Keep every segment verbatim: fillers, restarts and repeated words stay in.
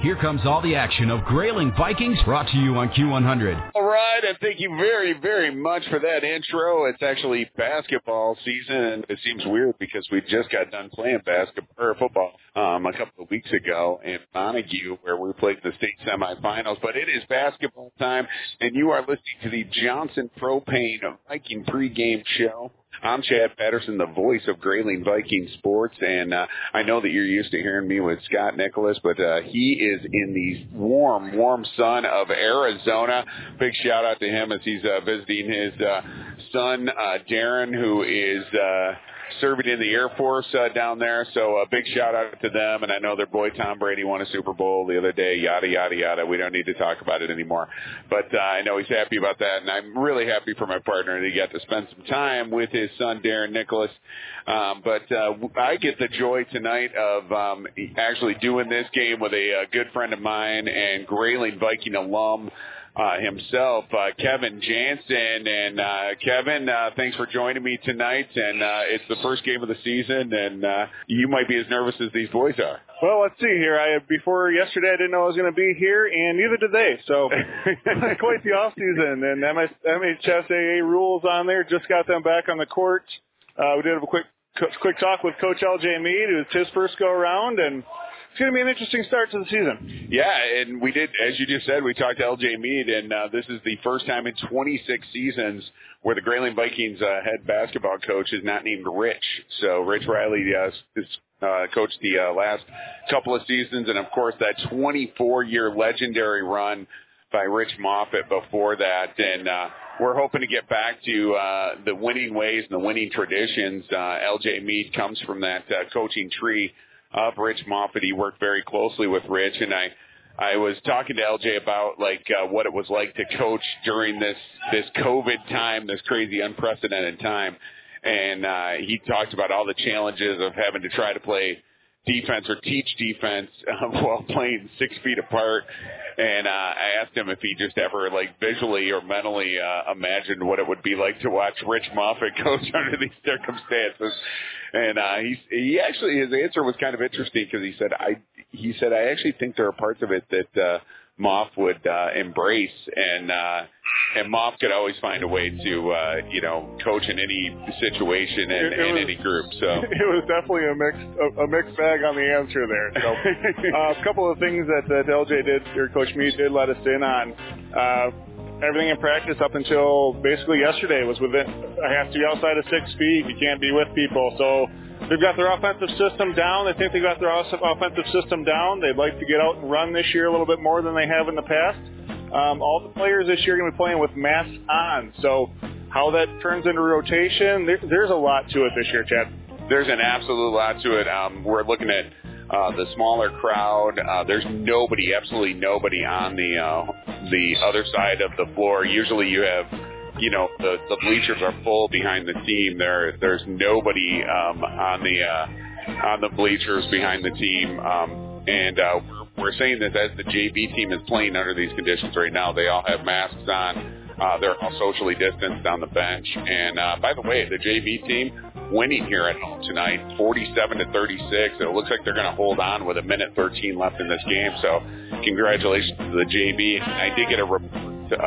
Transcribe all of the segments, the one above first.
here comes all the action of Grayling Vikings, brought to you on Q one hundred. All right, and thank you very, very much for that intro. It's actually basketball season, and it seems weird because we just got done playing basketball or football um, a couple of weeks ago in Montague, where we played the state semifinals. But it is basketball time, and you are listening to the Johnson Propane Viking pregame show. I'm Chad Patterson, the voice of Grayling Viking Sports, and uh, I know that you're used to hearing me with Scott Nicholas, but uh, he is in the warm, warm sun of Arizona. Big shout out to him as he's uh, visiting his uh, son, uh, Darren, who is uh, serving in the Air Force uh, down there. So a big shout out to them, and I know their boy Tom Brady won a Super Bowl the other day, yada, yada, yada. We don't need to talk about it anymore. But uh, I know he's happy about that, and I'm really happy for my partner that he got to spend some time with his son, Darren Nicholas. Um, but uh, I get the joy tonight of um, actually doing this game with a, a good friend of mine and Grayling Viking alum, Uh, himself, uh, Kevin Jansen. And uh, Kevin, uh, thanks for joining me tonight. And uh, it's the first game of the season, and uh, you might be as nervous as these boys are. Well, let's see here. I before yesterday, I didn't know I was going to be here, and neither did they. So quite the off season. And M H S A A rules on there. Just got them back on the court. Uh, we did have a quick quick talk with Coach L J Mead. It was his first go around, and it's going to be an interesting start to the season. Yeah, and we did, as you just said, we talked to L J Mead, and uh, this is the first time in twenty-six seasons where the Grayling Vikings uh, head basketball coach is not named Rich. So Rich Riley uh, is uh, coached the uh, last couple of seasons, and, of course, that twenty-four-year legendary run by Rich Moffitt before that. And uh, we're hoping to get back to uh, the winning ways and the winning traditions. Uh, L J Mead comes from that uh, coaching tree of Rich Moffitt. He worked very closely with Rich, and I, I was talking to L J about like uh, what it was like to coach during this this COVID time, this crazy unprecedented time, and uh, he talked about all the challenges of having to try to play defense or teach defense uh, while playing six feet apart. And uh, I asked him if he just ever, like, visually or mentally uh, imagined what it would be like to watch Rich Moffitt coach under these circumstances. And uh, he he actually, his answer was kind of interesting because he said, I he said, I actually think there are parts of it that uh, Moff would uh, embrace, and uh, and Moff could always find a way to, uh, you know, coach in any situation and in any group. So it was definitely a mixed a, a mixed bag on the answer there. So uh, a couple of things that, that L J did, or Coach Mead did let us in on. Uh, everything in practice up until basically yesterday was within. I have to be outside of six feet. You can't be with people. So they've got their offensive system down. They think they've got their offensive system down. They'd like to get out and run this year a little bit more than they have in the past. Um, all the players this year are going to be playing with masks on. So how that turns into rotation, there, there's a lot to it this year, Chad. There's an absolute lot to it. Um, we're looking at uh, the smaller crowd. Uh, there's nobody, absolutely nobody on the uh, the other side of the floor. Usually you have, you know, the, the bleachers are full behind the team. There, there's nobody um, on the uh, on the bleachers behind the team. Um, and uh, we're, we're saying this as the J V team is playing under these conditions right now. They all have masks on. Uh, they're all socially distanced on the bench. And uh, by the way, the J V team winning here at home tonight, forty-seven to thirty-six. It looks like they're going to hold on with a minute thirteen left in this game. So congratulations to the J V. I did get a report.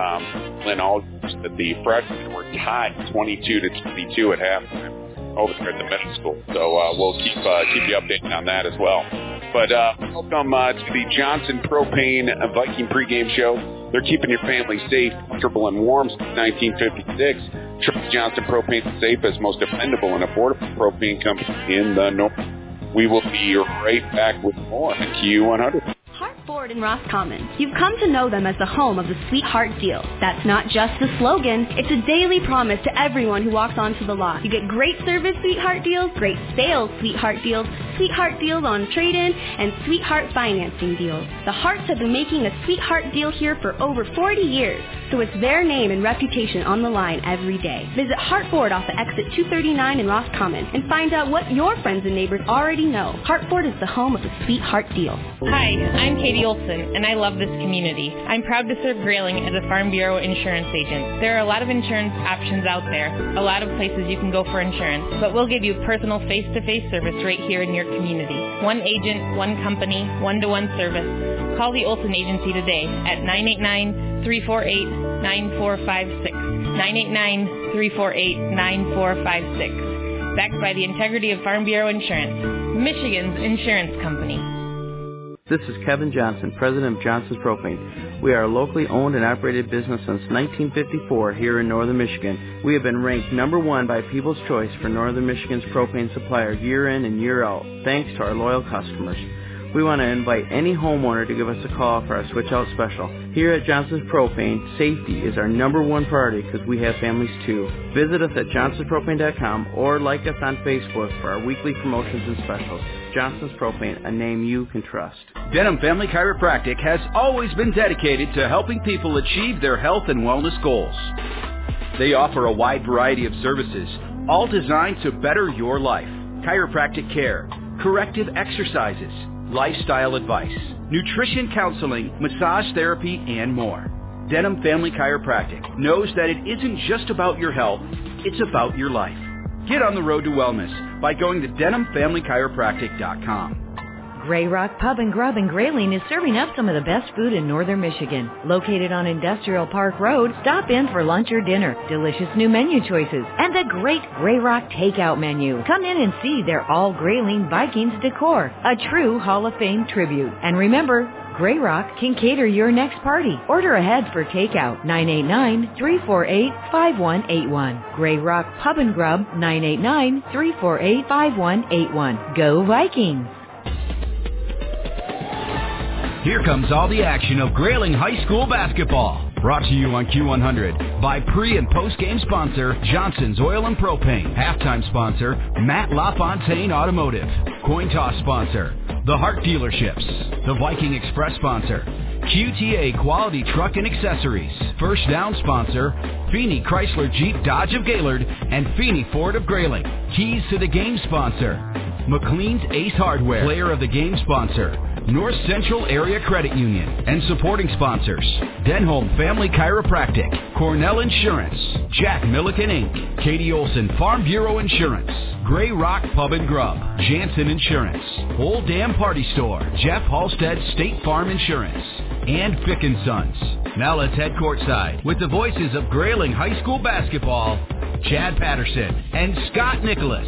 Um, Lynn Aldridge, that the freshmen were tied twenty-two to twenty-two at halftime over there at the middle school. So uh, we'll keep uh, keep you updated on that as well. But uh, welcome uh, to the Johnson Propane Viking pregame show. They're keeping your family safe, comfortable, and warm since nineteen fifty-six. Trust Johnson Propane, the safest, most dependable, and affordable propane company in the North. We will be right back with more on Q one hundred. Hart Ford in Roscommon. You've come to know them as the home of the Sweetheart Deal. That's not just the slogan. It's a daily promise to everyone who walks onto the lot. You get great service Sweetheart Deals, great sales Sweetheart Deals, Sweetheart Deals on trade-in, and Sweetheart financing deals. The Harts have been making a Sweetheart Deal here for over forty years, so it's their name and reputation on the line every day. Visit Hart Ford off of exit two thirty-nine in Roscommon and find out what your friends and neighbors already know. Hart Ford is the home of the Sweetheart Deal. Hi, I'm Katie Olson, and I love this community. I'm proud to serve Grayling as a Farm Bureau insurance agent. There are a lot of insurance options out there, a lot of places you can go for insurance, but we'll give you personal face-to-face service right here in your community. One agent, one company, one-to-one service. Call the Olson Agency today at nine eight nine, three four eight, nine four five six. nine eight nine, three four eight, nine four five six. Backed by the integrity of Farm Bureau Insurance, Michigan's insurance company. This is Kevin Johnson, president of Johnson's Propane. We are a locally owned and operated business since nineteen fifty-four here in northern Michigan. We have been ranked number one by People's Choice for northern Michigan's propane supplier year in and year out, thanks to our loyal customers. We want to invite any homeowner to give us a call for our switch out special. Here at Johnson's Propane, safety is our number one priority because we have families too. Visit us at johnsons propane dot com or like us on Facebook for our weekly promotions and specials. Johnson's Propane, a name you can trust. Denham Family Chiropractic has always been dedicated to helping people achieve their health and wellness goals. They offer a wide variety of services, all designed to better your life. Chiropractic care, corrective exercises, lifestyle advice, nutrition counseling, massage therapy, and more. Denham Family Chiropractic knows that it isn't just about your health, it's about your life. Get on the road to wellness by going to denham family chiropractic dot com. Grey Rock Pub and Grub in Grayling is serving up some of the best food in northern Michigan. Located on Industrial Park Road, stop in for lunch or dinner, delicious new menu choices, and the great Grey Rock takeout menu. Come in and see their all Grayling Vikings decor, a true Hall of Fame tribute. And remember, Grey Rock can cater your next party. Order ahead for takeout, nine eight nine, three four eight, five one eight one. Grey Rock Pub and Grub, nine eight nine, three four eight, five one eight one. Go Vikings! Here comes all the action of Grayling High School basketball. Brought to you on Q one hundred by pre- and post-game sponsor Johnson's Oil and Propane. Halftime sponsor Matt LaFontaine Automotive. Coin toss sponsor The Hart Dealerships. The Viking Express sponsor Q T A Quality Truck and Accessories. First down sponsor Feeney Chrysler Jeep Dodge of Gaylord and Feeney Ford of Grayling. Keys to the game sponsor McLean's Ace Hardware. Player of the game sponsor North Central Area Credit Union. And supporting sponsors Denholm Family Chiropractic, Cornell Insurance, Jack Milliken Incorporated, Katie Olson Farm Bureau Insurance, Grey Rock Pub and Grub, Jansen Insurance, Old Dam Party Store, Jeff Halstead State Farm Insurance, and Fick and Sons. Now let's head courtside with the voices of Grayling High School basketball, Chad Patterson and Scott Nicholas.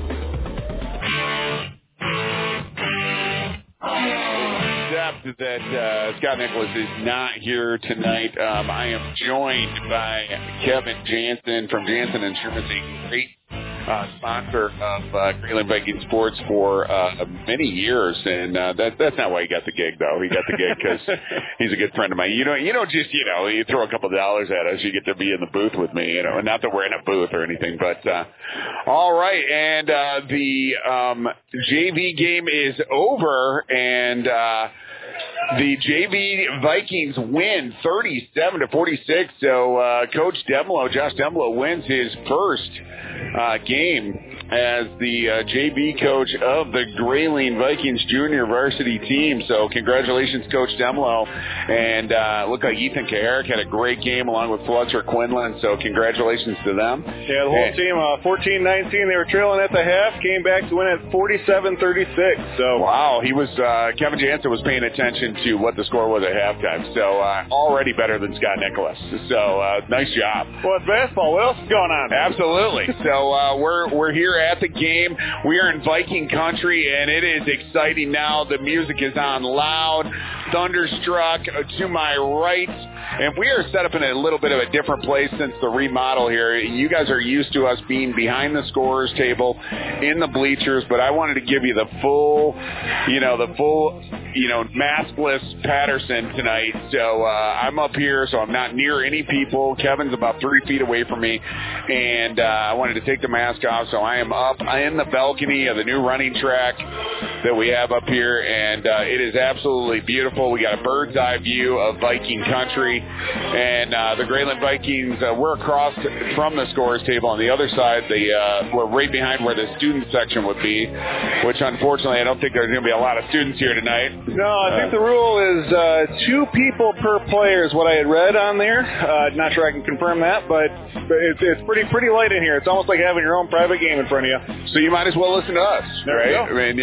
That uh, Scott Nicholas is not here tonight. Um, I am joined by Kevin Jansen from Jansen Insurance, a great uh, sponsor of uh, Grayling Viking Sports for uh, many years, and uh, that, that's not why he got the gig, though. He got the gig because he's a good friend of mine. You know, you don't just you know you throw a couple of dollars at us, you get to be in the booth with me. You know, and not that we're in a booth or anything, but uh, all right. And uh, the um, J V game is over, and. Uh, The J V Vikings win thirty-seven to forty-six. So uh, Coach Demlo, Josh Demlo, wins his first uh, game as the uh, J V coach of the Grayling Vikings junior varsity team. So congratulations, Coach Demlo. And uh, looked like Ethan Kaharick had a great game along with Fletcher Quinlan. So congratulations to them. Yeah, the whole and, team, uh, fourteen nineteen, they were trailing at the half, came back to win at forty-seven thirty-six. So wow, he was uh, Kevin Jansen was paying attention to what the score was at halftime. So uh, already better than Scott Nicholas. So uh, nice job. Well, it's basketball. What else is going on? Absolutely. So uh, we're we're here at the game. We are in Viking country, and it is exciting now. The music is on loud. Thunderstruck to my right. And we are set up in a little bit of a different place since the remodel here. You guys are used to us being behind the scorer's table in the bleachers, but I wanted to give you the full, you know, the full, you know, maskless Patterson tonight. So uh, I'm up here, so I'm not near any people. Kevin's about three feet away from me, and uh, I wanted to take the mask off, so I am up in the balcony of the new running track that we have up here, and uh, it is absolutely beautiful. We got a bird's eye view of Viking country, and uh, the Grayling Vikings, uh, we're across from the scorer's table. On the other side, the uh, we're right behind where the student section would be, which unfortunately I don't think there's going to be a lot of students here tonight. No, I think the rule is uh, two people per player is what I had read on there. Uh, not sure I can confirm that, but it's, it's pretty pretty light in here. It's almost like having your own private game in front of you. So you might as well listen to us, there right? You go. I mean, you know, it's pretty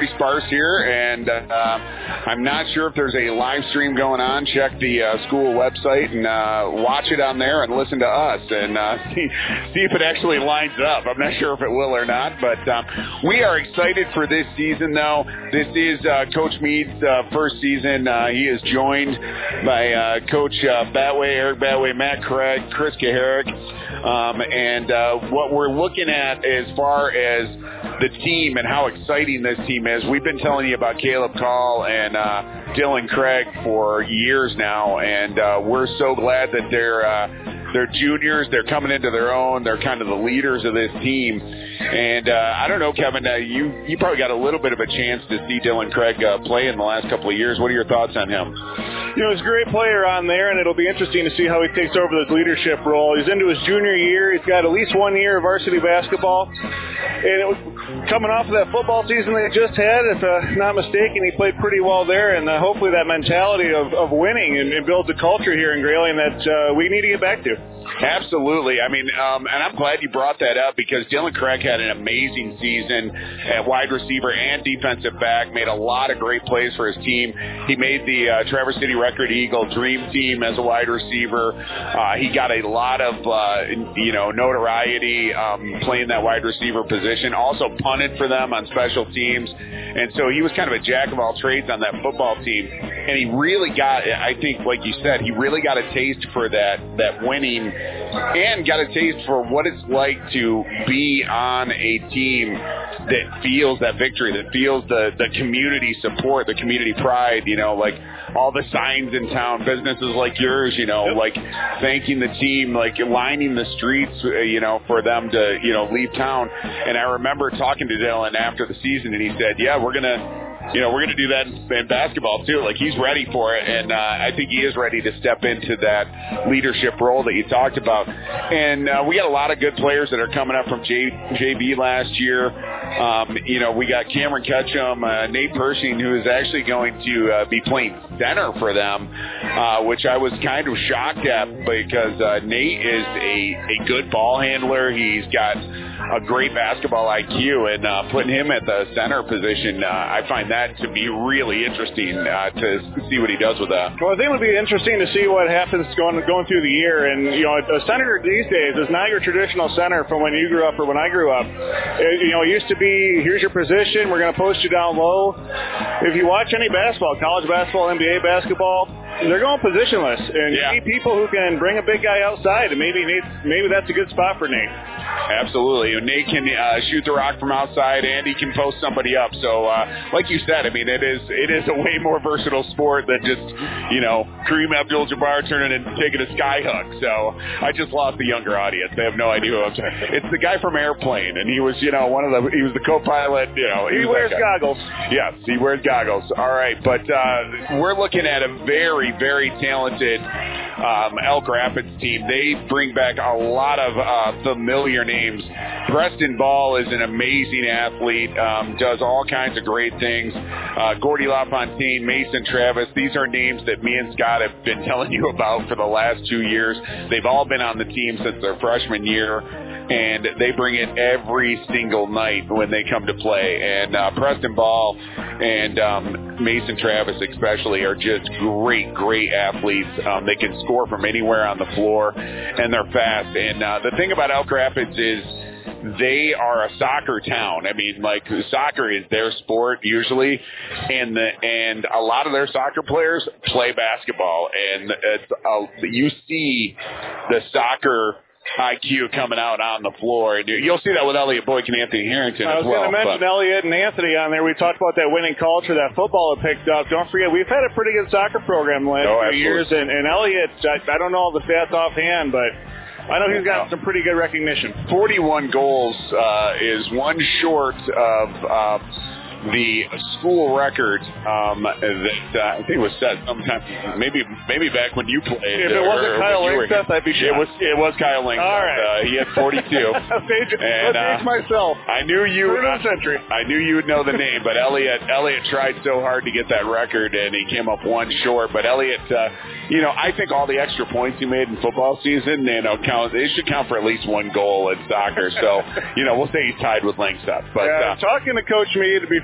very sparse here, and uh, I'm not sure if there's a live stream going on. Check the uh, school website and uh, watch it on there and listen to us and uh, see, see if it actually lines up. I'm not sure if it will or not, but um, we are excited for this season, though. This is uh, Coach Mead's uh, first season. Uh, he is joined by uh, Coach uh, Batway, Eric Batway, Matt Craig, Chris Kaharick, um, and uh, what we're looking at as far as the team and how exciting this team is. We've been telling you about Caleb Call and uh, Dylan Craig for years now, and uh, we're so glad that they're uh, they're juniors. They're coming into their own. They're kind of the leaders of this team. And uh, I don't know, Kevin, uh, you you probably got a little bit of a chance to see Dylan Craig uh, play in the last couple of years. What are your thoughts on him? You know, he's a great player on there, and it'll be interesting to see how he takes over this leadership role. He's into his junior year. He's got at least one year of varsity basketball. And it was coming off of that football season they just had, if uh, not mistaken, he played pretty well there. And uh, hopefully that mentality of, of winning and, and builds a culture here in Grayling that uh, we need to get back to. Absolutely. I mean, um, and I'm glad you brought that up because Dylan Craig had an amazing season at wide receiver and defensive back, made a lot of great plays for his team. He made the uh, Traverse City Record Eagle Dream Team as a wide receiver. Uh, he got a lot of, uh, you know, notoriety um, playing that wide receiver position, also punted for them on special teams. And so he was kind of a jack of all trades on that football team. And he really got, I think, like you said, he really got a taste for that, that winning and got a taste for what it's like to be on a team that feels that victory, that feels the, the community support, the community pride, you know, like all the signs in town, businesses like yours, you know, like thanking the team, like lining the streets, you know, for them to, you know, leave town. And I remember talking to Dylan after the season, and he said, yeah, we're going to, you know, we're going to do that in, in basketball, too. Like, he's ready for it, and uh, I think he is ready to step into that leadership role that you talked about. And uh, we got a lot of good players that are coming up from J- JV last year. Um, you know, we got Cameron Ketchum, uh, Nate Pershing, who is actually going to uh, be playing center for them, uh, which I was kind of shocked at because uh, Nate is a, a good ball handler. He's got a great basketball I Q, and uh, putting him at the center position, uh, I find that to be really interesting uh, to see what he does with that. Well, I think it would be interesting to see what happens going going through the year. And, you know, a center these days is not your traditional center from when you grew up or when I grew up. It, you know, it used to be, here's your position, we're going to post you down low. If you watch any basketball, college basketball, N B A basketball, they're going positionless, and yeah. You need people who can bring a big guy outside, and maybe Nate, maybe that's a good spot for Nate. Absolutely. Nate can uh, shoot the rock from outside, and he can post somebody up. So, uh, like you said, I mean, it is it is a way more versatile sport than just, you know, Kareem Abdul-Jabbar turning and taking a sky hook. So, I just lost the younger audience. They have no idea who I'm saying. It's the guy from Airplane, and he was, you know, one of the, he was the co-pilot, you know. He, he wears goggles. Yes, he wears goggles. All right, but uh, we're looking at a very, very talented um, Elk Rapids team. They bring back a lot of uh, familiar names. Preston Ball is an amazing athlete, um, does all kinds of great things. Uh, Gordy LaFontaine, Mason Travis, these are names that me and Scott have been telling you about for the last two years. They've all been on the team since their freshman year, and they bring it every single night when they come to play. And uh, Preston Ball and um, Mason Travis especially are just great, great athletes. Um, they can score from anywhere on the floor, and they're fast. And uh, the thing about Elk Rapids is they are a soccer town. I mean, like, soccer is their sport usually, and the, and a lot of their soccer players play basketball. And it's, uh, you see the soccer I Q coming out on the floor. And you'll see that with Elliot Boyk and Anthony Harrington as well. I was going to mention but. Elliot and Anthony on there. We talked about that winning culture that football had picked up. Don't forget, we've had a pretty good soccer program the last oh, few years. And, and Elliot, I, I don't know all the stats offhand, but I know he's got some pretty good recognition. forty-one goals uh, is one short of uh, the school record um, that uh, I think was set sometime, maybe maybe back when you played. If it wasn't Kyle Langstaff, I'd be sure. It was, it was Kyle Langstaff. All right. Uh, he had forty-two. and, uh, myself. I knew you. Uh, century. I knew you would know the name, but Elliot Elliot tried so hard to get that record, and he came up one short. But Elliot, uh, you know, I think all the extra points he made in football season, you know, count. It should count for at least one goal in soccer. So, you know, we'll say he's tied with Langstaff. But yeah, uh, talking to Coach Mead before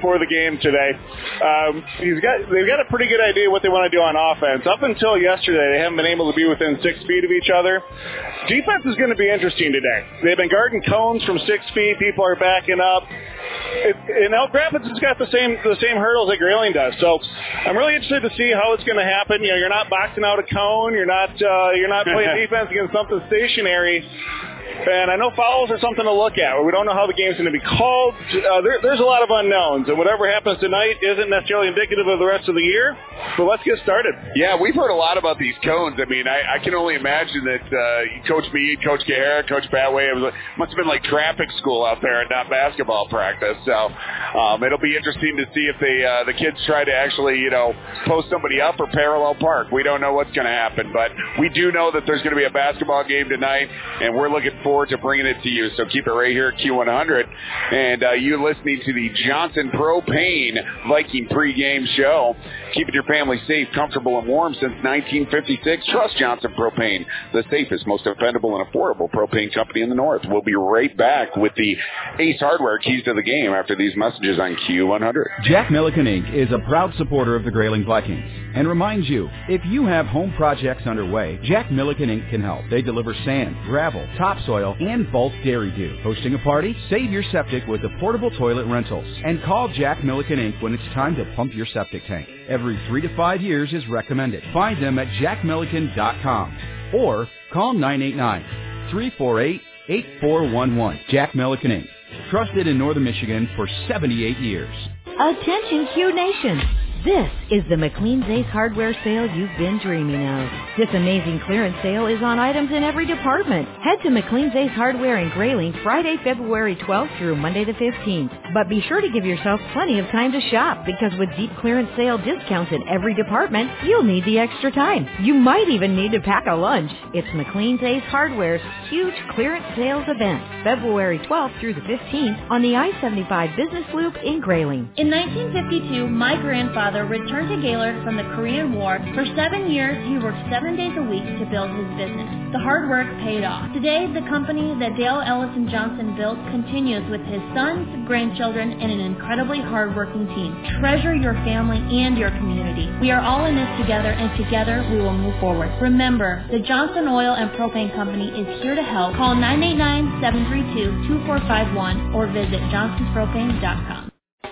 before the game today. Um, he's got they've got a pretty good idea what they want to do on offense. Up until yesterday, they haven't been able to be within six feet of each other. Defense is going to be interesting today. They've been guarding cones from six feet. People are backing up. It, and Elk Rapids has got the same the same hurdles that Grayling does. So I'm really interested to see how it's going to happen. You know, you're not boxing out a cone. You're not uh, you're not playing defense against something stationary. And I know fouls are something to look at. We don't know how the game's going to be called. Uh, there, there's a lot of unknowns, and whatever happens tonight isn't necessarily indicative of the rest of the year. But let's get started. Yeah, we've heard a lot about these cones. I mean, I, I can only imagine that uh, Coach Meade, Coach Gahara, Coach Batway, it was, must have been like traffic school out there and not basketball practice. So um, it'll be interesting to see if they uh, the kids try to actually, you know, post somebody up or parallel park. We don't know what's going to happen, but we do know that there's going to be a basketball game tonight, and we're looking forward to bringing it to you. So keep it right here at Q one hundred. And uh, you listening to the Johnson Propane Viking pregame show. Keeping your family safe, comfortable, and warm since nineteen fifty-six. Trust Johnson Propane, the safest, most dependable, and affordable propane company in the North. We'll be right back with the Ace Hardware keys to the game after these messages on Q one hundred. Jack Milliken Incorporated is a proud supporter of the Grayling Vikings and reminds you, if you have home projects underway, Jack Milliken Incorporated can help. They deliver sand, gravel, topsoil, and bulk dairy dew. Hosting a party? Save your septic with affordable toilet rentals. And call Jack Milliken Incorporated when it's time to pump your septic tank. Every three to five years is recommended. Find them at jack milliken dot com or call nine eight nine, three four eight, eight four one one. Jack Milliken Incorporated. Trusted in Northern Michigan for seventy-eight years. Attention Q Nation. This is the McLean's Ace Hardware sale you've been dreaming of. This amazing clearance sale is on items in every department. Head to McLean's Ace Hardware in Grayling Friday, February twelfth through Monday the fifteenth. But be sure to give yourself plenty of time to shop, because with deep clearance sale discounts in every department, you'll need the extra time. You might even need to pack a lunch. It's McLean's Ace Hardware's huge clearance sales event, February twelfth through the fifteenth on the I seventy-five Business Loop in Grayling. In nineteen fifty-two, my grandfather returned to Gaylord from the Korean War. For seven years, he worked seven days a week to build his business. The hard work paid off. Today, the company that Dale Ellison Johnson built continues with his sons, grandchildren, and an incredibly hard-working team. Treasure your family and your community. We are all in this together, and together we will move forward. Remember, the Johnson Oil and Propane Company is here to help. Call nine eight nine, seven three two, two four five one or visit johnsons propane dot com.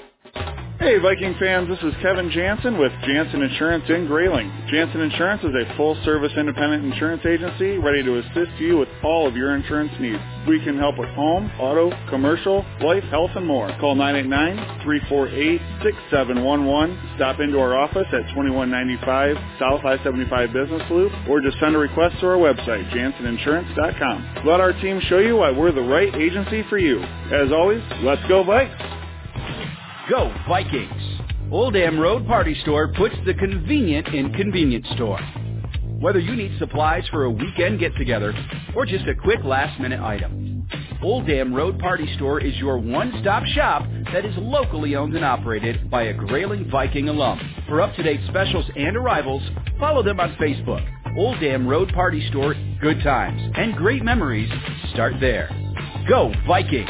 Hey, Viking fans, this is Kevin Jansen with Jansen Insurance in Grayling. Jansen Insurance is a full-service independent insurance agency ready to assist you with all of your insurance needs. We can help with home, auto, commercial, life, health, and more. Call nine eight nine, three four eight, six seven one one. Stop into our office at twenty-one ninety-five South I seventy-five Business Loop, or just send a request to our website, jansen insurance dot com. Let our team show you why we're the right agency for you. As always, let's go Vikes! Go Vikings! Old Dam Road Party Store puts the convenient in convenience store. Whether you need supplies for a weekend get-together or just a quick last-minute item, Old Dam Road Party Store is your one-stop shop that is locally owned and operated by a Grayling Viking alum. For up-to-date specials and arrivals, follow them on Facebook. Old Dam Road Party Store, good times and great memories start there. Go Vikings!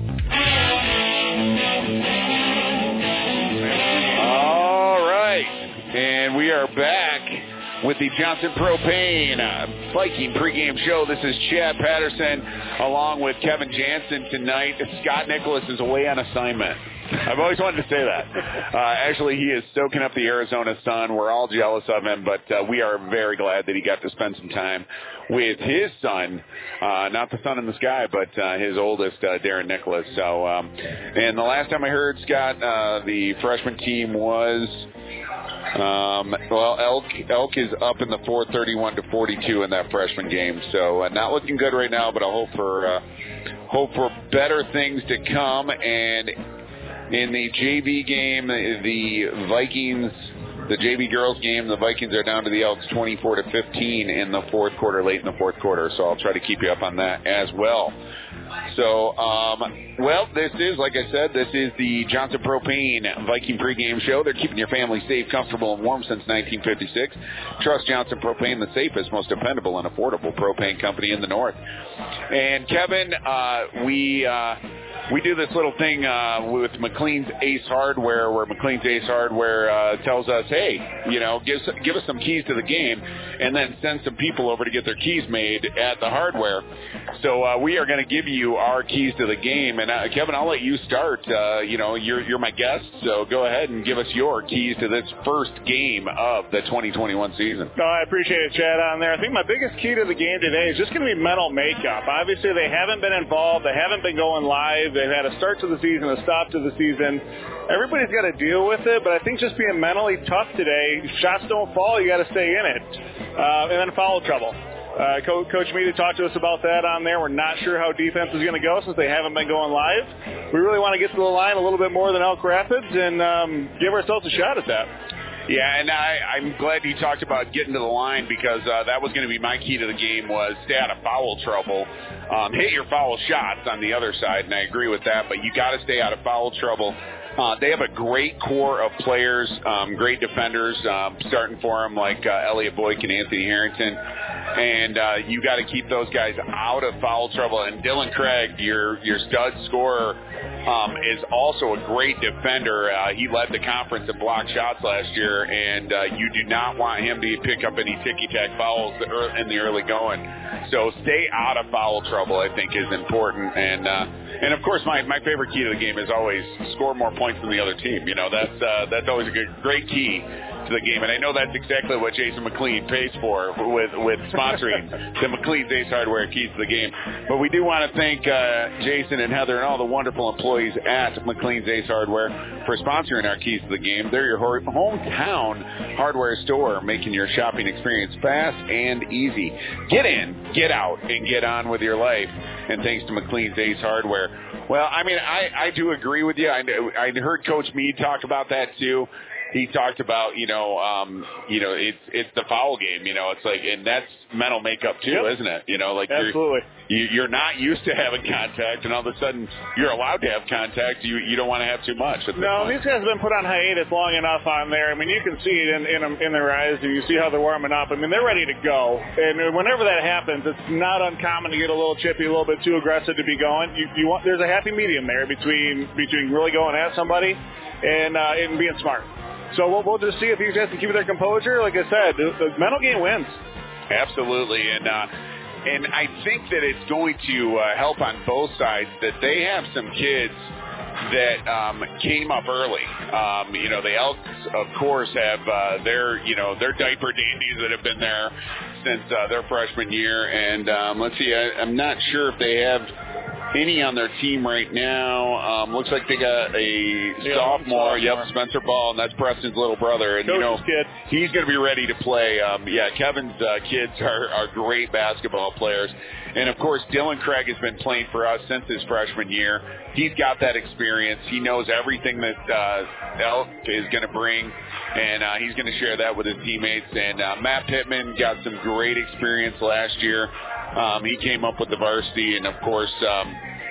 And we are back with the Johnson Propane uh, Viking pregame show. This is Chad Patterson along with Kevin Jansen tonight. Scott Nicholas is away on assignment. I've always wanted to say that. Uh, actually, he is soaking up the Arizona sun. We're all jealous of him, but uh, we are very glad that he got to spend some time with his son, uh, not the sun in the sky, but uh, his oldest, uh, Darren Nicholas. So, um, and the last time I heard, Scott, uh, the freshman team was... Um, well, Elk Elk is up in the four thirty-one to forty-two in that freshman game, so uh, not looking good right now. But I hope for uh, hope for better things to come. And in the J V game, the Vikings, the J V girls game, the Vikings are down to the Elks twenty-four to fifteen in the fourth quarter, late in the fourth quarter. So I'll try to keep you up on that as well. So, um, well, this is, like I said, this is the Johnson Propane Viking pregame show. They're keeping your family safe, comfortable, and warm since nineteen fifty-six. Trust Johnson Propane, the safest, most dependable, and affordable propane company in the North. And, Kevin, uh, we... Uh, we do this little thing uh, with McLean's Ace Hardware, where McLean's Ace Hardware uh, tells us, hey, you know, give, give us some keys to the game, and then send some people over to get their keys made at the hardware. So uh, we are going to give you our keys to the game. And, uh, Kevin, I'll let you start. Uh, you know, you're, you're my guest, so go ahead and give us your keys to this first game of the twenty twenty-one season. No, I appreciate it, Chad, on there. I think my biggest key to the game today is just going to be mental makeup. Obviously, they haven't been involved. They haven't been going live. They've had a start to the season, a stop to the season. Everybody's got to deal with it, but I think just being mentally tough today, shots don't fall, you got to stay in it. Uh, and then foul trouble. Uh, Co- Coach Meady talked to us about that on there. We're not sure how defense is going to go since they haven't been going live. We really want to get to the line a little bit more than Elk Rapids and um, give ourselves a shot at that. Yeah, and I, I'm glad you talked about getting to the line because uh, that was going to be my key to the game was stay out of foul trouble. Um, hit your foul shots on the other side, and I agree with that, but you got to stay out of foul trouble. Uh, they have a great core of players, um, great defenders, um, starting for them like uh, Elliot Boyk and Anthony Harrington. And uh, you got to keep those guys out of foul trouble. And Dylan Craig, your your stud scorer, um, is also a great defender. Uh, he led the conference in block shots last year, and uh, you do not want him to pick up any ticky-tack fouls in the early going. So stay out of foul trouble, I think, is important. And uh, and of course, my, my favorite key to the game is always score more points than the other team. You know, that's uh, that's always a good, great key to the game, and I know that's exactly what Jason McLean pays for with with sponsoring the McLean's Ace Hardware keys to the game. But we do want to thank uh, Jason and Heather and all the wonderful employees at McLean's Ace Hardware for sponsoring our keys to the game. They're your hometown hardware store, making your shopping experience fast and easy. Get in, get out, and get on with your life. And thanks to McLean's Ace Hardware. Well, I mean, I, I do agree with you. I, I heard Coach Meade talk about that too. He talked about, you know, um, you know, it's it's the foul game, you know, it's like, and that's mental makeup too, yep. Isn't it? You know, like absolutely, you're, you're not used to having contact, and all of a sudden you're allowed to have contact. You you don't want to have too much. No, these guys have been put on hiatus long enough on there. I mean, you can see it in in, in their eyes, and you see how they're warming up. I mean, they're ready to go, and whenever that happens, it's not uncommon to get a little chippy, a little bit too aggressive to be going. You you want there's a happy medium there between between really going at somebody and uh, and being smart. So we'll, we'll just see if these guys can keep their composure. Like I said, the, the mental game wins. Absolutely, and uh, and I think that it's going to uh, help on both sides that they have some kids that um, came up early. Um, you know, the Elks, of course, have uh, their you know their diaper dandies that have been there since uh, their freshman year. And um, let's see, I, I'm not sure if they have any on their team right now. Um, looks like they got a yeah, sophomore, sophomore, yep, Spencer Ball, and that's Preston's little brother. And, Coach's you know, kid. He's going to be ready to play. Um, yeah, Kevin's uh, kids are, are great basketball players. And, of course, Dylan Craig has been playing for us since his freshman year. He's got that experience. He knows everything that uh, Elk is going to bring, and uh, he's going to share that with his teammates. And uh, Matt Pittman got some great experience last year. Um, he came up with the varsity, and, of course, um,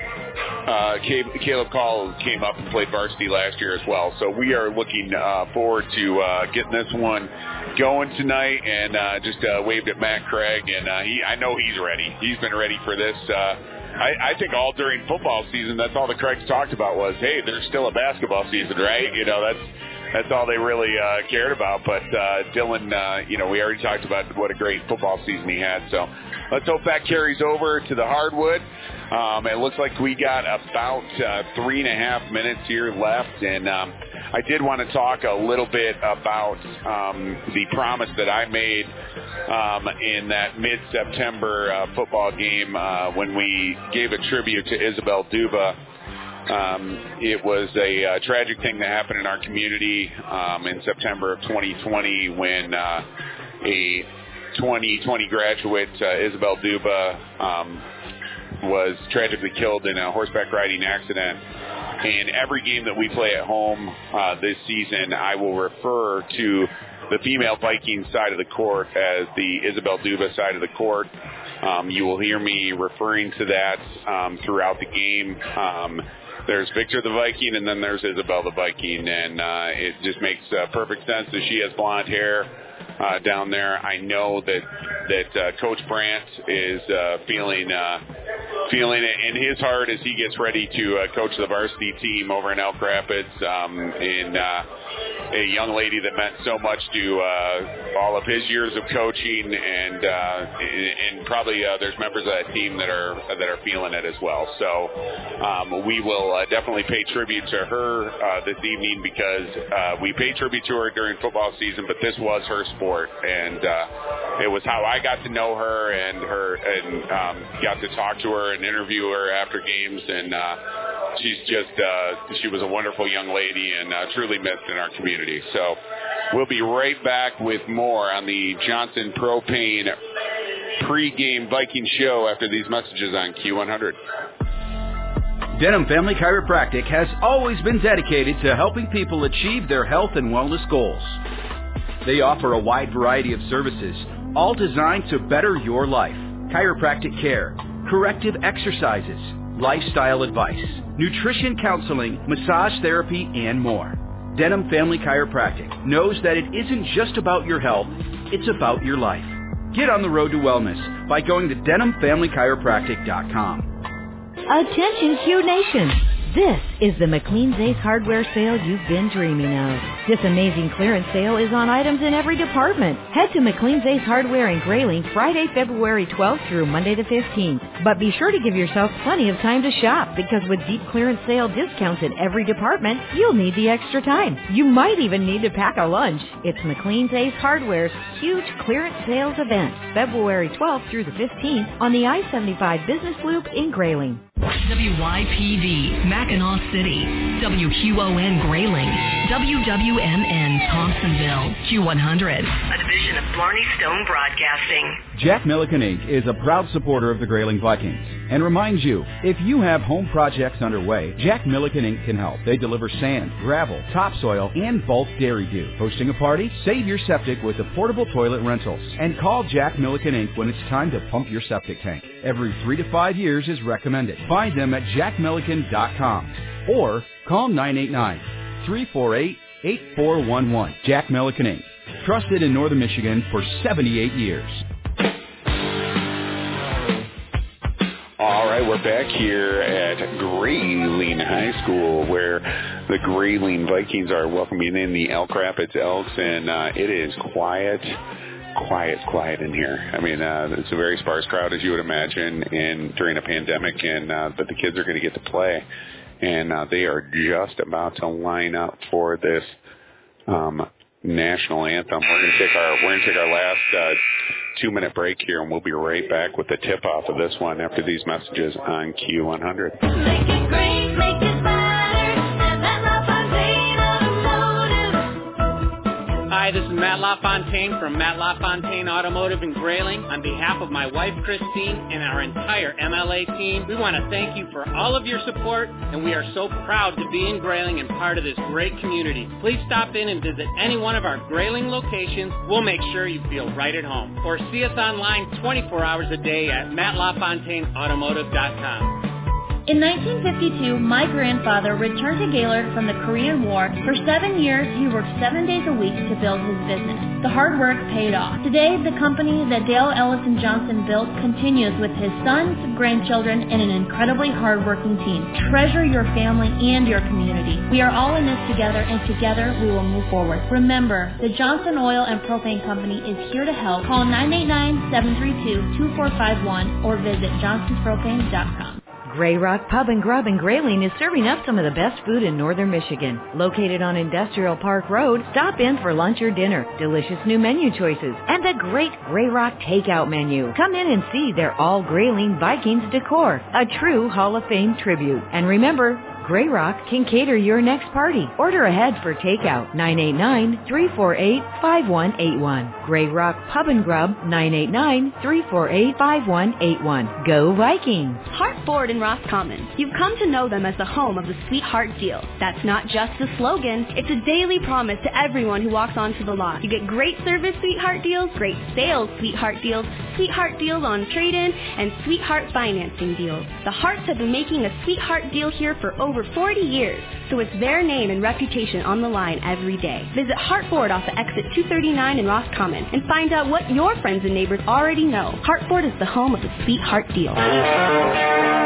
uh, Caleb Call came up and played varsity last year as well. So we are looking uh, forward to uh, getting this one going tonight, and uh, just uh, waved at Matt Craig, and uh, he I know he's ready. He's been ready for this. Uh, I, I think all during football season, that's all the Craigs talked about was, hey, there's still a basketball season, right? You know, that's that's all they really uh, cared about. But uh, Dylan, uh, you know, we already talked about what a great football season he had. So let's hope that carries over to the hardwood. Um, it looks like we got about uh, three and a half minutes here left, and um, I did want to talk a little bit about um, the promise that I made um, in that mid-September uh, football game uh, when we gave a tribute to Isabel Duba. Um, it was a uh, tragic thing that happened in our community um, in September of twenty twenty when uh, a twenty twenty graduate, uh, Isabel Duba, um, was tragically killed in a horseback riding accident. And every game that we play at home uh, this season, I will refer to the female Vikings side of the court as the Isabel Duba side of the court. Um, you will hear me referring to that um, throughout the game. Um, there's Victor the Viking, and then there's Isabel the Viking, and uh, it just makes uh, perfect sense that she has blonde hair uh, down there. I know that that uh, Coach Brandt is uh, feeling uh, feeling it in his heart as he gets ready to uh, coach the varsity team over in Elk Rapids. Um, and uh, a young lady that meant so much to uh, all of his years of coaching, and uh, and probably uh, there's members of that team that are that are feeling it as well. So um, we will uh, definitely pay tribute to her uh, this evening, because uh, we pay tribute to her during football season, but this was her sport, and uh, it was how I got to know her and her and um, got to talk to her and interview her after games, and uh, she's just uh, she was a wonderful young lady and uh, truly missed in our community. So we'll be right back with more on the Johnson Propane pregame Viking show after these messages on Q one hundred. Denham Family Chiropractic has always been dedicated to helping people achieve their health and wellness goals. They offer a wide variety of services, all designed to better your life. Chiropractic care, corrective exercises, lifestyle advice, nutrition counseling, massage therapy, and more. Denham Family Chiropractic knows that it isn't just about your health, it's about your life. Get on the road to wellness by going to denham family chiropractic dot com. Attention Q Nation! This is the McLean's Ace Hardware sale you've been dreaming of. This amazing clearance sale is on items in every department. Head to McLean's Ace Hardware in Grayling Friday, February twelfth through Monday the fifteenth. But be sure to give yourself plenty of time to shop, because with deep clearance sale discounts in every department, you'll need the extra time. You might even need to pack a lunch. It's McLean's Ace Hardware's huge clearance sales event, February twelfth through the fifteenth on the I seventy-five Business Loop in Grayling. W Y P V, Mackinac City, W Q O N Grayling, W W M N Thompsonville, Q one hundred, a division of Blarney Stone Broadcasting. Jack Milliken Incorporated is a proud supporter of the Grayling Vikings and reminds you, if you have home projects underway, Jack Milliken Incorporated can help. They deliver sand, gravel, topsoil, and bulk dairy dew. Hosting a party? Save your septic with affordable toilet rentals. And call Jack Milliken Incorporated when it's time to pump your septic tank. Every three to five years is recommended. Find them at jack milliken dot com or call nine eight nine, three four eight, eight four one one. Jack Milliken Incorporated. Trusted in Northern Michigan for seventy-eight years. All right, we're back here at Grayling High School, where the Grayling Vikings are welcoming in the Elk Rapids Elks, and uh, it is quiet, quiet, quiet in here. I mean, uh, it's a very sparse crowd, as you would imagine, in during a pandemic, and uh, but the kids are going to get to play, and uh, they are just about to line up for this um, national anthem. We're going to take our we're going to take our last uh, two minute break here, and we'll be right back with the tip off of this one after these messages on Q one hundred. Make it great, make it better, and Matt LaFontaine Automotive. Hi, this is Matt LaFontaine from Matt LaFontaine Automotive in Grayling. On behalf of my wife Christine and our entire M L A team, we want to thank you for all of your support, and we are so proud to be in Grayling and part of this great community. Please stop in and visit any one of our Grayling locations. We'll make sure you feel right at home. Or see us online twenty-four hours a day at matt lafontaine automotive dot com. In nineteen fifty-two, my grandfather returned to Gaylord from the Korean War. For seven years, he worked seven days a week to build his business. The hard work paid off. Today, the company that Dale Ellison Johnson built continues with his sons, grandchildren, and an incredibly hardworking team. Treasure your family and your community. We are all in this together, and together we will move forward. Remember, the Johnson Oil and Propane Company is here to help. Call nine eight nine, seven three two, two four five one or visit johnsons propane dot com. Grey Rock Pub and Grub in Grayling is serving up some of the best food in northern Michigan. Located on Industrial Park Road, stop in for lunch or dinner, delicious new menu choices, and the great Grey Rock takeout menu. Come in and see their all Grayling Vikings decor, a true Hall of Fame tribute. And remember, Grey Rock can cater your next party. Order ahead for takeout, nine eight nine, three four eight, five one eight one. Grey Rock Pub and Grub, nine eight nine, three four eight, five one eight one. Go Vikings! Hart Ford in Roscommon. You've come to know them as the home of the Sweetheart Deal. That's not just a slogan. It's a daily promise to everyone who walks onto the lot. You get great service Sweetheart deals, great sales Sweetheart deals, Sweetheart deals on trade-in, and Sweetheart financing deals. The Harts have been making a Sweetheart Deal here for over forty years, so it's their name and reputation on the line every day. Visit Hart Ford off of exit two thirty-nine in Roscommon and find out what your friends and neighbors already know. Hart Ford is the home of the Sweetheart Deal.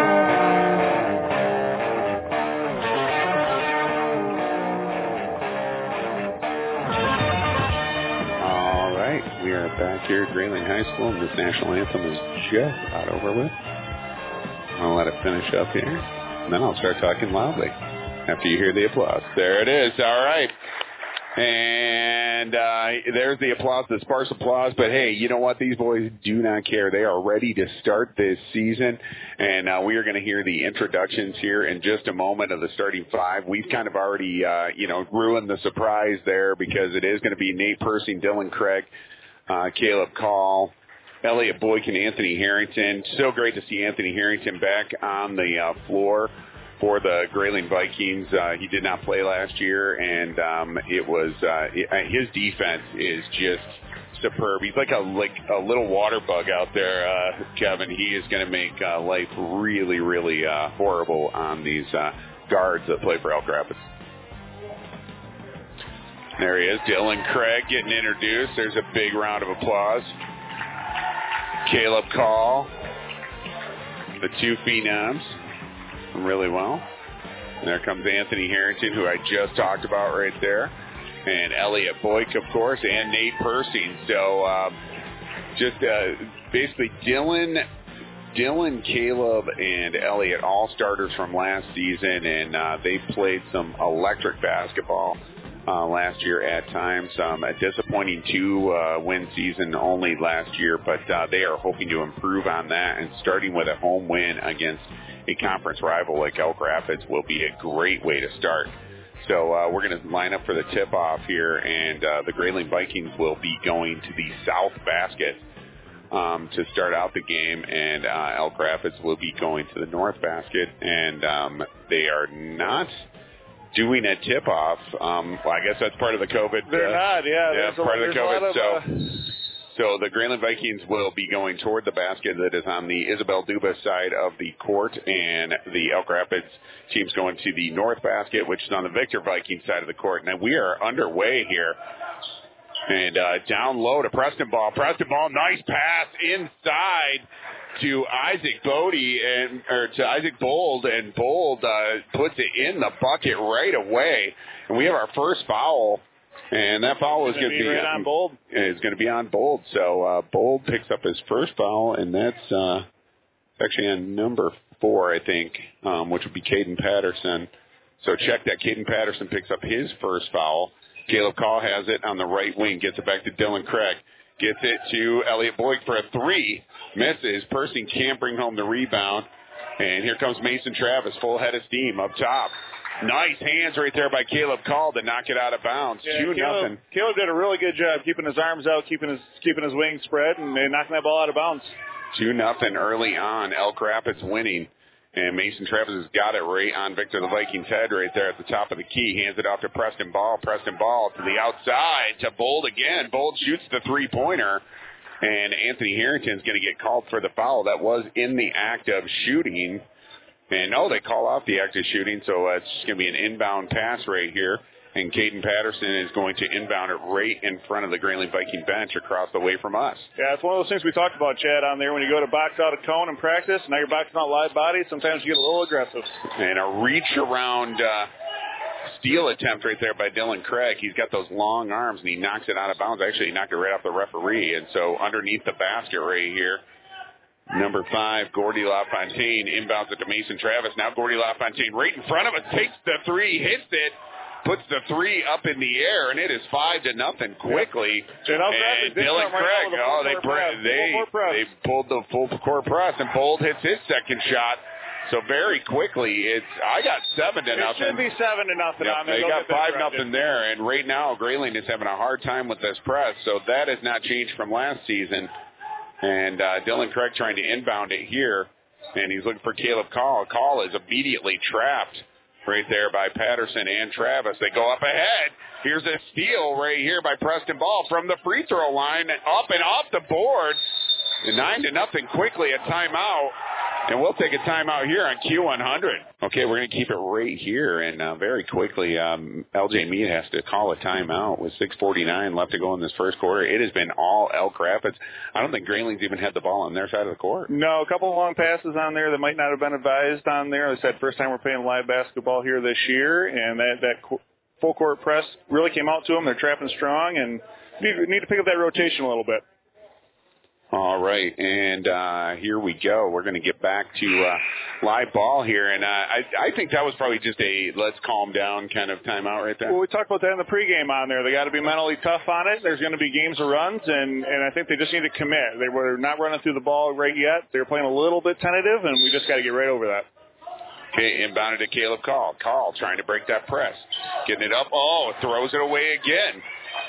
back here at Grayling High School, and this national anthem is just about over with. I'll let it finish up here, and then I'll start talking loudly after you hear the applause. There it is. All right. And uh, there's the applause, the sparse applause. But, hey, you know what? These boys do not care. They are ready to start this season. And uh, we are going to hear the introductions here in just a moment of the starting five. We've kind of already, uh, you know, ruined the surprise there because it is going to be Nate Persing, Dylan Craig, uh, Caleb Call, Elliot Boykin, Anthony Harrington. So great to see Anthony Harrington back on the uh, floor for the Grayling Vikings. Uh, he did not play last year, and um, it was uh, it, his defense is just superb. He's like a like a little water bug out there, uh, Kevin. He is going to make uh, life really, really uh, horrible on these uh, guards that play for Elk Rapids. There he is, Dylan Craig getting introduced. There's a big round of applause. Caleb Call, the two phenoms. Really well. And there comes Anthony Harrington, who I just talked about right there. And Elliot Boyk, of course, and Nate Persing. So um, just uh, basically Dylan, Dylan, Caleb, and Elliot, all starters from last season. And uh, they played some electric basketball uh, last year at times. Um, a disappointing two-win uh, season only last year. But uh, they are hoping to improve on that. And starting with a home win against a conference rival like Elk Rapids will be a great way to start. So uh, we're going to line up for the tip-off here, and uh, the Grayling Vikings will be going to the south basket um, to start out the game, and uh, Elk Rapids will be going to the north basket, and um, they are not doing a tip-off. Um, well, I guess that's part of the COVID. They're uh, not, yeah. Yeah, part a, of the COVID. Of, so. uh, So the Grayling Vikings will be going toward the basket that is on the Isabel Dubas side of the court, and the Elk Rapids team's going to the north basket, which is on the Victor Vikings side of the court. Now we are underway here. And uh, down low to Preston Ball. Preston Ball, nice pass inside to Isaac Bodie and or to Isaac Bold, and Bold uh, puts it in the bucket right away. And we have our first foul. And that foul is going to be, be right on Bold. It's going to be on Bold. So uh, Bold picks up his first foul, and that's uh, actually on number four, I think, um, which would be Caden Patterson. So check that. Caden Patterson picks up his first foul. Caleb Call has it on the right wing, gets it back to Dylan Craig. Gets it to Elliot Boyd for a three. Misses. Persing can't bring home the rebound. And here comes Mason Travis, full head of steam up top. Nice hands right there by Caleb Call to knock it out of bounds. Yeah, Two Caleb, nothing. Caleb did a really good job keeping his arms out, keeping his keeping his wings spread, and knocking that ball out of bounds. Two nothing early on. Elk Rapids winning. And Mason Travis has got it right on Victor the Vikings' head right there at the top of the key. Hands it off to Preston Ball. Preston Ball to the outside to Bold again. Bold shoots the three-pointer. And Anthony Harrington's going to get called for the foul. That was in the act of shooting. And, oh, they call off the act of shooting, so uh, it's just going to be an inbound pass right here. And Caden Patterson is going to inbound it right in front of the Grayling Viking bench across the way from us. Yeah, it's one of those things we talked about, Chad, on there. When you go to box out a cone in practice, now you're boxing out live bodies, sometimes you get a little aggressive. And a reach-around uh, steal attempt right there by Dylan Craig. He's got those long arms, and he knocks it out of bounds. Actually, he knocked it right off the referee. And so underneath the basket right here, number five, Gordy LaFontaine inbounds it to Mason Travis. Now Gordy LaFontaine right in front of us, takes the three, hits it, puts the three up in the air, and it is five to nothing quickly. Yeah. And Dylan Craig, right oh, they pre- they they pulled the full court press, and Bold hits his second shot. So very quickly, it's I got seven to it nothing. It should be seven to nothing. Yep, I mean, they got five corrected. nothing there, and right now Grayling is having a hard time with this press. So that has not changed from last season. And uh, Dylan Craig trying to inbound it here, and he's looking for Caleb Call. Call is immediately trapped right there by Patterson and Travis. They go up ahead. Here's a steal right here by Preston Ball from the free throw line, up and off the board. Nine to nothing quickly, a timeout. And we'll take a timeout here on Q one hundred. Okay, we're going to keep it right here. And uh, very quickly, um, L J Meade has to call a timeout with six forty-nine left to go in this first quarter. It has been all Elk Rapids. I don't think Grayling's even had the ball on their side of the court. No, a couple of long passes on there that might not have been advised on there. They said first time we're playing live basketball here this year. And that, that full court press really came out to them. They're trapping strong and need, need to pick up that rotation a little bit. All right, and uh, here we go. We're going to get back to uh, live ball here, and uh, I, I think that was probably just a let's calm down kind of timeout right there. Well, we talked about that in the pregame on there. They got to be mentally tough on it. There's going to be games of runs, and, and I think they just need to commit. They were not running through the ball right yet. They were playing a little bit tentative, and we just got to get right over that. Okay, inbounded to Caleb Call. Call trying to break that press. Getting it up. Oh, throws it away again.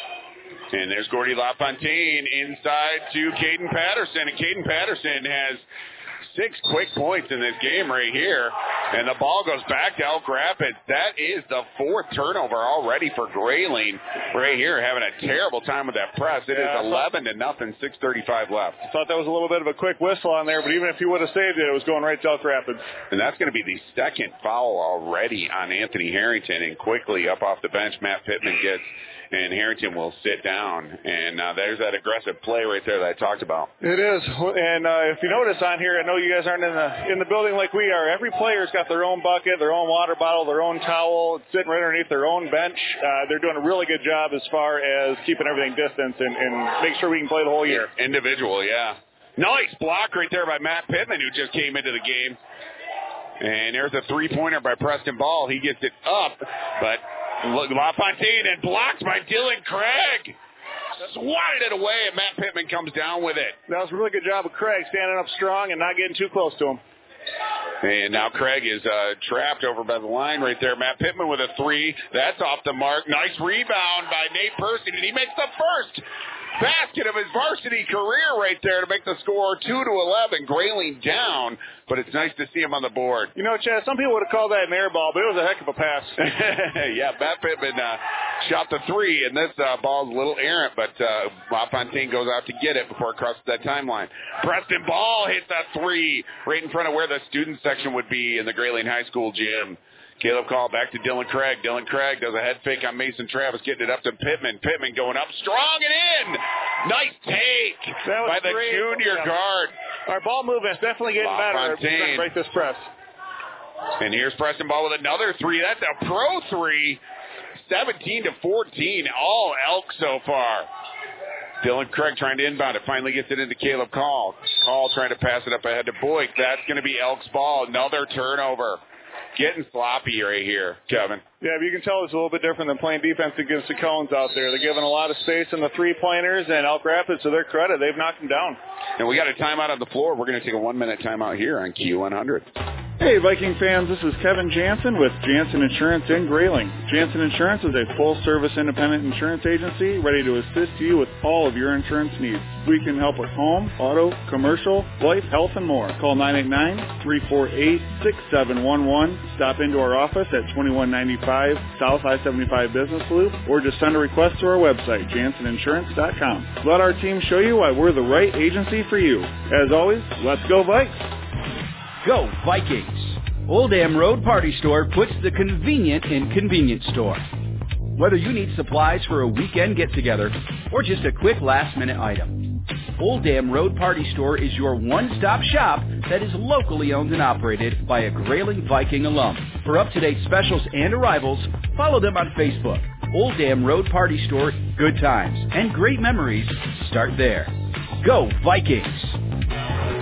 And there's Gordy LaFontaine inside to Caden Patterson. And Caden Patterson has six quick points in this game right here. And the ball goes back to Elk Rapids. That is the fourth turnover already for Grayling right here, having a terrible time with that press. It yeah, is eleven to nothing, six thirty-five left. I thought that was a little bit of a quick whistle on there, but even if he would have saved it, it was going right to Elk Rapids. And that's going to be the second foul already on Anthony Harrington. And quickly up off the bench, Matt Pittman gets, and Harrington will sit down. And uh, there's that aggressive play right there that I talked about. It is. And uh, if you notice on here, I know you guys aren't in the in the building like we are. Every player's got their own bucket, their own water bottle, their own towel, sitting right underneath their own bench. Uh, they're doing a really good job as far as keeping everything distance and, and make sure we can play the whole year. Individual, yeah. Nice block right there by Matt Pittman, who just came into the game. And there's a three-pointer by Preston Ball. He gets it up, but LaFontaine and blocked by Dylan Craig. Swatted it away, and Matt Pittman comes down with it. That was a really good job of Craig, standing up strong and not getting too close to him. And now Craig is uh, trapped over by the line right there. Matt Pittman with a three. That's off the mark. Nice rebound by Nate Percy, and he makes the first basket of his varsity career right there to make the score two to eleven. Grayling down, but it's nice to see him on the board. You know, Chad, some people would have called that an air ball, but it was a heck of a pass. Yeah, Matt Pittman uh, shot the three, and this uh, ball's a little errant, but uh, LaFontaine goes out to get it before it crosses that timeline. Preston Ball hits that three right in front of where the student section would be in the Grayling High School gym. Caleb Call back to Dylan Craig. Dylan Craig does a head fake on Mason Travis, getting it up to Pittman. Pittman going up strong and in. Nice take by the great. junior yeah. guard. Our ball movement is definitely getting better. We're trying to break this press. And here's Preston Ball with another three. That's a pro three. seventeen to fourteen. All Elk so far. Dylan Craig trying to inbound it. Finally gets it into Caleb Call. Call trying to pass it up ahead to Boyk. That's going to be Elk's ball. Another turnover. Getting sloppy right here, Kevin. Yeah, but you can tell it's a little bit different than playing defense against the Cones out there. They're giving a lot of space in the three-pointers, and Elk Rapids, to their credit, they've knocked them down. And we got a timeout on the floor. We're going to take a one-minute timeout here on Q one hundred. Hey, Viking fans, this is Kevin Jansen with Jansen Insurance in Grayling. Jansen Insurance is a full-service independent insurance agency ready to assist you with all of your insurance needs. We can help with home, auto, commercial, life, health, and more. Call nine eight nine, three four eight, six seven one one. Stop into our office at twenty-one ninety-five South I seventy-five Business Loop, or just send a request to our website, jansen insurance dot com. Let our team show you why we're the right agency for you. As always, let's go Vikes! Go Vikings! Old Dam Road Party Store puts the convenient in convenience store. Whether you need supplies for a weekend get-together or just a quick last-minute item, Old Dam Road Party Store is your one-stop shop that is locally owned and operated by a Grayling Viking alum. For up-to-date specials and arrivals, follow them on Facebook. Old Dam Road Party Store, good times and great memories start there. Go Vikings!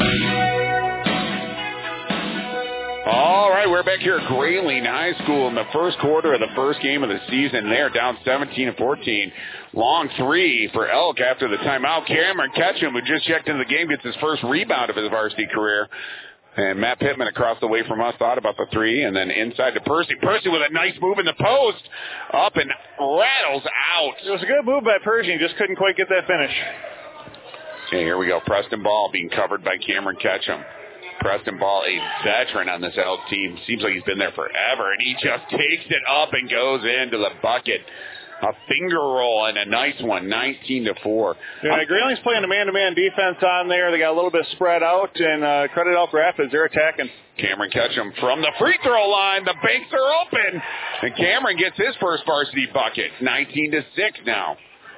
All right, we're back here at Grayling High School in the first quarter of the first game of the season. They're down seventeen to fourteen. Long three for Elk after the timeout. Cameron Ketchum, who just checked into the game, gets his first rebound of his varsity career. And Matt Pittman across the way from us thought about the three, and then inside to Percy. Percy with a nice move in the post. Up and rattles out. It was a good move by Percy. He just couldn't quite get that finish. Okay, here we go. Preston Ball being covered by Cameron Ketchum. Preston Ball, a veteran on this Elk team. Seems like he's been there forever, and he just takes it up and goes into the bucket. A finger roll and a nice one, nineteen to four. Yeah, Grayling's playing a man-to-man defense on there. They got a little bit spread out, and uh, credit Elk Rapids, they're attacking. Cameron Ketchum from the free throw line. The banks are open, and Cameron gets his first varsity bucket. nineteen to six now.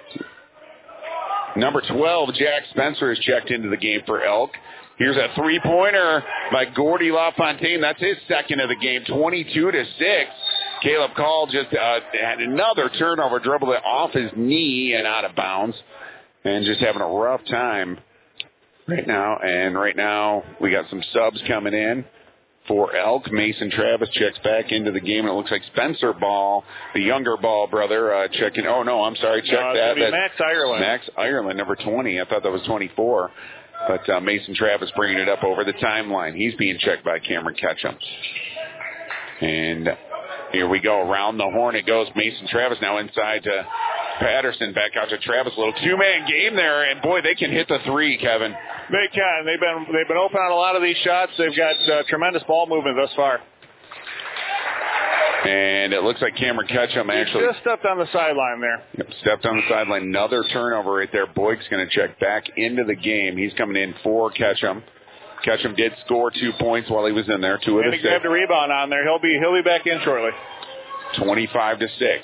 Number twelve, Jack Spencer, has checked into the game for Elk. Here's a three-pointer by Gordy LaFontaine. That's his second of the game, twenty-two to six. Caleb Call just uh, had another turnover, dribbled it off his knee and out of bounds, and just having a rough time right now. And right now we got some subs coming in for Elk. Mason Travis checks back into the game, and it looks like Spencer Ball, the younger Ball brother, uh, checking. Oh, no, I'm sorry. Check no, that. That's Max Ireland. Max Ireland, number twenty. I thought that was twenty-four. But uh, Mason Travis bringing it up over the timeline. He's being checked by Cameron Ketchum. And here we go. Around the horn it goes. Mason Travis now inside to Patterson. Back out to Travis. A little two-man game there. And, boy, they can hit the three, Kevin. They can. They've been they've been open on a lot of these shots. They've got uh, tremendous ball movement thus far. And it looks like Cameron Ketchum actually... He just stepped on the sideline there. Yep, stepped on the sideline. Another turnover right there. Boyk's going to check back into the game. He's coming in for Ketchum. Ketchum did score two points while he was in there. Two of the six. And he six. grabbed a rebound on there. He'll be he'll be back in shortly. twenty-five to six.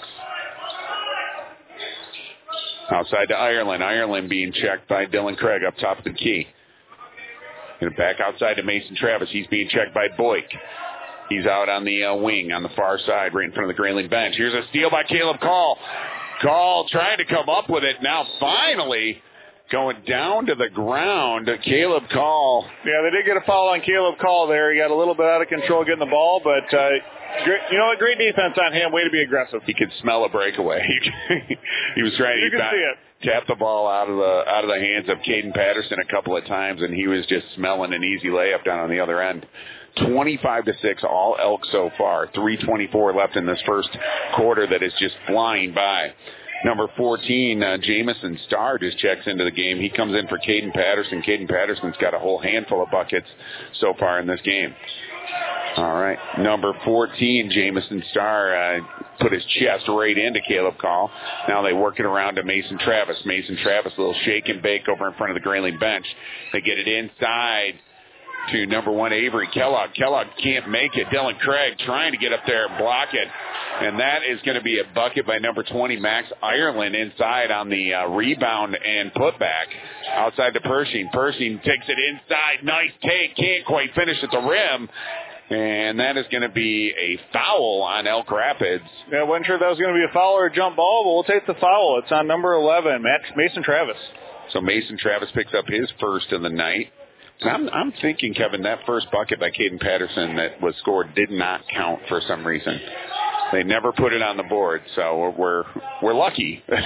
Outside to Ireland. Ireland being checked by Dylan Craig up top of the key. And back outside to Mason Travis. He's being checked by Boyk. He's out on the uh, wing on the far side, right in front of the Grayling bench. Here's a steal by Caleb Call. Call trying to come up with it. Now finally going down to the ground. Caleb Call. Yeah, they did get a foul on Caleb Call there. He got a little bit out of control getting the ball, but uh, great, you know what? Great defense on him. Way to be aggressive. He could smell a breakaway. He was trying you to can see it. tap the ball out of the out of the hands of Caden Patterson a couple of times, and he was just smelling an easy layup down on the other end. twenty-five to six, all Elk so far. three twenty-four left in this first quarter that is just flying by. Number fourteen, uh, Jamison Starr just checks into the game. He comes in for Caden Patterson. Caden Patterson's got a whole handful of buckets so far in this game. All right. Number fourteen, Jamison Starr, uh, put his chest right into Caleb Call. Now they work it around to Mason Travis. Mason Travis, a little shake and bake over in front of the Grayling bench. They get it inside to number one, Avery Kellogg. Kellogg can't make it. Dylan Craig trying to get up there and block it. And that is going to be a bucket by number twenty, Max Ireland, inside on the uh, rebound and putback. Outside to Pershing. Pershing takes it inside. Nice take. Can't quite finish at the rim. And that is going to be a foul on Elk Rapids. Yeah, I wasn't sure if that was going to be a foul or a jump ball, but we'll take the foul. It's on number eleven, Max Mason Travis. So Mason Travis picks up his first of the night. I'm, I'm thinking, Kevin, that first bucket by Caden Patterson that was scored did not count for some reason. They never put it on the board, so we're we're lucky. so,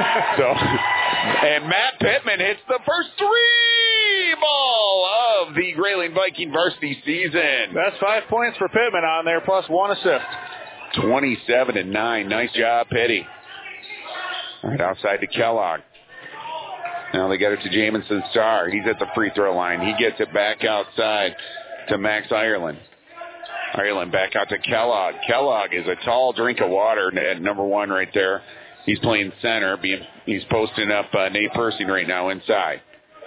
and Matt Pittman hits the first three ball of the Grayling Viking varsity season. That's five points for Pittman on there, plus one assist. twenty-seven and nine. Nice job, Petty. All right, outside to Kellogg. Now they get it to Jamison Starr. He's at the free throw line. He gets it back outside to Max Ireland. Ireland back out to Kellogg. Kellogg is a tall drink of water at number one right there. He's playing center. Being, he's posting up uh, Nate Persing right now inside.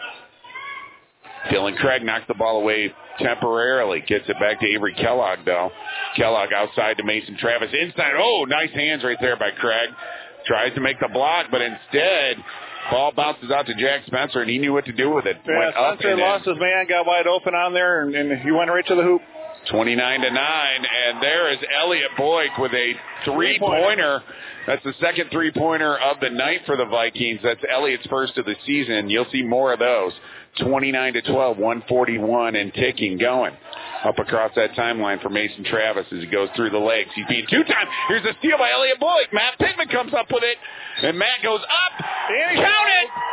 Dylan Craig knocks the ball away temporarily. Gets it back to Avery Kellogg, though. Kellogg outside to Mason Travis. Inside. Oh, nice hands right there by Craig. Tries to make the block, but instead... ball bounces out to Jack Spencer, and he knew what to do with it. Yeah, went up Spencer and lost in. his man, got wide open on there, and, and he went right to the hoop. twenty-nine to nine, and there is Elliot Boyk with a three-pointer. That's the second three-pointer of the night for the Vikings. That's Elliot's first of the season. You'll see more of those. twenty-nine to twelve, one forty-one and ticking going. Up across that timeline for Mason Travis as he goes through the legs. He's being two-time. Here's a steal by Elliot Boyk. Matt Pittman comes up with it, and Matt goes up. Count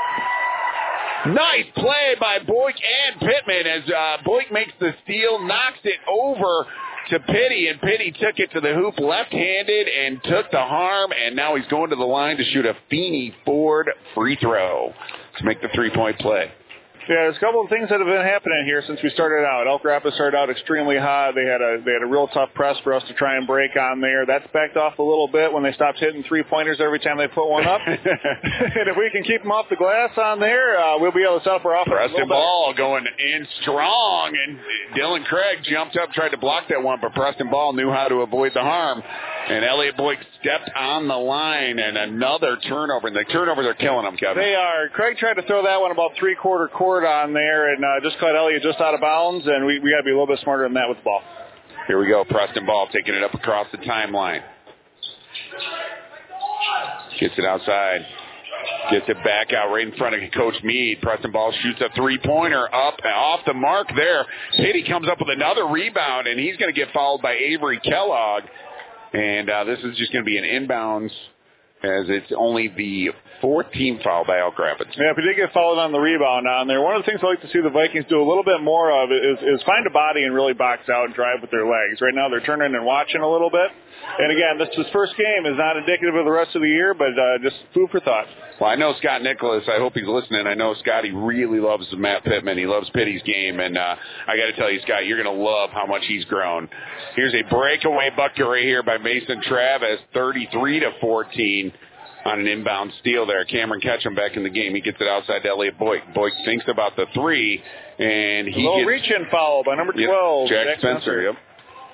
it! Nice play by Boyk and Pittman as uh, Boyk makes the steal, knocks it over to Pitty, and Pitty took it to the hoop left-handed and took the harm, and now he's going to the line to shoot a Feeney Ford free throw to make the three-point play. Yeah, there's a couple of things that have been happening here since we started out. Elk Rapids started out extremely hot. They had a they had a real tough press for us to try and break on there. That's backed off a little bit when they stopped hitting three-pointers every time they put one up. And if we can keep them off the glass on there, uh, we'll be able to set up our offense. Preston Ball going in strong, and Dylan Craig jumped up, tried to block that one, but Preston Ball knew how to avoid the harm. And Elliot Boyk stepped on the line, and another turnover. And the turnovers are killing them, Kevin. They are. Craig tried to throw that one about three-quarter court on there, and uh, just caught Elliot just out of bounds, and we, we got to be a little bit smarter than that with the ball. Here we go. Preston Ball taking it up across the timeline. Gets it outside Gets it back out right in front of Coach Meade. Preston Ball shoots a three-pointer up and off the mark there. Pitty comes up with another rebound, and he's going to get fouled by Avery Kellogg. And uh, this is just going to be an inbounds, as it's only the fourth team foul by Elk Rapids. Yeah, if he did get fouled on the rebound on there, one of the things I like to see the Vikings do a little bit more of is, is find a body and really box out and drive with their legs. Right now they're turning and watching a little bit. And again, this, this first game is not indicative of the rest of the year, but uh, just food for thought. Well, I know Scott Nicholas. I hope he's listening. I know Scotty really loves Matt Pittman. He loves Pitty's game. And uh, I got to tell you, Scott, you're going to love how much he's grown. Here's a breakaway bucket right here by Mason Travis, thirty-three to fourteen. On an inbound steal there. Cameron Ketchum back in the game. He gets it outside to Elliot Boyk. Boyk thinks about the three, and he a little gets... reach-in foul by number twelve. Yep, Jack, Jack Spencer, Spencer. yep.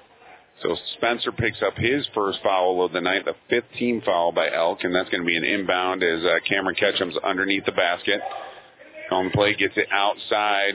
So Spencer picks up his first foul of the night, the fifth team foul by Elk, and that's going to be an inbound as uh, Cameron Ketchum's underneath the basket. On the play, gets it outside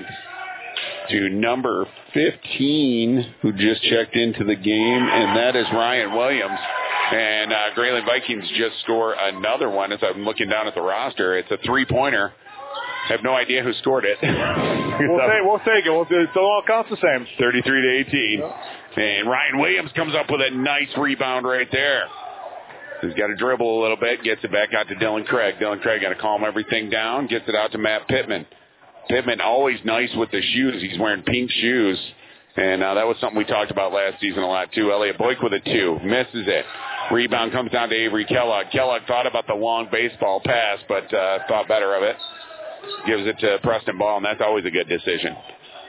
to number fifteen, who just checked into the game, and that is Ryan Williams. And uh, Grayling Vikings just score another one as I'm looking down at the roster. It's a three-pointer. I have no idea who scored it. we'll, take, we'll take it. We'll, it all counts the same. thirty-three to eighteen. And Ryan Williams comes up with a nice rebound right there. He's got to dribble a little bit, gets it back out to Dylan Craig. Dylan Craig got to calm everything down, gets it out to Matt Pittman. Pittman always nice with the shoes. He's wearing pink shoes. And uh, that was something we talked about last season a lot, too. Elliot Boyk with a two. Misses it. Rebound comes down to Avery Kellogg. Kellogg thought about the long baseball pass, but uh, thought better of it. Gives it to Preston Ball, and that's always a good decision.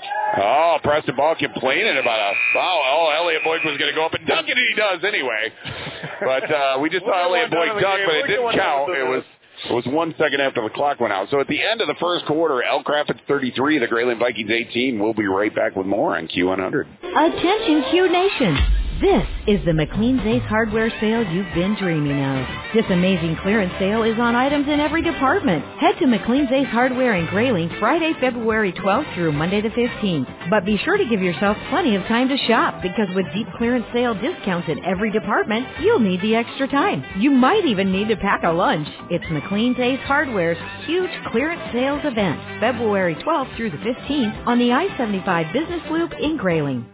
Oh, Preston Ball complaining about a foul. Oh, Elliot Boyk was going to go up and dunk it, and he does anyway. But uh, we just saw Elliot Boyk dunk, but it didn't count. It was... It was one second after the clock went out. So at the end of the first quarter, Elk Rapids thirty-three, the Grayling Vikings eighteen. We'll be right back with more on Q one hundred. Attention Q Nation. This is the McLean's Ace Hardware sale you've been dreaming of. This amazing clearance sale is on items in every department. Head to McLean's Ace Hardware in Grayling Friday, February twelfth through Monday the fifteenth. But be sure to give yourself plenty of time to shop, because with deep clearance sale discounts in every department, you'll need the extra time. You might even need to pack a lunch. It's McLean's Ace Hardware's huge clearance sales event, February twelfth through the fifteenth on the I seventy-five Business Loop in Grayling.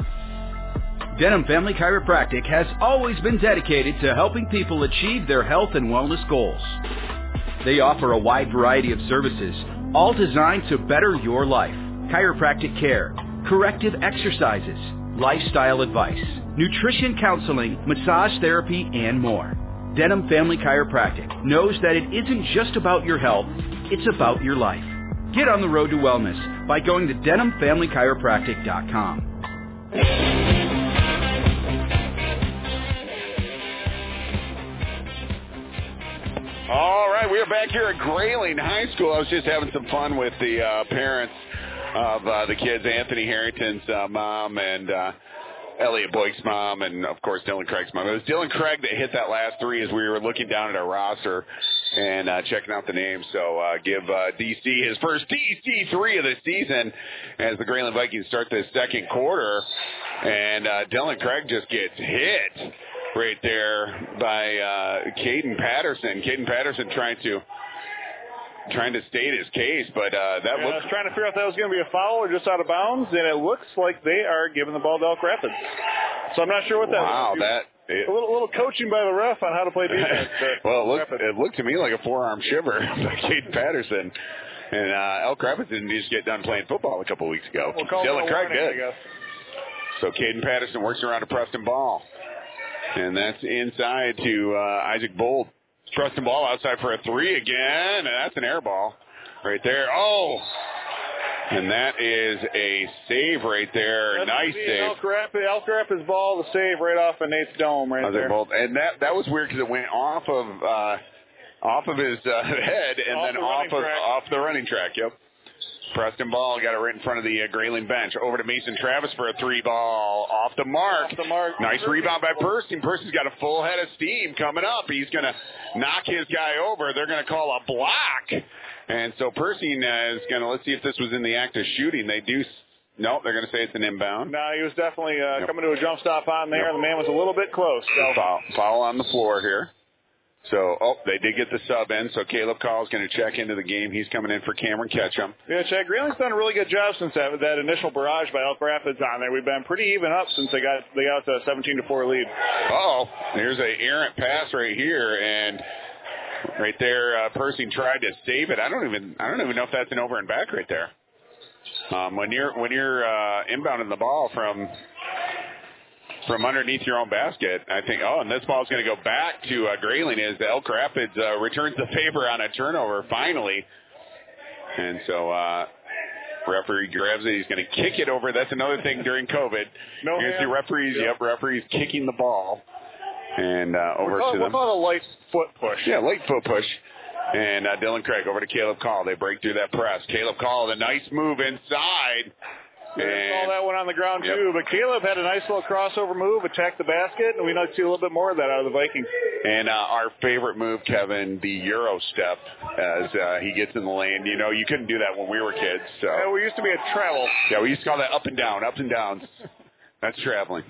Denham Family Chiropractic has always been dedicated to helping people achieve their health and wellness goals. They offer a wide variety of services, all designed to better your life. Chiropractic care, corrective exercises, lifestyle advice, nutrition counseling, massage therapy, and more. Denham Family Chiropractic knows that it isn't just about your health, it's about your life. Get on the road to wellness by going to denham family chiropractic dot com. All right, we are back here at Grayling High School. I was just having some fun with the uh, parents of uh, the kids, Anthony Harrington's uh, mom and uh, Elliot Boyk's mom, and, of course, Dylan Craig's mom. It was Dylan Craig that hit that last three as we were looking down at our roster and uh, checking out the names. So uh, give uh, D C his first D C three of the season as the Grayling Vikings start this second quarter. And uh, Dylan Craig just gets hit right there by uh, Caden Patterson. Caden Patterson trying to trying to state his case, but uh, that yeah, looks... I was trying to figure out if that was going to be a foul or just out of bounds, and it looks like they are giving the ball to Elk Rapids. So I'm not sure what that wow, is. Wow, that... It, a little, little coaching by the ref on how to play defense. well, it looked, it looked to me like a forearm shiver by Caden Patterson. And uh, Elk Rapids didn't just get done playing football a couple weeks ago. We'll Dylan Craig warning, did. So Caden Patterson works around a Preston Ball. And that's inside to uh, Isaac Bold. Preston Ball outside for a three again. And that's an air ball right there. Oh! And that is a save right there. That's nice the save. Elk Rapids, Elk Rapids ball, the save right off of Nate's dome right Isaac there. Bold. And that, that was weird because it went off of uh, off of his uh, head and off then the off of track. off the running track. Yep. Preston Ball got it right in front of the uh, Grayling bench. Over to Mason Travis for a three ball. Off the mark. Off the mark. Nice rebound by Percy. Percy's got a full head of steam coming up. He's going to knock his guy over. They're going to call a block. And so Percy uh, is going to, let's see if this was in the act of shooting. They do, no, they're going to say it's an inbound. No, he was definitely uh, yep. coming to a jump stop on there. Yep. The man was a little bit close. So. Foul, foul on the floor here. So, oh, they did get the sub in, so Caleb Call is going to check into the game. He's coming in for Cameron Ketchum. Yeah, Chad, Grayling's done a really good job since that, that initial barrage by Elk Rapids on there. We've been pretty even up since they got they got a seventeen to four lead. Oh, there's a errant pass right here, and right there, uh, Percy tried to save it. I don't even I don't even know if that's an over and back right there. Um, when you're when you're uh, inbounding the ball from from underneath your own basket, I think, oh, and this ball is going to go back to uh, Grayling as the Elk Rapids uh, returns the favor on a turnover finally. And so uh, referee grabs it. He's going to kick it over. That's another thing during COVID. No You're going to see referees, yep. yep, referees kicking the ball. And uh, over we'll call, to we'll them. We'll call it a light foot push. Yeah, light foot push. And uh, Dylan Craig over to Caleb Call. They break through that press. Caleb Call, the nice move inside. We saw that one on the ground, yep. too. But Caleb had a nice little crossover move, attacked the basket, and we might see a little bit more of that out of the Vikings. And uh, our favorite move, Kevin, the Euro step, as uh, he gets in the lane. You know, you couldn't do that when we were kids. So. Yeah, we used to be a travel. Yeah, we used to call that up and down, up and downs. That's traveling.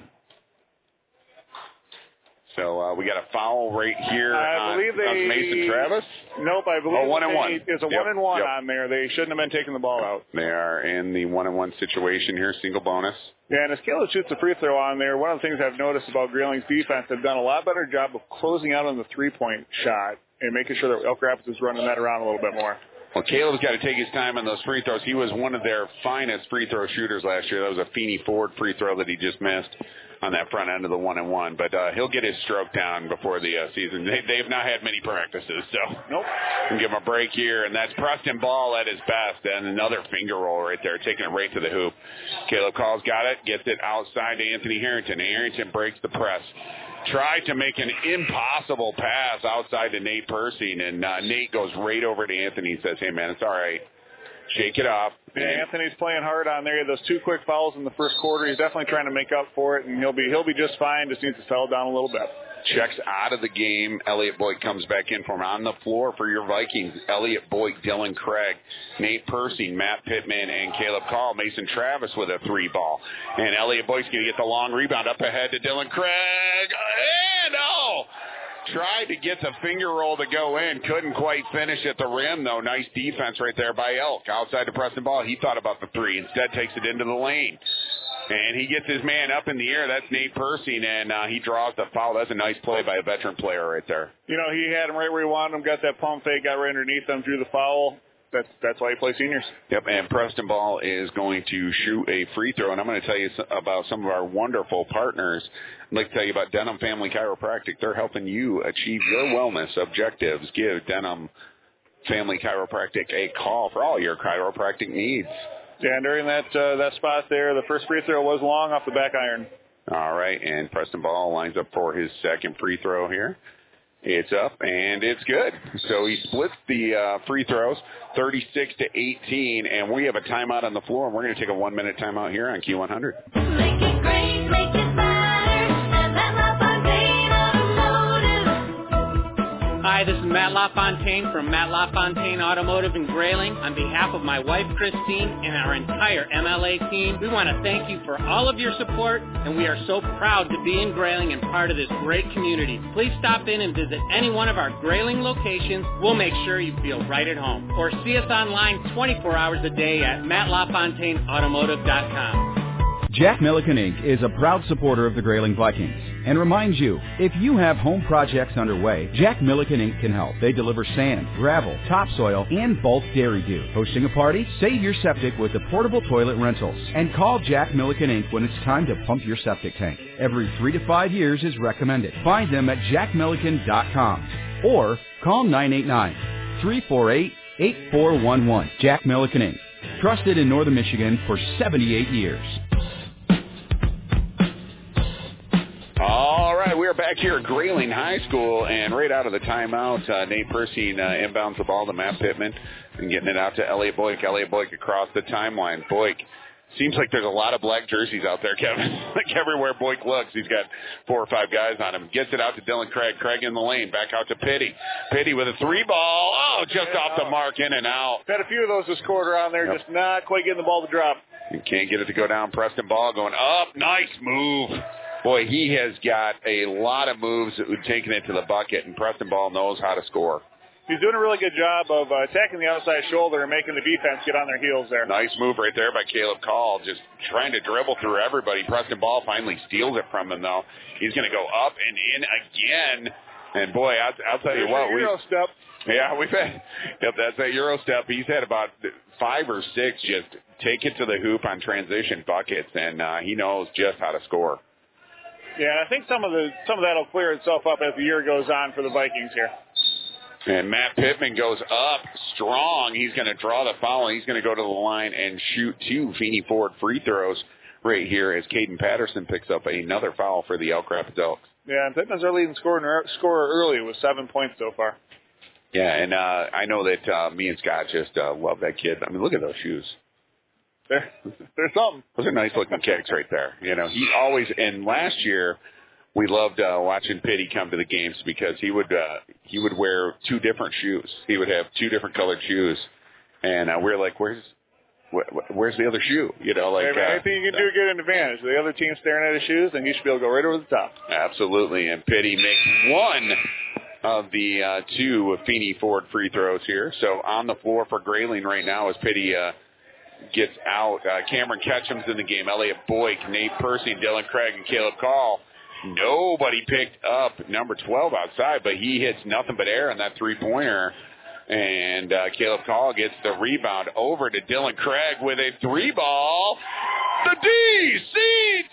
So uh, we got a foul right here I on, believe they, on Mason Travis. Nope, I believe oh, one and they, one. There's a yep, one and one yep. on there. They shouldn't have been taking the ball out. They are in the one and one situation here, single bonus. Yeah, and as Caleb shoots the free throw on there, one of the things I've noticed about Grayling's defense, they've done a lot better job of closing out on the three-point shot and making sure that Elk Rapids is running that around a little bit more. Well, Caleb's got to take his time on those free throws. He was one of their finest free throw shooters last year. That was a Feeney Ford free throw that he just missed on that front end of the one and one. But uh, he'll get his stroke down before the uh, season. They, they've not had many practices, so nope. We'll give him a break here. And that's Preston Ball at his best, and another finger roll right there, taking it right to the hoop. Caleb Call's got it, gets it outside to Anthony Harrington. Harrington breaks the press. Tried to make an impossible pass outside to Nate Persing, and uh, Nate goes right over to Anthony and says, hey, man, it's all right. Shake it off. And Anthony's playing hard on there. Those two quick fouls in the first quarter, he's definitely trying to make up for it, and he'll be he'll be just fine. Just needs to settle down a little bit. Checks out of the game. Elliot Boyd comes back in for him. On the floor for your Vikings, Elliot Boyd, Dylan Craig, Nate Persing, Matt Pittman, and Caleb Call. Mason Travis with a three ball. And Elliot Boyd's going to get the long rebound up ahead to Dylan Craig. And oh! Tried to get the finger roll to go in. Couldn't quite finish at the rim, though. Nice defense right there by Elk. Outside to Preston Ball. He thought about the three. Instead takes it into the lane. And he gets his man up in the air. That's Nate Persing, and uh, he draws the foul. That's a nice play by a veteran player right there. You know, he had him right where he wanted him, got that pump fake, got right underneath him, drew the foul. That's that's why he plays seniors. Yep, and Preston Ball is going to shoot a free throw, and I'm going to tell you about some of our wonderful partners. I'd like to tell you about Denham Family Chiropractic. They're helping you achieve your wellness objectives. Give Denham Family Chiropractic a call for all your chiropractic needs. Yeah, and during that uh, that spot there, the first free throw was long off the back iron. All right, and Preston Ball lines up for his second free throw here. It's up, and it's good. So he splits the uh, free throws, thirty-six to eighteen, and we have a timeout on the floor, and we're going to take a one-minute timeout here on Q one hundred. Make it great, make it better, and Matt LaFontaine Automotive. Hi, this is Matt LaFontaine from Matt LaFontaine Automotive in Grayling. On behalf of my wife, Christine, and our entire M L A team, we want to thank you for all of your support, and we are so proud to be in Grayling and part of this great community. Please stop in and visit any one of our Grayling locations. We'll make sure you feel right at home. Or see us online twenty-four hours a day at matt lafontaine automotive dot com. Jack Milliken Incorporated is a proud supporter of the Grayling Vikings and reminds you, if you have home projects underway, Jack Milliken Incorporated can help. They deliver sand, gravel, topsoil, and bulk dairy dew. Hosting a party? Save your septic with the portable toilet rentals. And call Jack Milliken Incorporated when it's time to pump your septic tank. Every three to five years is recommended. Find them at jack milliken dot com or call nine eight nine, three four eight, eight four one one. Jack Milliken Incorporated. Trusted in Northern Michigan for seventy-eight years. All right, we're back here at Grayling High School, and right out of the timeout, uh, Nate Persing uh, inbounds the ball to Matt Pittman and getting it out to Elliot Boyk. Elliot Boyk across the timeline. Boyk, seems like there's a lot of black jerseys out there, Kevin. Like everywhere Boyk looks, he's got four or five guys on him. Gets it out to Dylan Craig. Craig in the lane. Back out to Pitty. Pitty with a three ball. Oh, just yeah, off the mark, in and out. Had a few of those this quarter on there, yep. Just not quite getting the ball to drop. You can't get it to go down. Preston Ball going up. Nice move. boy, he has got a lot of moves that would taken it to the bucket, and Preston Ball knows how to score. He's doing a really good job of uh, attacking the outside shoulder and making the defense get on their heels there. Nice move right there by Caleb Call, just trying to dribble through everybody. Preston Ball finally steals it from him, though. He's going to go up and in again. And, boy, I'll, I'll tell you what. Euro we, step. Yeah, we've had, yep, that's a Euro step. He's had about five or six just take it to the hoop on transition buckets, and uh, he knows just how to score. Yeah, I think some of the some of that will clear itself up as the year goes on for the Vikings here. And Matt Pittman goes up strong. He's going to draw the foul, and he's going to go to the line and shoot two Feeney Ford free throws right here as Caden Patterson picks up another foul for the Elk Rapids Elks. Yeah, and Pittman's our leading scorer, scorer early with seven points so far. Yeah, and uh, I know that uh, me and Scott just uh, love that kid. I mean, look at those shoes. There, there's something. Those are nice-looking kicks right there. You know, he always – and last year – we loved uh, watching Pitty come to the games because he would uh, he would wear two different shoes. He would have two different colored shoes, and uh, we're like, "Where's wh- where's the other shoe?" You know, like hey, man, anything you can do to get an advantage. The other team's staring at his shoes, and you should be able to go right over the top. Absolutely, and Pitty makes one of the uh, two Feeney Ford free throws here. So on the floor for Grayling right now as Pitty uh, gets out. Uh, Cameron Ketchum's in the game. Elliot Boyk, Nate Percy, Dylan Craig, and Caleb Call. Nobody picked up number twelve outside, but he hits nothing but air on that three-pointer. And uh, Caleb Call gets the rebound over to Dylan Craig with a three ball. The D C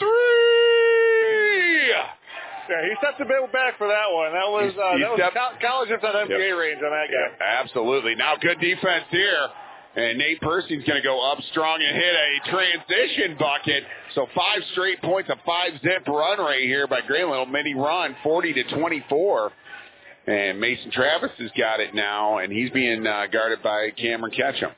three! Yeah, he stepped a bit back for that one. That was, uh, that was stepped, co- college if not N B A yep. range on that guy. Yep, absolutely. Now good defense here. And Nate Percy's going to go up strong and hit a transition bucket. So five straight points, a five-zip run right here by Grayling. A mini run, forty to twenty-four. And Mason Travis has got it now, and he's being uh, guarded by Cameron Ketchum.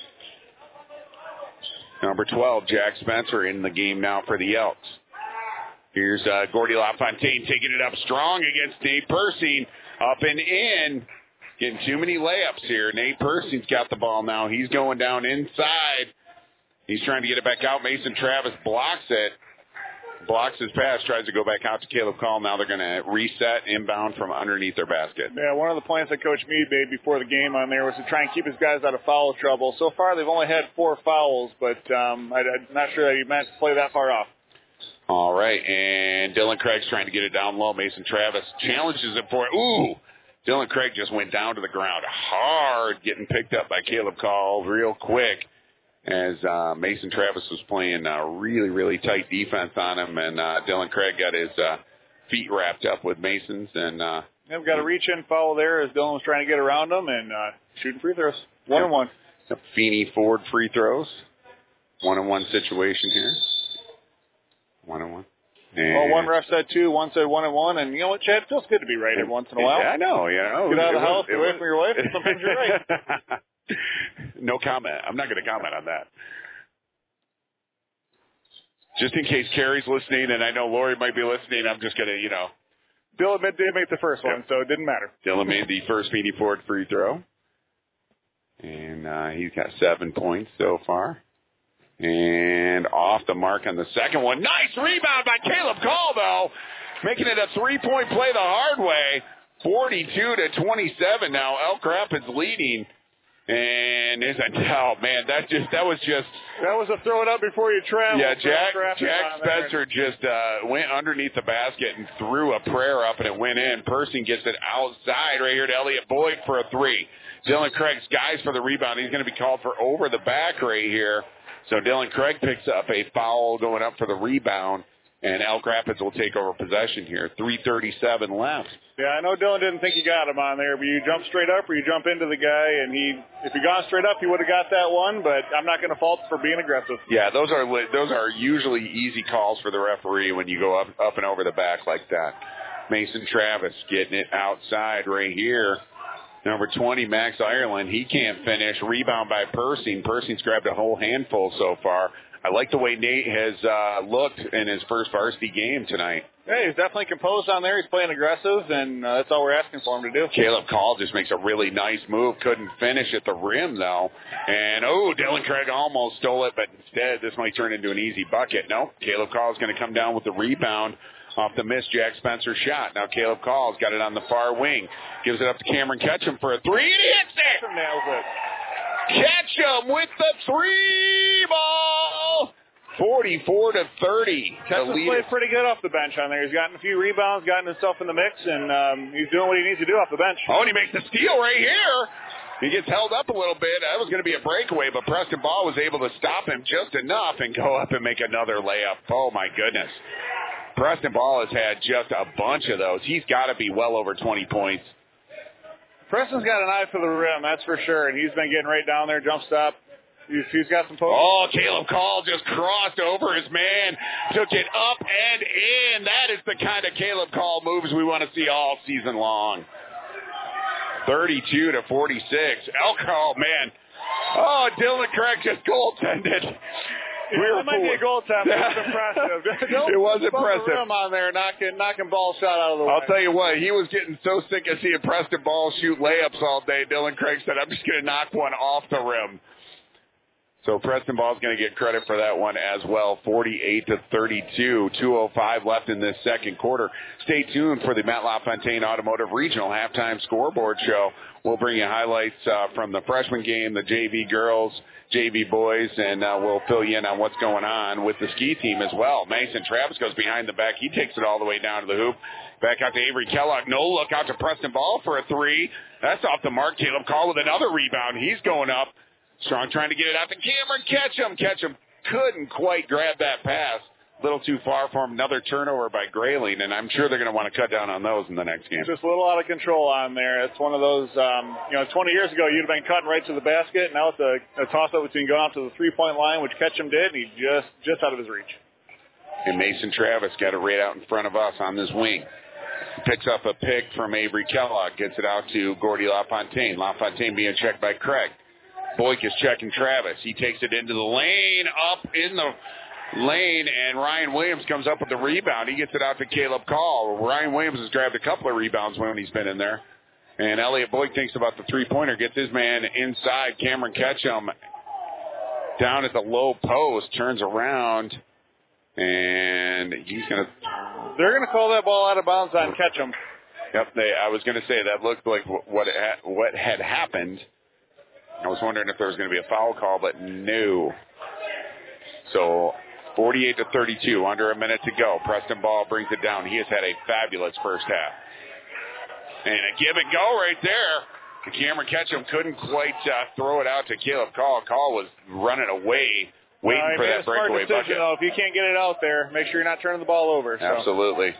Number twelve, Jack Spencer in the game now for the Elks. Here's uh, Gordy LaFontaine taking it up strong against Nate Percy. Up and in. Getting too many layups here. Nate Percy's got the ball now. He's going down inside. He's trying to get it back out. Mason Travis blocks it. Blocks his pass, tries to go back out to Caleb Call. Now they're going to reset inbound from underneath their basket. Yeah, one of the points that Coach Meade made before the game on there was to try and keep his guys out of foul trouble. So far, they've only had four fouls, but um, I, I'm not sure that he meant to play that far off. All right, and Dylan Craig's trying to get it down low. Mason Travis challenges it for it. Ooh! Dylan Craig just went down to the ground hard, getting picked up by Caleb Call real quick as uh, Mason Travis was playing uh, really, really tight defense on him, and uh, Dylan Craig got his uh, feet wrapped up with Mason's. And uh, yeah, we've got a reach-in foul there as Dylan was trying to get around him and uh, shooting free throws. One yeah. and one. Feeney Ford free throws. One and one situation here. One and one. And well, one ref said two, one said one and one, and you know what, Chad? It feels good to be right every once in a while. Yeah, I know, you know. Get out of the house, was, get away from your wife, and sometimes you're right. No comment. I'm not going to comment on that. Just in case Carrie's listening, and I know Lori might be listening, I'm just going to, you know. Dylan did make the first one, so it didn't matter. Dylan made the first Feeney Ford free throw. And uh, he's got seven points so far. And off the mark on the second one. Nice rebound by Caleb Call, though. Making it a three-point play the hard way. forty-two to twenty-seven now. Elk Rapids leading. And there's a, oh, man, that just, that was just. That was a throw it up before you travel. Yeah, Jack, Jack Spencer just uh, went underneath the basket and threw a prayer up, and it went in. Percy gets it outside right here to Elliot Boyd for a three. Dylan Craig's guys for the rebound. He's going to be called for over the back right here. So Dylan Craig picks up a foul going up for the rebound, and Elk Rapids will take over possession here. three thirty-seven left. Yeah, I know Dylan didn't think he got him on there, but you jump straight up or you jump into the guy, and he, if he gone straight up, he would have got that one, but I'm not going to fault for being aggressive. Yeah, those are those are usually easy calls for the referee when you go up, up and over the back like that. Mason Travis getting it outside right here. Number twenty, Max Ireland, he can't finish. Rebound by Percy. Percy's grabbed a whole handful so far. I like the way Nate has uh, looked in his first varsity game tonight. Yeah, he's definitely composed on there. He's playing aggressive, and uh, that's all we're asking for him to do. Caleb Call just makes a really nice move. Couldn't finish at the rim, though. And, oh, Dylan Craig almost stole it, but instead this might turn into an easy bucket. No, Caleb Call is going to come down with the rebound Off the miss, Jack Spencer shot. Now Caleb Call's got it on the far wing. Gives it up to Cameron Ketchum for a three, and he hits it! Nails it. Ketchum with the three ball! forty-four to thirty. Ketchum's played pretty good off the bench on there. He's gotten a few rebounds, gotten himself in the mix, and um, he's doing what he needs to do off the bench. Oh, and he makes the steal right here. He gets held up a little bit. That was going to be a breakaway, but Preston Ball was able to stop him just enough and go up and make another layup. Oh, my goodness. Preston Ball has had just a bunch of those. He's got to be well over twenty points. Preston's got an eye for the rim, that's for sure, and he's been getting right down there, jump stop. He's, he's got some post. Oh, Caleb Call just crossed over his man, took it up and in. That is the kind of Caleb Call moves we want to see all season long. thirty-two to forty-six. Elko, man. Oh, Dylan Craig just goaltended. We yeah, that might be a goal time. It was impressive. It was impressive. The rim on there, knocking, knocking ball shot out of the way. I'll tell you what, he was getting so sick of seeing Preston Ball shoot layups all day. Dylan Craig said, I'm just going to knock one off the rim. So Preston Ball's going to get credit for that one as well. forty-eight to thirty-two. two oh five left in this second quarter. Stay tuned for the Matt LaFontaine Automotive Regional Halftime Scoreboard Show. We'll bring you highlights uh, from the freshman game, the J V girls, J V boys, and uh, we'll fill you in on what's going on with the ski team as well. Mason Travis goes behind the back. He takes it all the way down to the hoop. Back out to Avery Kellogg. No look out to Preston Ball for a three. That's off the mark. Caleb Call with another rebound. He's going up. Strong trying to get it out to Cameron Ketchum. Ketchum couldn't quite grab that pass. A little too far for him. Another turnover by Grayling, and I'm sure they're going to want to cut down on those in the next game. Just a little out of control on there. It's one of those, um, you know, twenty years ago you'd have been cutting right to the basket. Now it's a, a toss-up between going out to the three-point line, which Ketchum did, and he just, just out of his reach. And Mason Travis got it right out in front of us on this wing. Picks up a pick from Avery Kellogg. Gets it out to Gordy LaFontaine. LaFontaine being checked by Craig. Boyk is checking Travis. He takes it into the lane, up in the lane, and Ryan Williams comes up with the rebound. He gets it out to Caleb Call. Ryan Williams has grabbed a couple of rebounds when he's been in there. And Elliot Boyk thinks about the three-pointer, gets his man inside. Cameron Ketchum down at the low post, turns around, and he's going to... They're going to call that ball out of bounds on Ketchum. Yep, they, I was going to say that looked like what, it ha- what had happened. I was wondering if there was going to be a foul call, but no. So forty-eight to thirty-two, under a minute to go. Preston Ball brings it down. He has had a fabulous first half. And a give and go right there. Cameron Ketchum couldn't quite uh, throw it out to Caleb Call. Call was running away, waiting uh, for that breakaway decision, bucket. Though. If you can't get it out there, make sure you're not turning the ball over. So. Absolutely.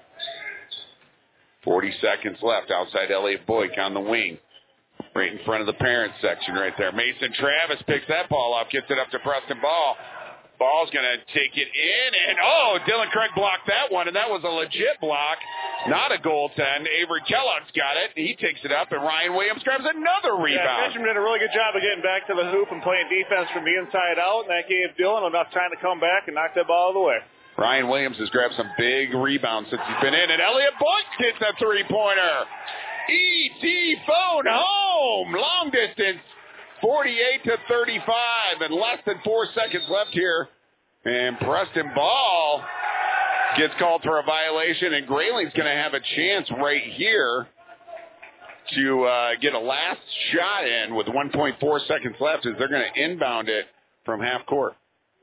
forty seconds left outside Elliot Boyk on the wing. Right in front of the parents section right there. Mason Travis picks that ball up, gets it up to Preston Ball. Ball's going to take it in, and oh, Dylan Craig blocked that one, and that was a legit block, not a goaltend. Avery Kellogg's got it. He takes it up, and Ryan Williams grabs another rebound. Yeah, Ketchum did a really good job of getting back to the hoop and playing defense from the inside out, and that gave Dylan enough time to come back and knock that ball out of the way. Ryan Williams has grabbed some big rebounds since he's been in, and Elliot Boyk hits a three-pointer. E T phone home. Long distance, forty-eight to thirty-five, and less than four seconds left here. And Preston Ball gets called for a violation, and Grayling's going to have a chance right here to uh, get a last shot in with one point four seconds left as they're going to inbound it from half court.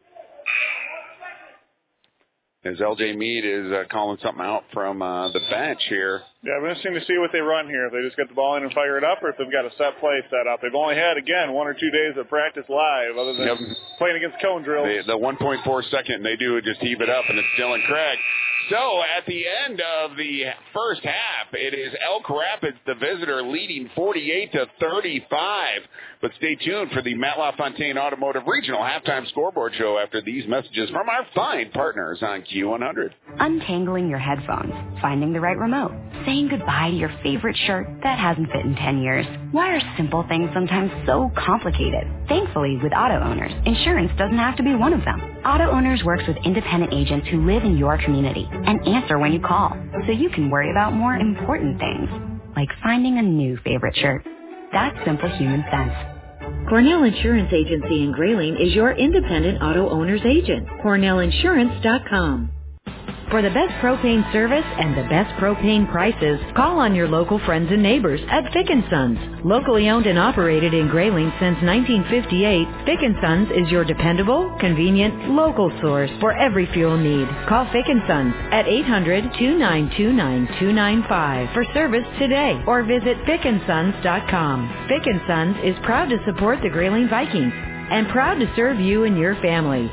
As L J Meade is uh, calling something out from uh, the bench here. Yeah, I'm interesting to see what they run here. If they just get the ball in and fire it up, or if they've got a set play set up. They've only had, again, one or two days of practice live, other than yep. playing against cone drills. They, the one point four second, they do just heave it up, and it's Dylan Craig. So at the end of the first half, it is Elk Rapids, the visitor, leading forty-eight to thirty-five. But stay tuned for the Matt LaFontaine Automotive Regional Halftime Scoreboard Show after these messages from our fine partners on Q one hundred. Untangling your headphones, finding the right remote, saying goodbye to your favorite shirt that hasn't fit in ten years. Why are simple things sometimes so complicated? Thankfully, with Auto Owners, insurance doesn't have to be one of them. Auto Owners works with independent agents who live in your community and answer when you call, so you can worry about more important things, like finding a new favorite shirt. That's simple human sense. Cornell Insurance Agency in Grayling is your independent auto owner's agent. Cornell Insurance dot com. For the best propane service and the best propane prices, call on your local friends and neighbors at Fick and Sons. Locally owned and operated in Grayling since nineteen fifty-eight, Fick and Sons is your dependable, convenient, local source for every fuel need. Call Fick and Sons at eight hundred, two nine two, nine two nine five for service today or visit fick and sons dot com. Fick and Sons is proud to support the Grayling Vikings and proud to serve you and your family.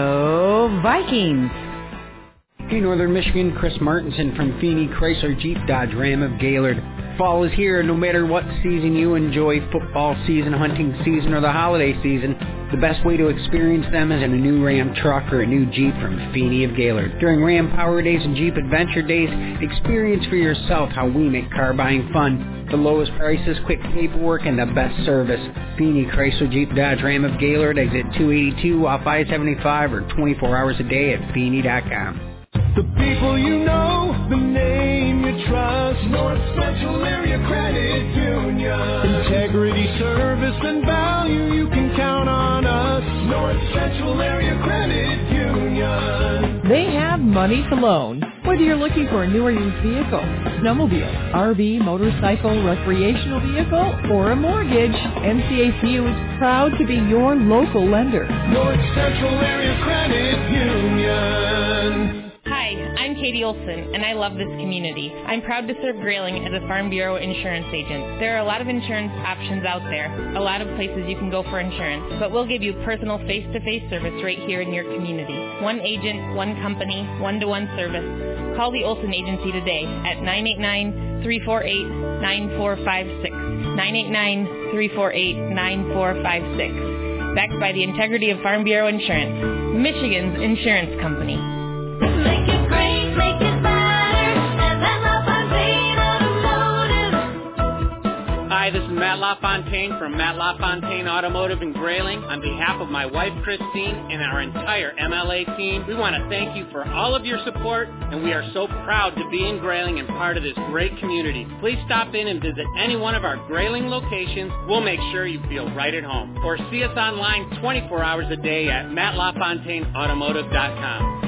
Go Vikings! Hey, Northern Michigan, Chris Martinson from Feeney Chrysler Jeep Dodge Ram of Gaylord. Fall is here. No matter what season you enjoy, football season, hunting season, or the holiday season, the best way to experience them is in a new Ram truck or a new Jeep from Feeney of Gaylord. During Ram Power Days and Jeep Adventure Days, experience for yourself how we make car buying fun. The lowest prices, quick paperwork, and the best service. Feeney Chrysler Jeep Dodge Ram of Gaylord, exit two eighty-two off I seventy-five or twenty-four hours a day at Feeney dot com. The people you know, the name you trust, North Central Area Credit Union. Integrity, service, and value, you can count on us. North Central Area Credit Union. They have money to loan. Whether you're looking for a new or used vehicle, snowmobile, R V, motorcycle, recreational vehicle, or a mortgage, N C A C U is proud to be your local lender. North Central Area Credit Union. Hi, I'm Katie Olson, and I love this community. I'm proud to serve Grayling as a Farm Bureau insurance agent. There are a lot of insurance options out there, a lot of places you can go for insurance, but we'll give you personal face-to-face service right here in your community. One agent, one company, one-to-one service. Call the Olson Agency today at nine eight nine, three four eight, nine four five six, nine eight nine, three four eight, nine four five six. Backed by the integrity of Farm Bureau Insurance, Michigan's insurance company. Make it great, make it better, and Matt LaFontaine Automotive. Hi, this is Matt LaFontaine from Matt LaFontaine Automotive in Grayling. On behalf of my wife, Christine, and our entire M L A team, we want to thank you for all of your support, and we are so proud to be in Grayling and part of this great community. Please stop in and visit any one of our Grayling locations. We'll make sure you feel right at home. Or see us online twenty-four hours a day at matt lafontaine automotive dot com.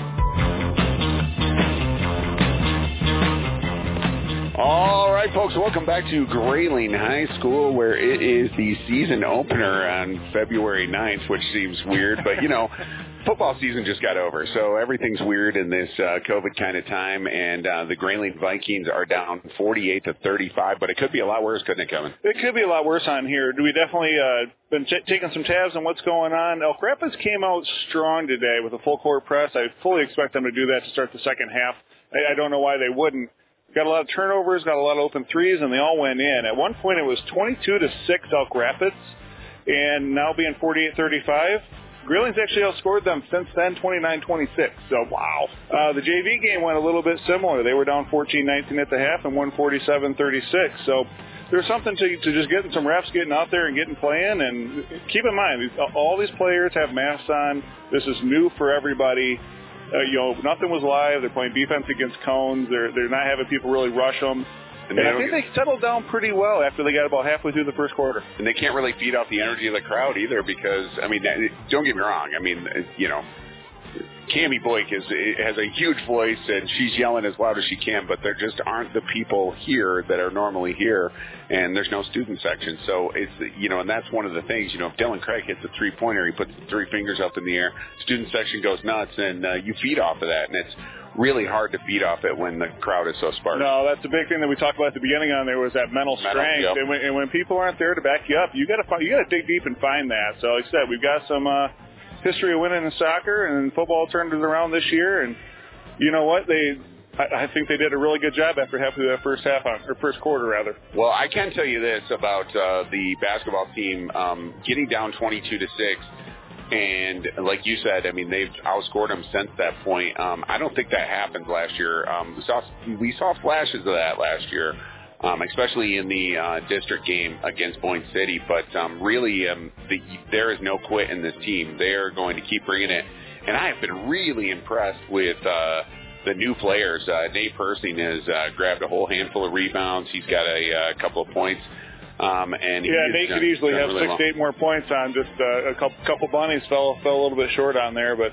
All right, folks, welcome back to Grayling High School, where it is the season opener on February ninth, which seems weird, but, you know, football season just got over, so everything's weird in this uh, COVID kind of time, and uh, the Grayling Vikings are down forty-eight to thirty-five, but it could be a lot worse, couldn't it, Kevin? It could be a lot worse on here. We definitely uh, been ch- taking some tabs on what's going on. Elk Rapids came out strong today with a full court press. I fully expect them to do that to start the second half. I, I don't know why they wouldn't. Got a lot of turnovers, got a lot of open threes, and they all went in. At one point, it was twenty-two to six Elk Rapids, and now being forty-eight thirty-five. Grayling's actually outscored them since then, twenty-nine twenty-six. So, wow. Uh, the J V game went a little bit similar. They were down fourteen nineteen at the half and won forty-seven thirty-six. So, there's something to, to just getting some refs getting out there and getting playing. And keep in mind, all these players have masks on. This is new for everybody. Uh, you know, nothing was live. They're playing defense against cones. They're they're not having people really rush them. And, and I think they settled down pretty well after they got about halfway through the first quarter. And they can't really feed off the energy of the crowd either because, I mean, don't get me wrong. I mean, you know, Cammie Boyk is, has a huge voice, and she's yelling as loud as she can, but there just aren't the people here that are normally here, and there's no student section. So it's, you know, and that's one of the things, you know, if Dylan Craig hits a three-pointer, he puts the three fingers up in the air, student section goes nuts, and uh, you feed off of that, and it's really hard to feed off it when the crowd is so sparse. No, that's the big thing that we talked about at the beginning on there was that mental, mental strength, yep. and, when, and when people aren't there to back you up, you got to you got to dig deep and find that. So like I said, we've got some uh, history of winning in soccer, and football turned it around this year, and you know what? They, I, I think they did a really good job after half of that first half, on, or first quarter, rather. Well, I can tell you this about uh, the basketball team um, getting down twenty-two to six, and like you said, I mean, they've outscored them since that point. Um, I don't think that happened last year. Um, we saw we saw flashes of that last year. Um, especially in the uh, district game against Boyne City. But um, really, um, the, there is no quit in this team. They are going to keep bringing it. And I have been really impressed with uh, the new players. Uh, Nate Persing has uh, grabbed a whole handful of rebounds. He's got a uh, couple of points. Um, and yeah, Nate could easily have really six well. to eight more points on just uh, a couple, couple bunnies fell fell a little bit short on there, but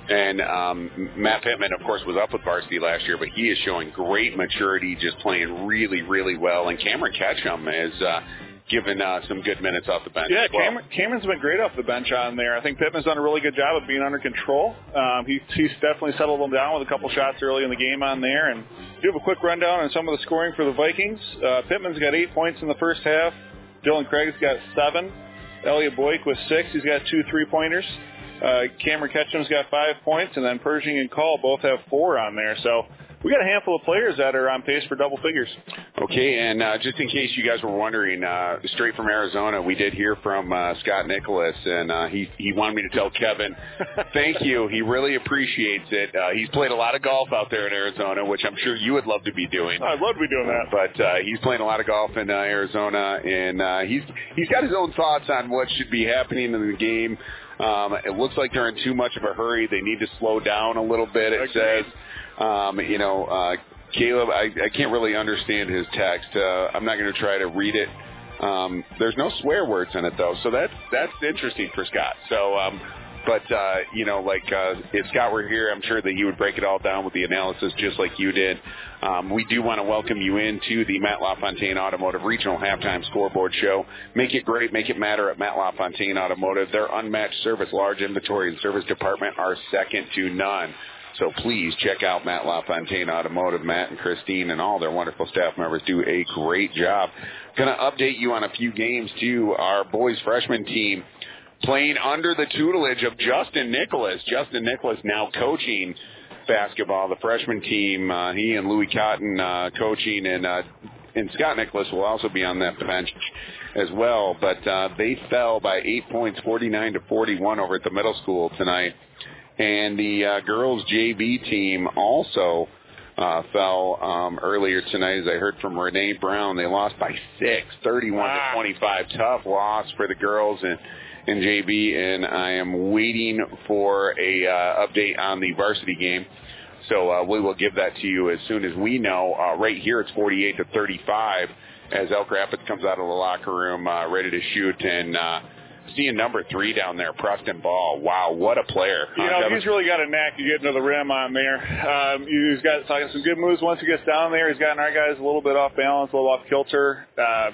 And um, Matt Pittman, of course, was up with varsity last year, but he is showing great maturity, just playing really, really well. And Cameron Ketchum is uh, given uh, some good minutes off the bench. Yeah, as well. Cameron, Cameron's been great off the bench on there. I think Pittman's done a really good job of being under control. Um, he, he's definitely settled them down with a couple shots early in the game on there. And do have a quick rundown on some of the scoring for the Vikings. Uh, Pittman's got eight points in the first half. Dylan Craig's got seven. Elliot Boyk with six. He's got two three-pointers. Uh, Cameron Ketchum's got five points, and then Pershing and Call both have four on there. So we got a handful of players that are on pace for double figures. Okay, and uh, just in case you guys were wondering, uh, straight from Arizona, we did hear from uh, Scott Nicholas, and uh, he, he wanted me to tell Kevin, thank you. He really appreciates it. Uh, he's played a lot of golf out there in Arizona, which I'm sure you would love to be doing. I'd love to be doing that. But uh, he's playing a lot of golf in uh, Arizona, and uh, he's he's got his own thoughts on what should be happening in the game. Um, it looks like they're in too much of a hurry. They need to slow down a little bit, it says. Um, you know, uh, Caleb, I, I can't really understand his text. Uh, I'm not going to try to read it. Um, there's no swear words in it, though, so that's, that's interesting for Scott. So, um, but, uh, you know, like uh, if Scott were here, I'm sure that he would break it all down with the analysis just like you did. Um, we do want to welcome you into the Matt LaFontaine Automotive Regional Halftime Scoreboard Show. Make it great, make it matter at Matt LaFontaine Automotive. Their unmatched service, large inventory, and service department are second to none. So please check out Matt LaFontaine Automotive. Matt and Christine and all their wonderful staff members do a great job. Going to update you on a few games, too. Our boys freshman team playing under the tutelage of Justin Nicholas. Justin Nicholas now coaching basketball. The freshman team, uh, he and Louis Cotton uh, coaching, and, uh, and Scott Nicholas will also be on that bench as well. But uh, they fell by eight points, forty-nine to forty-one over at the middle school tonight. And the uh, girls' J V team also uh, fell um, earlier tonight, as I heard from Renee Brown. They lost by six, thirty-one to twenty-five. Tough loss for the girls in, in J V, and I am waiting for a uh, update on the varsity game. So uh, we will give that to you as soon as we know. Uh, right here, it's forty-eight to thirty-five as Elk Rapids comes out of the locker room uh, ready to shoot, and uh, seeing number three down there, Preston Ball. Wow, what a player. You know, he's really got a knack of getting to the rim on there. Um, he's got some good moves once he gets down there. He's gotten our guys a little bit off balance, a little off kilter. Uh,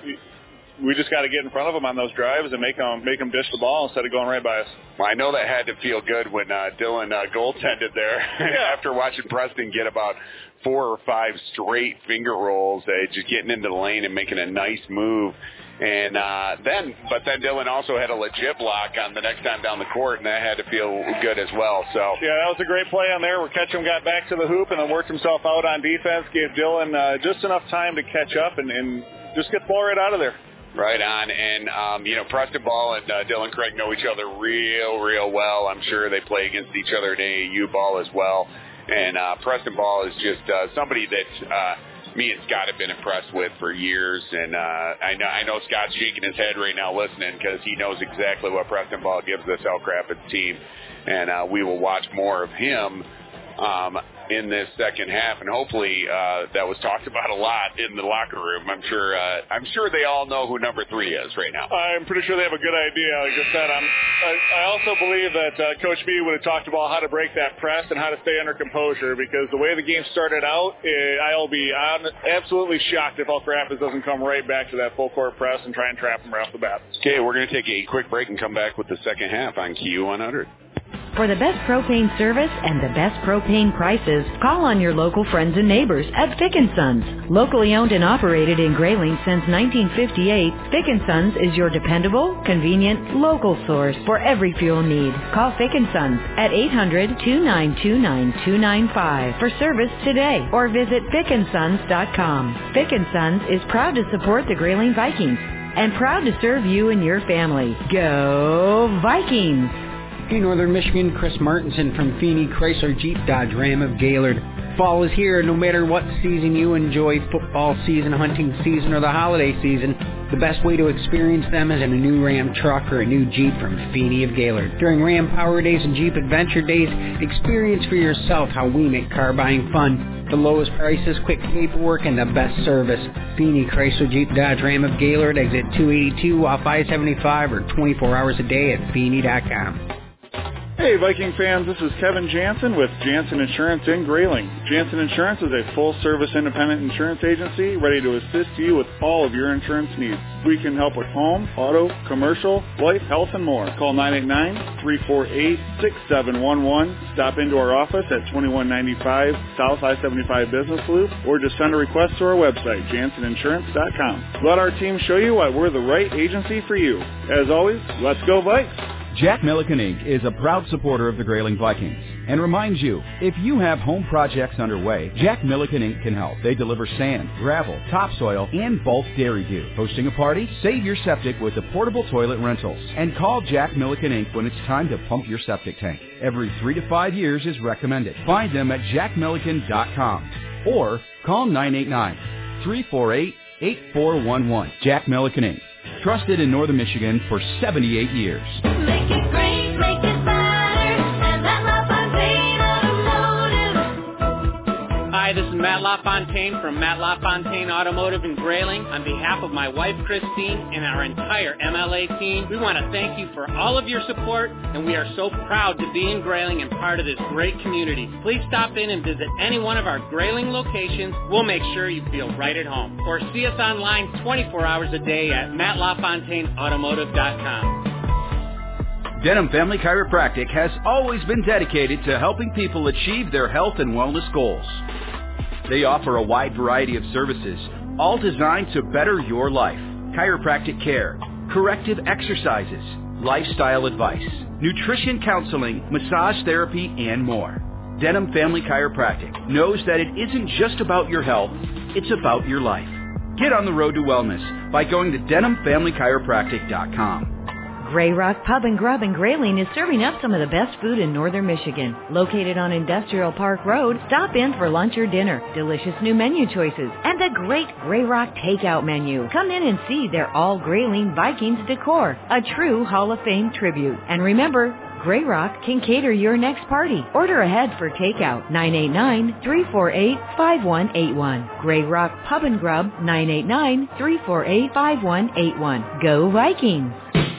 we just got to get in front of them on those drives and make them, make them dish the ball instead of going right by us. Well, I know that had to feel good when uh, Dylan uh, goaltended there yeah. after watching Preston get about four or five straight finger rolls, uh, just getting into the lane and making a nice move. And uh, then, but then Dylan also had a legit block on the next time down the court, and that had to feel good as well. So yeah, that was a great play on there where Ketchum got back to the hoop and then worked himself out on defense, gave Dylan uh, just enough time to catch up and, and just get the ball right out of there. Right on. And, um, you know, Preston Ball and uh, Dylan Craig know each other real, real well. I'm sure they play against each other in A A U ball as well. And uh, Preston Ball is just uh, somebody that uh, me and Scott have been impressed with for years. And uh, I know I know Scott's shaking his head right now listening because he knows exactly what Preston Ball gives this Elk Rapids team. And uh, we will watch more of him um, in this second half, and hopefully uh, that was talked about a lot in the locker room. I'm sure uh, I'm sure they all know who number three is right now. I'm pretty sure they have a good idea. Like I said, I'm, I, I also believe that uh, Coach B would have talked about how to break that press and how to stay under composure, because the way the game started out, it, I'll be I'm absolutely shocked if Elk Rapids doesn't come right back to that full court press and try and trap them right off the bat. Okay, we're going to take a quick break and come back with the second half on Q one hundred. For the best propane service and the best propane prices, call on your local friends and neighbors at Fick and Sons. Locally owned and operated in Grayling since nineteen fifty-eight, Fick and Sons is your dependable, convenient, local source for every fuel need. Call Fick and Sons at eight hundred, two nine two, nine two nine five for service today, or visit fick and sons dot com. Fick and Sons is proud to support the Grayling Vikings and proud to serve you and your family. Go Vikings! Hey, Northern Michigan, Chris Martinson from Feeney Chrysler Jeep Dodge Ram of Gaylord. Fall is here. No matter what season you enjoy, football season, hunting season, or the holiday season, the best way to experience them is in a new Ram truck or a new Jeep from Feeney of Gaylord. During Ram Power Days and Jeep Adventure Days, experience for yourself how we make car buying fun. The lowest prices, quick paperwork, and the best service. Feeney Chrysler Jeep Dodge Ram of Gaylord, exit two eighty-two off I seventy-five, or twenty-four hours a day at Feeney dot com. Hey, Viking fans, this is Kevin Jansen with Jansen Insurance in Grayling. Jansen Insurance is a full-service independent insurance agency ready to assist you with all of your insurance needs. We can help with home, auto, commercial, life, health, and more. Call nine eight nine, three four eight, six seven one one. Stop into our office at twenty-one ninety-five South I seventy-five Business Loop, or just send a request to our website, jansen insurance dot com. Let our team show you why we're the right agency for you. As always, let's go Vikes! Jack Milliken Incorporated is a proud supporter of the Grayling Vikings and reminds you, if you have home projects underway, Jack Milliken Incorporated can help. They deliver sand, gravel, topsoil, and bulk dairy dew. Hosting a party? Save your septic with the portable toilet rentals. And call Jack Milliken Incorporated when it's time to pump your septic tank. Every three to five years is recommended. Find them at jack milliken dot com or call nine eight nine, three four eight, eight four one one. Jack Milliken Incorporated. Trusted in Northern Michigan for seventy-eight years. Make it great, make it better, and Matt LaFontaine Automotive. Hi, this is Matt LaFontaine from Matt LaFontaine Automotive in Grayling. On behalf of my wife, Christine, and our entire M L A team, we want to thank you for all of your support, and we are so proud to be in Grayling and part of this great community. Please stop in and visit any one of our Grayling locations. We'll make sure you feel right at home. Or see us online twenty-four hours a day at matt lafontaine automotive dot com. Denham Family Chiropractic has always been dedicated to helping people achieve their health and wellness goals. They offer a wide variety of services, all designed to better your life. Chiropractic care, corrective exercises, lifestyle advice, nutrition counseling, massage therapy, and more. Denham Family Chiropractic knows that it isn't just about your health, it's about your life. Get on the road to wellness by going to denham family chiropractic dot com. Gray Rock Pub and Grub in Grayling is serving up some of the best food in northern Michigan. Located on Industrial Park Road, stop in for lunch or dinner, delicious new menu choices, and the great Gray Rock takeout menu. Come in and see their all Grayling Vikings decor, a true Hall of Fame tribute. And remember, Gray Rock can cater your next party. Order ahead for takeout, nine eight nine, three four eight, five one eight one. Gray Rock Pub and Grub, nine eight nine, three four eight, five one eight one. Go Vikings!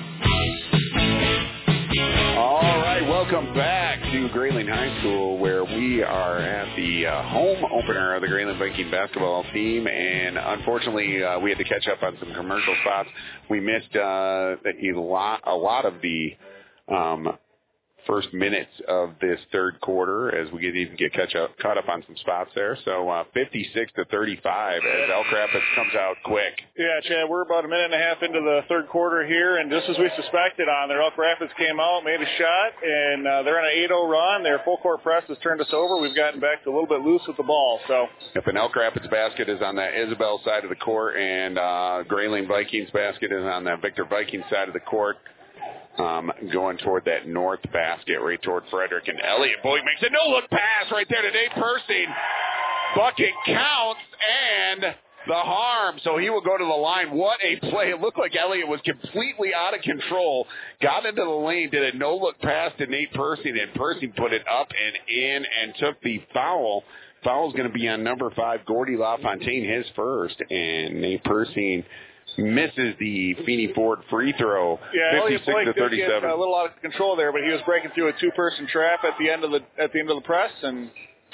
Welcome back to Grayling High School, where we are at the uh, home opener of the Grayling Viking basketball team, and unfortunately uh, we had to catch up on some commercial spots. We missed uh, a lot, a lot of the um, first minutes of this third quarter as we get even get catch up, caught up on some spots there. So uh, fifty-six to thirty-five as Elk Rapids comes out quick. Yeah, Chad, we're about a minute and a half into the third quarter here, and just as we suspected on there, Elk Rapids came out, made a shot, and uh, they're on an eight oh run. Their full court press has turned us over. We've gotten back to a little bit loose with the ball. So if an Elk Rapids basket is on that Isabel side of the court, and uh, Grayling Vikings basket is on that Victor Viking side of the court, Um, going toward that north basket, right toward Frederick, and Elliott Boyd makes a no-look pass right there to Nate Persing. Bucket counts, and the harm, so he will go to the line. What a play. It looked like Elliott was completely out of control, got into the lane, did a no-look pass to Nate Persing, and Persing put it up and in and took the foul. Foul's going to be on number five, Gordy LaFontaine, his first, and Nate Persing misses the Feeney Ford free throw. Yeah, fifty-six to thirty-seven. Get a little out of control there, but he was breaking through a two-person trap at the end of the at the end of the press and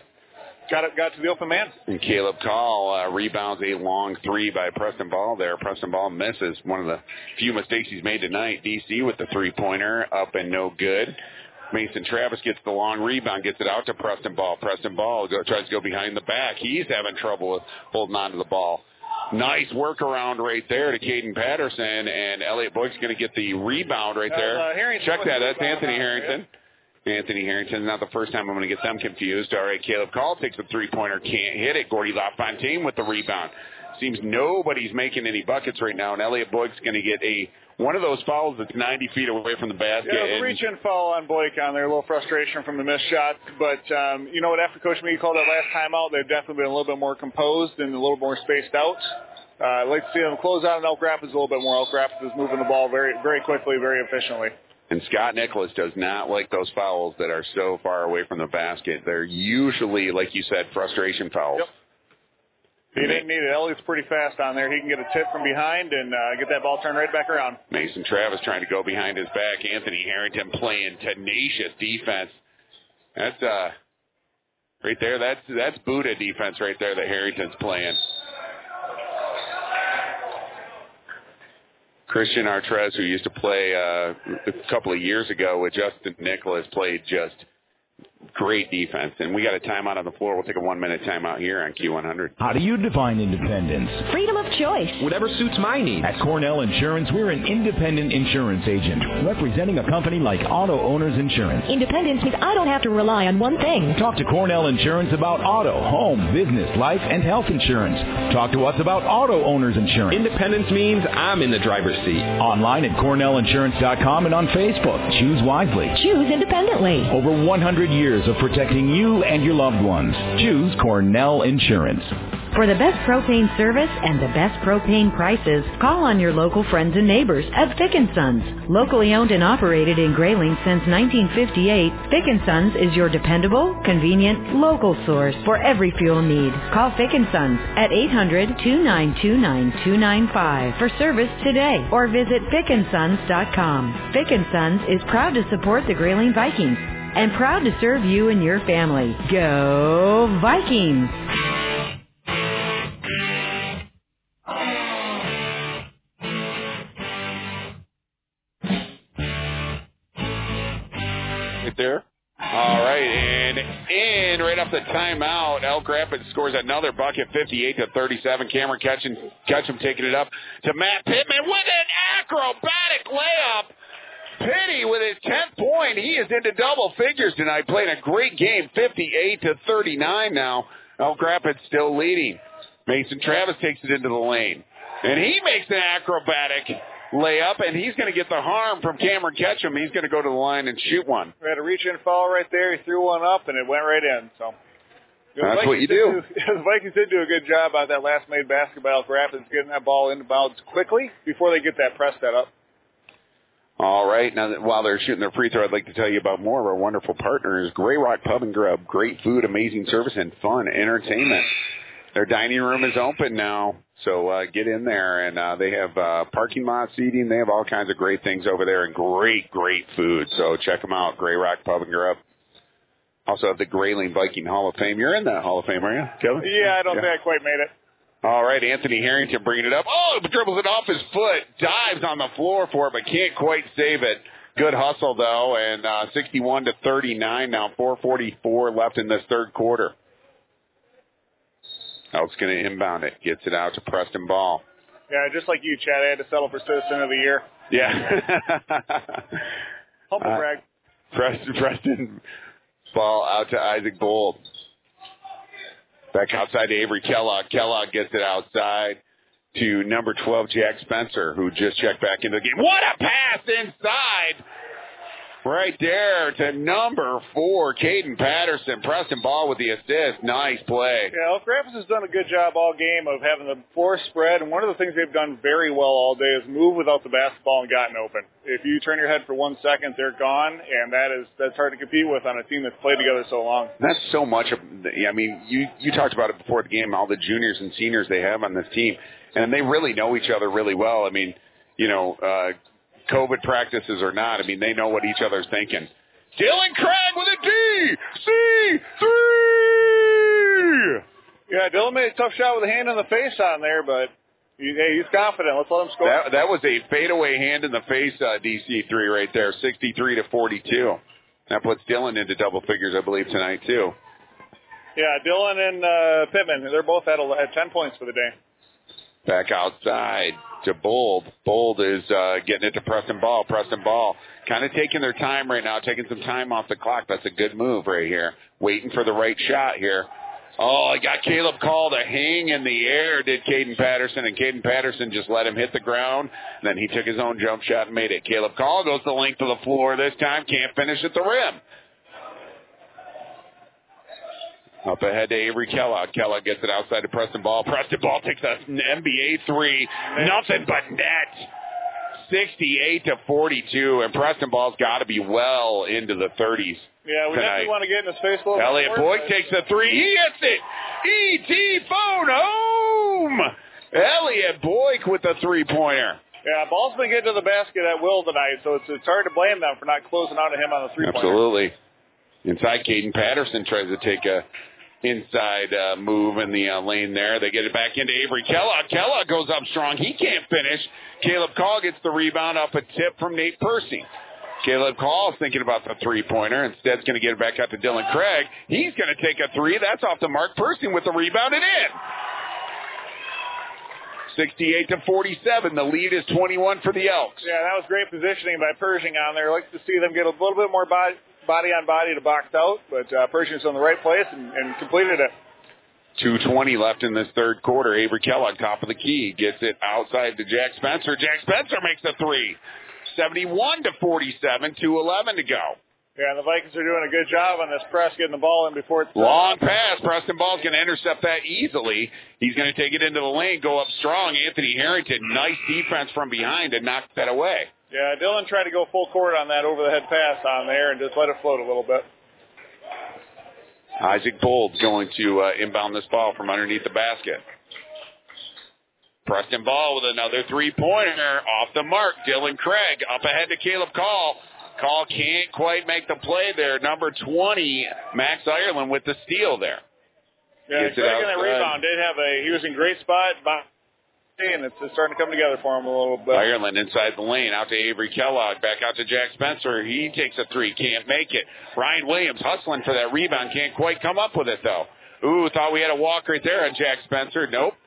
got it got to the open man. And Caleb Call uh, rebounds a long three by Preston Ball there. Preston Ball misses one of the few mistakes he's made tonight. D C with the three-pointer up and no good. Mason Travis gets the long rebound, gets it out to Preston Ball. Preston Ball go, tries to go behind the back. He's having trouble with holding on to the ball. Nice workaround right there to Caden Patterson, and Elliott Boyd's going to get the rebound right there. Uh, uh, Check that. That's Anthony Harrington. Yeah. Anthony Harrington. Not the first time I'm going to get them confused. All right, Caleb Call takes the three-pointer, can't hit it. Gordy LaFontaine with the rebound. Seems nobody's making any buckets right now, and Elliott Boyd's going to get a one of those fouls that's ninety feet away from the basket. Yeah, the reach-in foul on Boyk on there. A little frustration from the missed shot. But, um, you know what, after Coach Meade called that last timeout, they've definitely been a little bit more composed and a little more spaced out. Uh, I'd like to see them close out on Elk Rapids a little bit more. Elk Rapids is moving the ball very, very quickly, very efficiently. And Scott Nicholas does not like those fouls that are so far away from the basket. They're usually, like you said, frustration fouls. Yep. He didn't need it. Elliott's pretty fast on there. He can get a tip from behind and uh, get that ball turned right back around. Mason Travis trying to go behind his back. Anthony Harrington playing tenacious defense. That's uh, right there. That's that's Buddha defense right there that Harrington's playing. Christian Artrez, who used to play uh, a couple of years ago with Justin Nicholas, played just great defense. And we got a timeout on the floor. We'll take a one-minute timeout here on Q one hundred. How do you define independence? Freedom of choice. Whatever suits my needs. At Cornell Insurance, we're an independent insurance agent representing a company like Auto Owners Insurance. Independence means I don't have to rely on one thing. Talk to Cornell Insurance about auto, home, business, life, and health insurance. Talk to us about Auto Owners Insurance. Independence means I'm in the driver's seat. Online at cornell insurance dot com and on Facebook. Choose wisely. Choose independently. Over one hundred years of protecting you and your loved ones. Choose Cornell Insurance. For the best propane service and the best propane prices, call on your local friends and neighbors at Fick and Sons. Locally owned and operated in Grayling since nineteen fifty-eight, Fick and Sons is your dependable, convenient, local source for every fuel need. Call Fick and Sons at eight hundred, two nine two, nine two nine five for service today or visit fick and sons dot com. Fick and Sons is proud to support the Grayling Vikings and proud to serve you and your family. Go Vikings! Right there. All right, and in right off the timeout, Elk Rapids scores another bucket, fifty-eight to thirty-seven. Cameron Ketchum, Ketchum taking it up to Matt Pittman with an acrobatic layup. Pitty with his tenth point. He is into double figures tonight, playing a great game, fifty-eight to thirty-nine now. Elk Rapids still leading. Mason Travis takes it into the lane, and he makes an acrobatic layup, and he's going to get the harm from Cameron Ketchum. He's going to go to the line and shoot one. We had a reach-in foul right there. He threw one up, and it went right in. So that's Vikings what you do. do. The Vikings did do a good job on that last made basketball. Elk Rapids getting that ball into bounds quickly before they get that press set up. All right. Now, that while they're shooting their free throw, I'd like to tell you about more of our wonderful partners, Grey Rock Pub and Grub. Great food, amazing service, and fun entertainment. Their dining room is open now, so uh, get in there. And uh, they have uh, parking lot seating. They have all kinds of great things over there and great, great food. So check them out, Grey Rock Pub and Grub. Also have the Grayling Viking Hall of Fame. You're in that Hall of Fame, are you, Kevin? Yeah, I don't yeah. think I quite made it. All right, Anthony Harrington bringing it up. Oh, dribbles it off his foot, dives on the floor for it, but can't quite save it. Good hustle, though, and uh, sixty-one to thirty-nine now, four forty-four left in this third quarter. Elk's going to inbound it, gets it out to Preston Ball. Yeah, just like you, Chad, I had to settle for Citizen of the Year. Yeah. Humble uh, brag. Preston, Preston Ball out to Isaac Bold. Back outside to Avery Kellogg. Kellogg gets it outside to number twelve, Jack Spencer, who just checked back into the game. What a pass inside! Right there to number four, Caden Patterson. Preston Ball with the assist. Nice play. Yeah, Elk Rapids has done a good job all game of having the floor spread, and one of the things they've done very well all day is move without the basketball and gotten open. If you turn your head for one second, they're gone, and that is that's hard to compete with on a team that's played together so long. That's so much of, I mean, you, you talked about it before the game, all the juniors and seniors they have on this team, and they really know each other really well. I mean, you know, uh, COVID practices or not, I mean, they know what each other's thinking. Dylan Craig with a D C three! Yeah, Dylan made a tough shot with a hand in the face on there, but he, hey, he's confident. Let's let him score. That, that was a fadeaway hand in the face, uh, D C three right there, sixty-three to forty-two. That puts Dylan into double figures, I believe, tonight, too. Yeah, Dylan and uh, Pittman, they're both at, at ten points for the day. Back outside to Bold. Bold is uh, getting it to Preston Ball. Preston Ball kind of taking their time right now, taking some time off the clock. That's a good move right here. Waiting for the right shot here. Oh, he got Caleb Call to hang in the air, did Caden Patterson, and Caden Patterson just let him hit the ground. And then he took his own jump shot and made it. Caleb Call goes the length of the floor this time, can't finish at the rim. Up ahead to Avery Kellogg. Kellogg gets it outside to Preston Ball. Preston Ball takes an N B A three. Nothing but net. sixty-eight to forty-two. And Preston Ball's got to be well into the thirties. Yeah, we tonight. definitely want to get in his face a little Elliot bit. Boyd takes the three. He hits it. E T phone. Oh! boom! Elliot Boyk with the three-pointer. Yeah, ball's been getting to the basket at will tonight, so it's, it's hard to blame them for not closing out of him on the three-pointer. Absolutely. Inside, Caden Patterson tries to take a inside uh, move in the uh, lane there. They get it back into Avery Kellogg. Kellogg goes up strong. He can't finish. Caleb Call gets the rebound off a tip from Nate Percy. Caleb Call is thinking about the three-pointer. Instead, he's going to get it back out to Dylan Craig. He's going to take a three. That's off to Mark Percy with the rebound and in. sixty-eight to forty-seven. The lead is twenty-one for the Elks. Yeah, that was great positioning by Pershing on there. I'd like to see them get a little bit more body, body on body to box out, but uh, Pershing's in the right place and, and completed it. two twenty left in this third quarter. Avery Kellogg, top of the key, gets it outside to Jack Spencer. Jack Spencer makes the three. seventy-one to forty-seven, two eleven to go. Yeah, and the Vikings are doing a good job on this press, getting the ball in before it's... Long pass. Preston Ball's going to intercept that easily. He's going to take it into the lane, go up strong. Anthony Harrington, nice defense from behind to knock that away. Yeah, Dylan tried to go full court on that over-the-head pass on there and just let it float a little bit. Isaac Bold's going to uh, inbound this ball from underneath the basket. Preston Ball with another three-pointer off the mark. Dylan Craig up ahead to Caleb Call. Call can't quite make the play there. Number twenty, Max Ireland with the steal there. Yeah, Craig in that rebound did have a, he was in great spot, and it's starting to come together for him a little bit. Ireland inside the lane, out to Avery Kellogg, back out to Jack Spencer. He takes a three, can't make it. Ryan Williams hustling for that rebound, can't quite come up with it though. Ooh, thought we had a walk right there on Jack Spencer. Nope.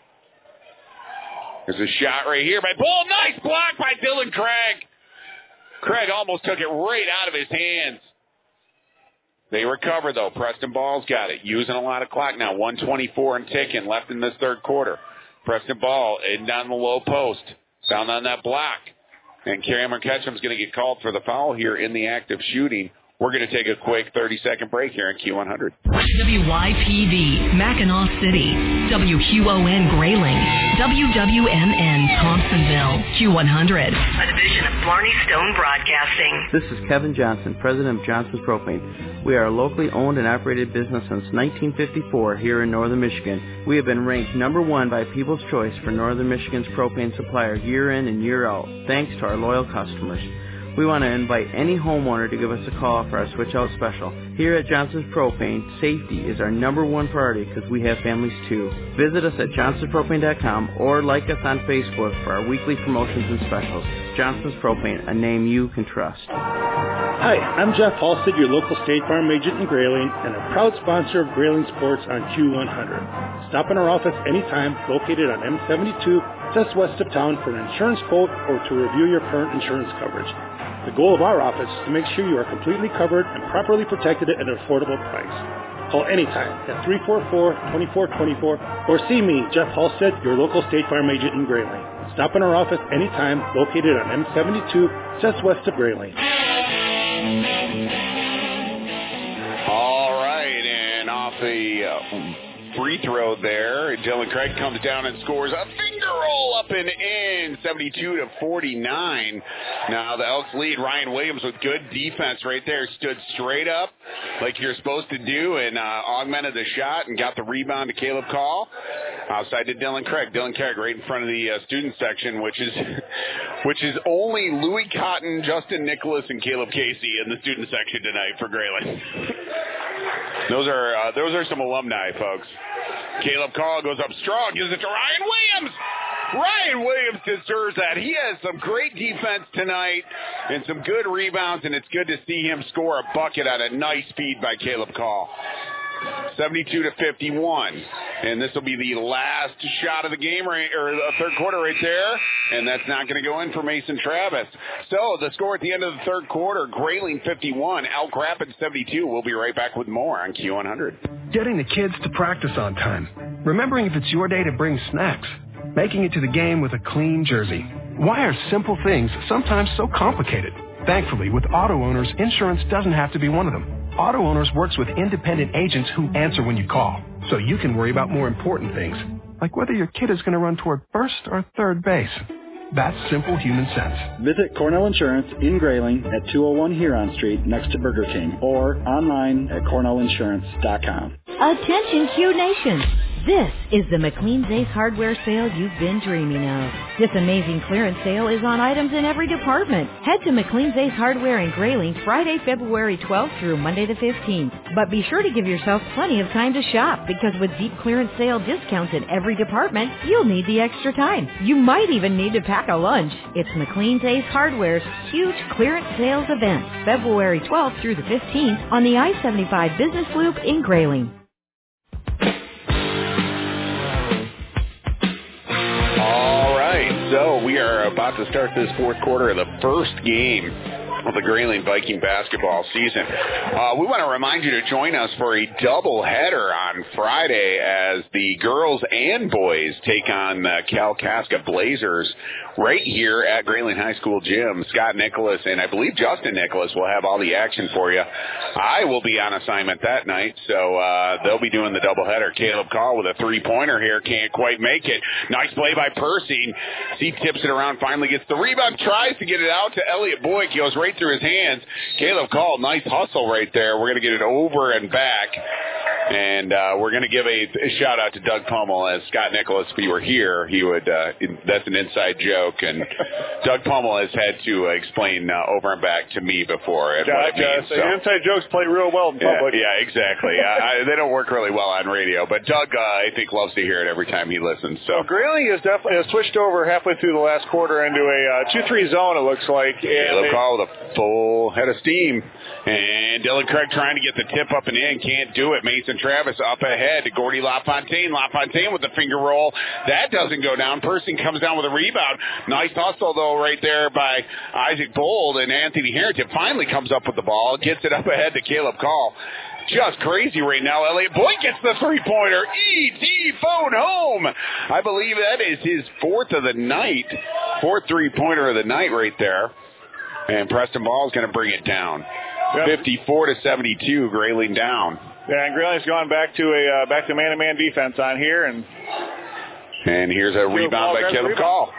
There's a shot right here by Bull. Nice block by Dylan Craig. Craig almost took it right out of his hands. They recover, though. Preston Ball's got it. Using a lot of clock now. one twenty-four and ticking left in this third quarter. Preston Ball in down the low post. Down on that block. And Cameron Ketchum's going to get called for the foul here in the act of shooting. We're going to take a quick thirty-second break here in Q one hundred. W Y P V, Mackinac City. W Q O N, Grayling. W W M N, Thompsonville. Q one hundred, a division of Blarney Stone Broadcasting. This is Kevin Johnson, president of Johnson's Propane. We are a locally owned and operated business since nineteen fifty-four here in northern Michigan. We have been ranked number one by People's Choice for northern Michigan's propane supplier year in and year out, thanks to our loyal customers. We want to invite any homeowner to give us a call for our switch out special. Here at Johnson's Propane, safety is our number one priority because we have families too. Visit us at johnsons propane dot com or like us on Facebook for our weekly promotions and specials. Johnson's Propane, a name you can trust. Hi, I'm Jeff Halstead, your local State Farm agent in Grayling and a proud sponsor of Grayling Sports on Q one hundred. Stop in our office anytime, located on M seventy-two, just west of town for an insurance quote or to review your current insurance coverage. The goal of our office is to make sure you are completely covered and properly protected at an affordable price. Call anytime at three four four, two four two four or see me, Jeff Halstead, your local State Farm agent in Grayling. Stop in our office anytime, located on M seventy-two, just west of Grayling. All right, and off the uh, free throw there, Dylan Craig comes down and scores a finger roll up and in, seventy-two to forty-nine. Now the Elks lead. Ryan Williams with good defense right there, stood straight up like you're supposed to do and uh, augmented the shot and got the rebound to Caleb Call. Outside to Dylan Craig. Dylan Craig right in front of the uh, student section, which is which is only Louis Cotton, Justin Nicholas, and Caleb Casey in the student section tonight for Grayling. Those are uh, those are some alumni, folks. Caleb Call goes up strong, gives it to Ryan Williams. Ryan Williams deserves that. He has some great defense tonight and some good rebounds, and it's good to see him score a bucket on a nice feed by Caleb Call. seventy-two to fifty-one, and this will be the last shot of the game, right, or the third quarter right there, and that's not going to go in for Mason Travis. So the score at the end of the third quarter: Grayling fifty-one, Elk Rapids seventy-two. We'll be right back with more on Q one hundred. Getting the kids to practice on time, remembering if it's your day to bring snacks, making it to the game with a clean jersey. Why are simple things sometimes so complicated? Thankfully, with Auto Owners, insurance doesn't have to be one of them. Auto Owners works with independent agents who answer when you call, so you can worry about more important things, like whether your kid is going to run toward first or third base. That's simple human sense. Visit Cornell Insurance in Grayling at two oh one Huron Street next to Burger King or online at cornell insurance dot com. Attention Q Nation. This is the McLean's Ace Hardware sale you've been dreaming of. This amazing clearance sale is on items in every department. Head to McLean's Ace Hardware in Grayling Friday, February twelfth through Monday the fifteenth. But be sure to give yourself plenty of time to shop, because with deep clearance sale discounts in every department, you'll need the extra time. You might even need to pack a lunch. It's McLean's Ace Hardware's huge clearance sales event, February twelfth through the fifteenth on the I seventy-five Business Loop in Grayling. All right, so we are about to start this fourth quarter of the first game of the Grayling Viking basketball season. Uh, we want to remind you to join us for a doubleheader on Friday as the girls and boys take on the Kalkaska Blazers right here at Grayling High School gym. Scott Nicholas and I believe Justin Nicholas will have all the action for you. I will be on assignment that night, so uh, they'll be doing the doubleheader. Caleb Call with a three-pointer here, can't quite make it. Nice play by Persing. He tips it around, finally gets the rebound, tries to get it out to Elliot Boyk. He goes right through his hands. Caleb Call, nice hustle right there. We're going to get it over and back. And uh, we're going to give a, a shout out to Doug Pummel. As Scott Nicholas, if he were here, he would. Uh, that's an inside joke. And Doug Pummel has had to uh, explain uh, over and back to me before. Yeah, what it means, so. So. Inside jokes play real well in public. Yeah, yeah exactly. uh, I, they don't work really well on radio. But Doug, uh, I think, loves to hear it every time he listens. So well, Grayling has definitely has switched over halfway through the last quarter into a two three uh, zone, it looks like. Caleb Call with a full head of steam. And Dylan Craig trying to get the tip up and in. Can't do it. Mason Travis up ahead to Gordy LaFontaine. LaFontaine with the finger roll. That doesn't go down. Person comes down with a rebound. Nice hustle, though, right there by Isaac Bold. And Anthony Harrington finally comes up with the ball. Gets it up ahead to Caleb Call. Just crazy right now. Elliot Boyd gets the three-pointer. E T phone home. I believe that is his fourth of the night. Fourth three-pointer of the night right there. And Preston Ball is going to bring it down. Yep. fifty-four to seventy-two, Grayling down. Yeah, and Grayling's gone back to a uh, back to man-to-man defense on here, and and here's a rebound by Caleb Call.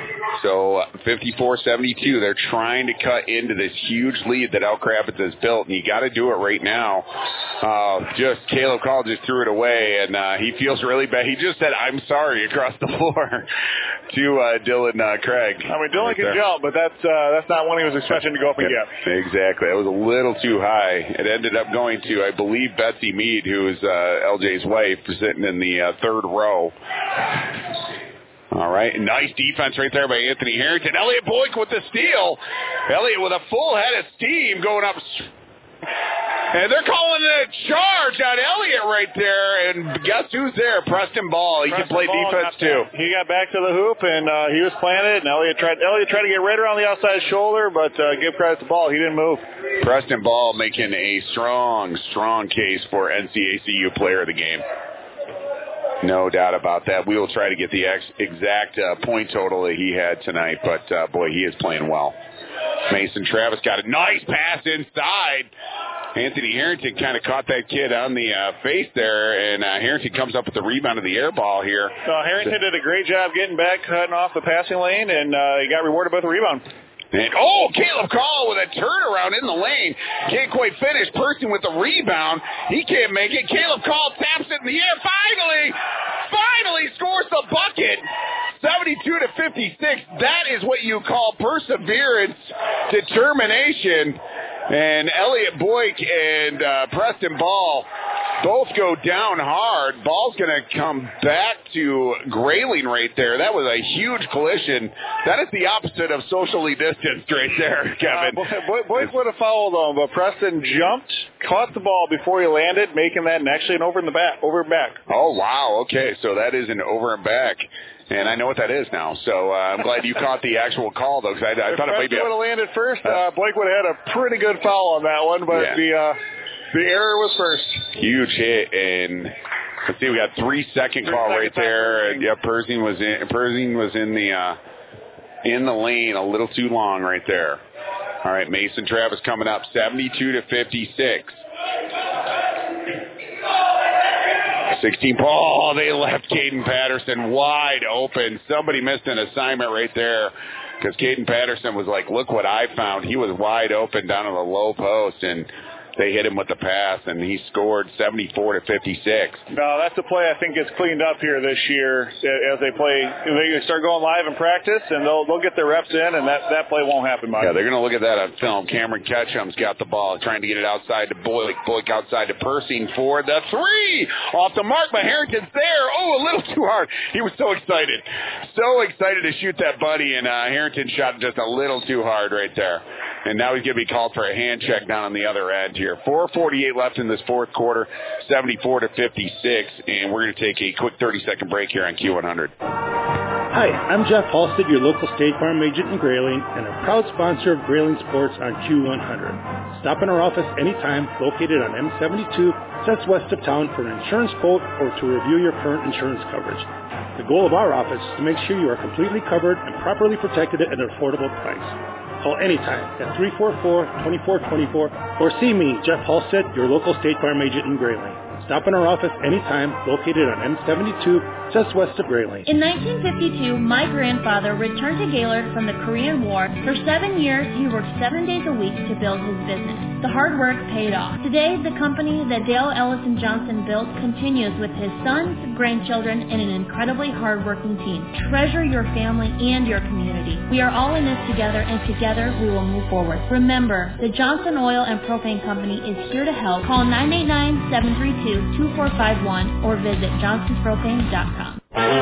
So fifty-four seventy-two, they're trying to cut into this huge lead that Elk Rapids has built, and you got to do it right now. Uh, just Caleb Call just threw it away, and uh, he feels really bad. He just said, "I'm sorry," across the floor to uh, Dylan uh, Craig. I mean, Dylan right can there. jump, but that's uh, that's not one he was expecting to go up and yeah, get. Exactly, it was a little too high. It ended up going to, I believe, Betsy Mead, who is uh, L J's wife, sitting in the uh, third row. All right, nice defense right there by Anthony Harrington. Elliot Boyk with the steal. Elliot with a full head of steam going up. And they're calling it a charge on Elliot right there. And guess who's there? Preston Ball. He Preston can play Ball defense too. Back. He got back to the hoop, and uh, he was playing it. And Elliot tried, Elliot tried to get right around the outside shoulder, but uh, give credit to Ball. He didn't move. Preston Ball making a strong, strong case for N C A C U player of the game. No doubt about that. We will try to get the ex- exact uh, point total that he had tonight, but, uh, boy, he is playing well. Mason Travis got a nice pass inside. Anthony Harrington kind of caught that kid on the uh, face there, and uh, Harrington comes up with the rebound of the air ball here. So Harrington did a great job getting back, cutting off the passing lane, and uh, he got rewarded by the rebound. And, oh, Caleb Call with a turnaround in the lane. Can't quite finish. Person with the rebound. He can't make it. Caleb Call taps it in the air. Finally, finally scores the bucket. seventy-two to fifty-six. That is what you call perseverance, determination. And Elliot Boyk and uh, Preston Ball both go down hard. Ball's going to come back to Grayling right there. That was a huge collision. That is the opposite of socially distanced right there, Kevin. Uh, Boyk, Boyk would have followed on, but Preston jumped, caught the ball before he landed, making that and actually an over in the back, over and back. Oh, wow. Okay, so that is an over and back. And I know what that is now, so uh, I'm glad you caught the actual call, though, because I, I thought it might be. If Preston would have landed first, uh, Blake would have had a pretty good foul on that one, but yeah. the uh, the error was first. Huge hit, and let's see, we got three second call right there. And, yeah, Persing was in. Persing was in the uh, in the lane a little too long right there. All right, Mason Travis coming up, seventy-two to fifty-six. sixteen. Oh, they left Caden Patterson wide open. Somebody missed an assignment right there because Caden Patterson was like, look what I found. He was wide open down on the low post, and they hit him with the pass, and he scored seventy-four to fifty-six. No, that's a play I think gets cleaned up here this year as they play. They start going live in practice, and they'll they'll get their reps in, and that, that play won't happen much. Yeah, they're going to look at that on film. Cameron Ketchum's got the ball, trying to get it outside to Boyk. Boyk outside to Persing for the three. Off the mark, but Harrington's there. Oh, a little too hard. He was so excited. So excited to shoot that buddy, and uh, Harrington shot just a little too hard right there. And now he's going to be called for a hand check down on the other end here. four forty-eight left in this fourth quarter, seventy-four to fifty-six, and we're going to take a quick thirty-second break here on Q one hundred. Hi, I'm Jeff Halstead, your local State Farm agent in Grayling, and a proud sponsor of Grayling Sports on Q one hundred. Stop in our office anytime, located on M seventy-two, just west of town, for an insurance quote or to review your current insurance coverage. The goal of our office is to make sure you are completely covered and properly protected at an affordable price. Call anytime at three four four, two four two four or see me, Jeff Halstead, your local State Farm agent in Grayling. Stop in our office anytime, located on M seventy-two, just west of Grayling. In nineteen fifty-two, my grandfather returned to Gaylord from the Korean War. For seven years, he worked seven days a week to build his business. The hard work paid off. Today, the company that Dale Ellison Johnson built continues with his sons, grandchildren, and an incredibly hard-working team. Treasure your family and your community. We are all in this together, and together we will move forward. Remember, the Johnson Oil and Propane Company is here to help. Call nine eight nine, seven three two, two four five one or visit johnsons propane dot com.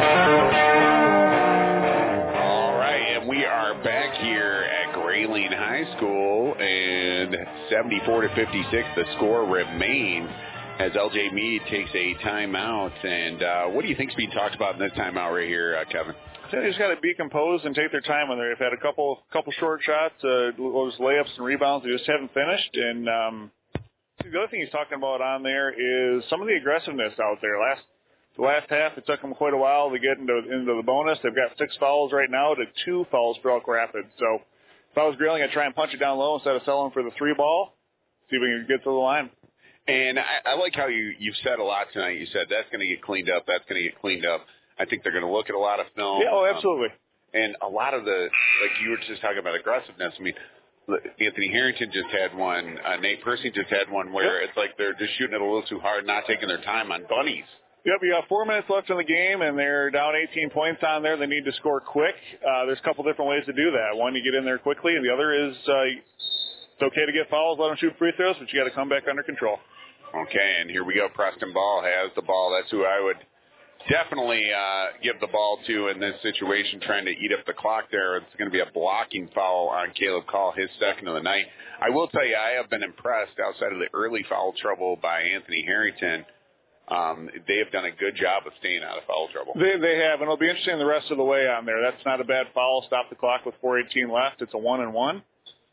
All right, and we are back here at Grayling High School, and seventy-four to fifty-six, the score remains as L J Meade takes a timeout. And uh, what do you think's being talked about in this timeout right here, uh, Kevin? I think they just got to be composed and take their time when they've had a couple couple short shots, uh, those layups and rebounds they just haven't finished. And um, the other thing he's talking about on there is some of the aggressiveness out there. Last the last half, it took them quite a while to get into into the bonus. They've got six fouls right now to two fouls for Elk Rapids. So if I was Grayling, I'd try and punch it down low instead of selling for the three ball. See if we can get to the line. And I, I like how you, you've said a lot tonight. You said that's going to get cleaned up. That's going to get cleaned up. I think they're going to look at a lot of film. Yeah, oh, absolutely. Um, and a lot of the, like you were just talking about aggressiveness. I mean, Anthony Harrington just had one. Uh, Nate Persing just had one where yep. it's like they're just shooting it a little too hard, not taking their time on bunnies. Yep, you got four minutes left in the game, and they're down eighteen points on there. They need to score quick. Uh, there's a couple different ways to do that. One, you get in there quickly, and the other is uh, it's okay to get fouls, let them shoot free throws, but you got to come back under control. Okay, and here we go. Preston Ball has the ball. That's who I would definitely uh, give the ball to in this situation, trying to eat up the clock there. It's going to be a blocking foul on Caleb Call, his second of the night. I will tell you, I have been impressed outside of the early foul trouble by Anthony Harrington. Um, they have done a good job of staying out of foul trouble. They, they have, and it'll be interesting the rest of the way on there. That's not a bad foul. Stop the clock with four eighteen left. It's a one and one.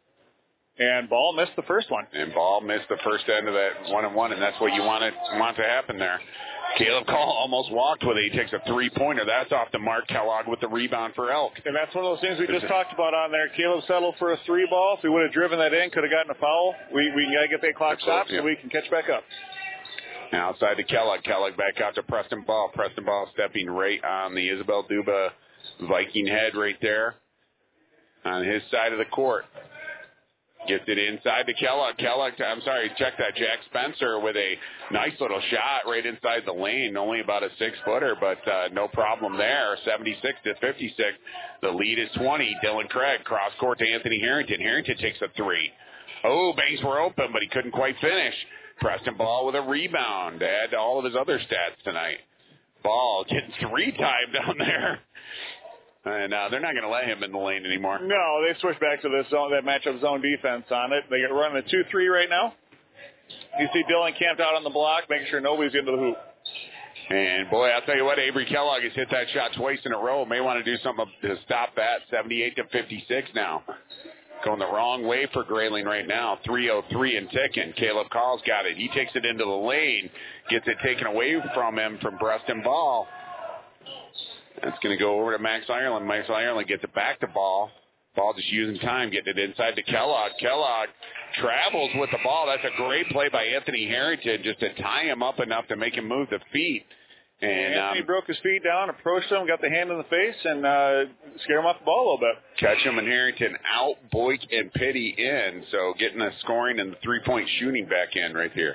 And Ball missed the first one. And Ball missed the first end of that one and one, and that's what you want to want to happen there. Caleb Call almost walked with it. He takes a three-pointer. That's off the mark. Kellogg with the rebound for Elk. And that's one of those things we just talked about on there. Caleb settled for a three ball. If we would have driven that in, could have gotten a foul. We we got to get that clock stopped so we can catch back up. Now outside to Kellogg. Kellogg back out to Preston Ball. Preston Ball stepping right on the Isabel Duba Viking head right there on his side of the court. Gets it inside to Kellogg. Kellogg, I'm sorry, check that. Jack Spencer with a nice little shot right inside the lane. Only about a six-footer, but uh, no problem there. seventy-six to fifty-six. The lead is twenty. Dylan Craig, cross court to Anthony Harrington. Harrington takes a three. Oh, banks were open, but he couldn't quite finish. Preston Ball with a rebound to add to all of his other stats tonight. Ball getting three time down there. And uh, they're not going to let him in the lane anymore. No, they switch back to this zone, that matchup zone defense on it. They get running a two three right now. You see Dylan camped out on the block, making sure nobody's getting to the hoop. And, boy, I'll tell you what, Avery Kellogg has hit that shot twice in a row. May want to do something to stop that. seventy-eight to fifty-six now. Going the wrong way for Grayling right now. three oh three and ticking. Caleb Call's got it. He takes it into the lane, gets it taken away from him from Preston Ball. That's going to go over to Max Ireland. Max Ireland gets it back to Ball. Ball just using time, getting it inside to Kellogg. Kellogg travels with the ball. That's a great play by Anthony Harrington just to tie him up enough to make him move the feet. And Anthony um, broke his feet down, approached him, got the hand in the face, and uh, scared him off the ball a little bit. Ketchum and Harrington out, Boyk and Petty in, so getting the scoring and the three-point shooting back in right here.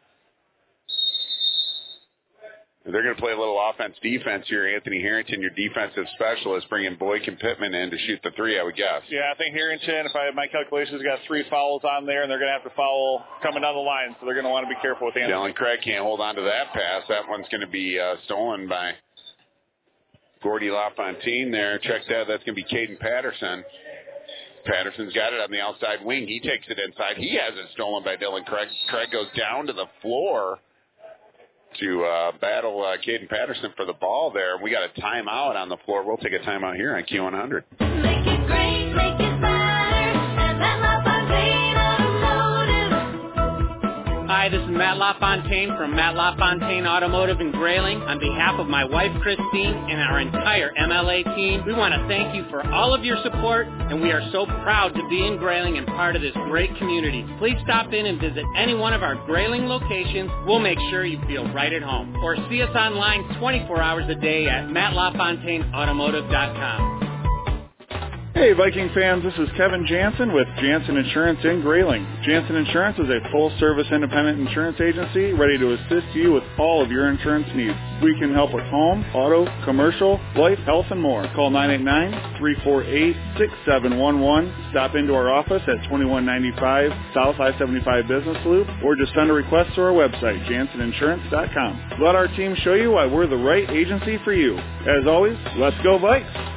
They're going to play a little offense-defense here. Anthony Harrington, your defensive specialist, bringing Boyk and Pittman in to shoot the three, I would guess. Yeah, I think Harrington, if I have my calculations, got three fouls on there, and they're going to have to foul coming down the line, so they're going to want to be careful with Anthony. Dylan Craig can't hold on to that pass. That one's going to be uh, stolen by Gordy LaFontaine there. Check that. That's going to be Caden Patterson. Patterson's got it on the outside wing. He takes it inside. He has it stolen by Dylan Craig. Craig goes down to the floor to uh, battle uh, Caden Patterson for the ball there. We got a timeout on the floor. We'll take a timeout here on Q one hundred. Make it great, make it better, and Matt LaFontaine Automotive. Hi, this is Matt LaFontaine from Matt LaFontaine Automotive in Grayling. On behalf of my wife, Christine, and our entire M L A team, we want to thank you for all of your support, and we are so proud to be in Grayling and part of this great community. Please stop in and visit any one of our Grayling locations. We'll make sure you feel right at home. Or see us online twenty-four hours a day at matt lafontaine automotive dot com. Hey, Viking fans, this is Kevin Jansen with Jansen Insurance in Grayling. Jansen Insurance is a full-service independent insurance agency ready to assist you with all of your insurance needs. We can help with home, auto, commercial, life, health, and more. Call nine eight nine, three four eight, six seven one one. Stop into our office at twenty-one ninety-five South I seventy-five Business Loop, or just send a request to our website, jansen insurance dot com. Let our team show you why we're the right agency for you. As always, let's go Vikes!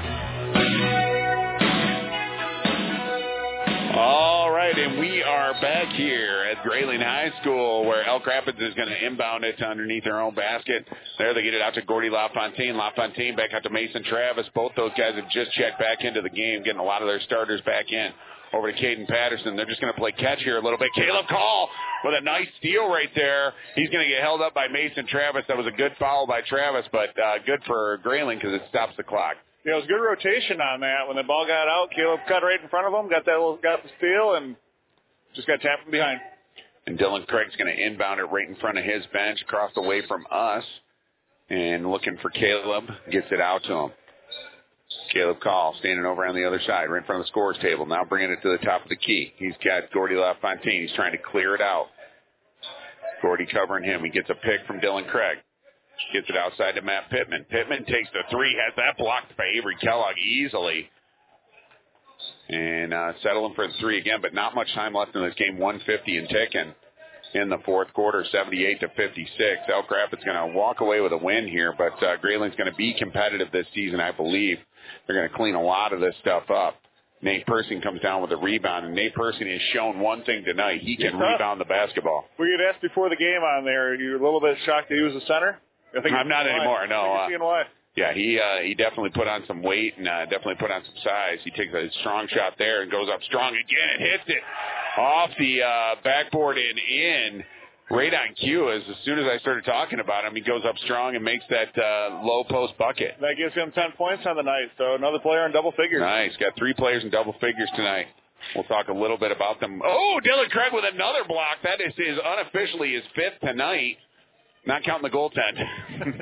All right, and we are back here at Grayling High School, where Elk Rapids is going to inbound it to underneath their own basket. There they get it out to Gordy LaFontaine. LaFontaine back out to Mason Travis. Both those guys have just checked back into the game, getting a lot of their starters back in. Over to Caden Patterson. They're just going to play catch here a little bit. Caleb Call with a nice steal right there. He's going to get held up by Mason Travis. That was a good foul by Travis, but uh, good for Grayling because it stops the clock. Yeah, it was good rotation on that. When the ball got out, Caleb cut right in front of him, got that little, got the steal, and just got tapped from behind. And Dylan Craig's going to inbound it right in front of his bench, across away from us, and looking for Caleb, gets it out to him. Caleb Call standing over on the other side, right in front of the scorer's table, now bringing it to the top of the key. He's got Gordy LaFontaine. He's trying to clear it out. Gordy covering him. He gets a pick from Dylan Craig. Gets it outside to Matt Pittman. Pittman takes the three, has that blocked by Avery Kellogg easily. And uh, settling for the three again, but not much time left in this game. one fifty and ticking in the fourth quarter, seventy-eight to fifty-six. Elk Rapids going to walk away with a win here, but uh, Grayling's going to be competitive this season, I believe. They're going to clean a lot of this stuff up. Nate Persing comes down with a rebound, and Nate Persing has shown one thing tonight. He can rebound the basketball. We had asked before the game on there, you're a little bit shocked that he was the center? I think I'm not anymore, no. I think you're seeing why. Yeah, he uh, he definitely put on some weight and uh, definitely put on some size. He takes a strong shot there and goes up strong again and hits it off the uh, backboard and in. Right on cue. As, as soon as I started talking about him, he goes up strong and makes that uh, low post bucket. That gives him ten points on the night, so another player in double figures. Nice. Got three players in double figures tonight. We'll talk a little bit about them. Oh, Dylan Craig with another block. That is his, unofficially his fifth tonight. Not counting the goaltend.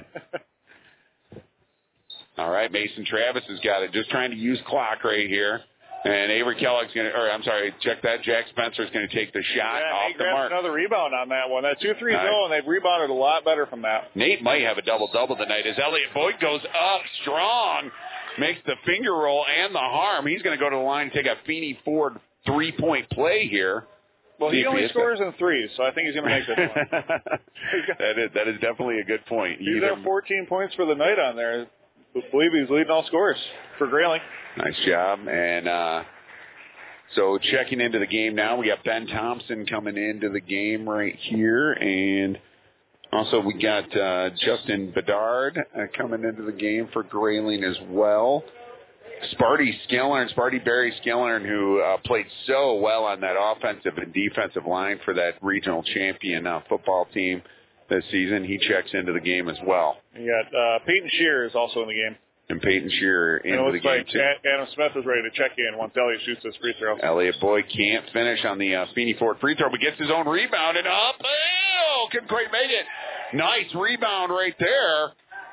All right, Mason Travis has got it. Just trying to use clock right here. And Avery Kellogg's going to, or I'm sorry, check that. Jack Spencer's going to take the shot yeah, off Nate the mark. Another rebound on that one. That two three nice. zone, they've rebounded a lot better from that. Nate might have a double-double tonight as Elliot Boyd goes up strong, makes the finger roll and the harm. He's going to go to the line and take a Feeney Ford three-point play here. Well, he only scores in threes, so I think he's going to make this one. that is that is definitely a good point. He's got fourteen points for the night on there. I believe he's leading all scores for Grayling. Nice job. And uh, so checking into the game now, we got Ben Thompson coming into the game right here. And also we got uh, Justin Bedard uh, coming into the game for Grayling as well. Sparty Skillern, Sparty Barry Skillern, who uh, played so well on that offensive and defensive line for that regional champion uh, football team this season. He checks into the game as well. You got uh, Peyton Shearer is also in the game. And Peyton Shearer into the game, like too. Adam Smith is ready to check in once Elliott shoots his free throw. Elliot Boyd can't finish on the uh, Feeney Ford free throw, but gets his own rebound and up. Oh, couldn't quite make it. Nice rebound right there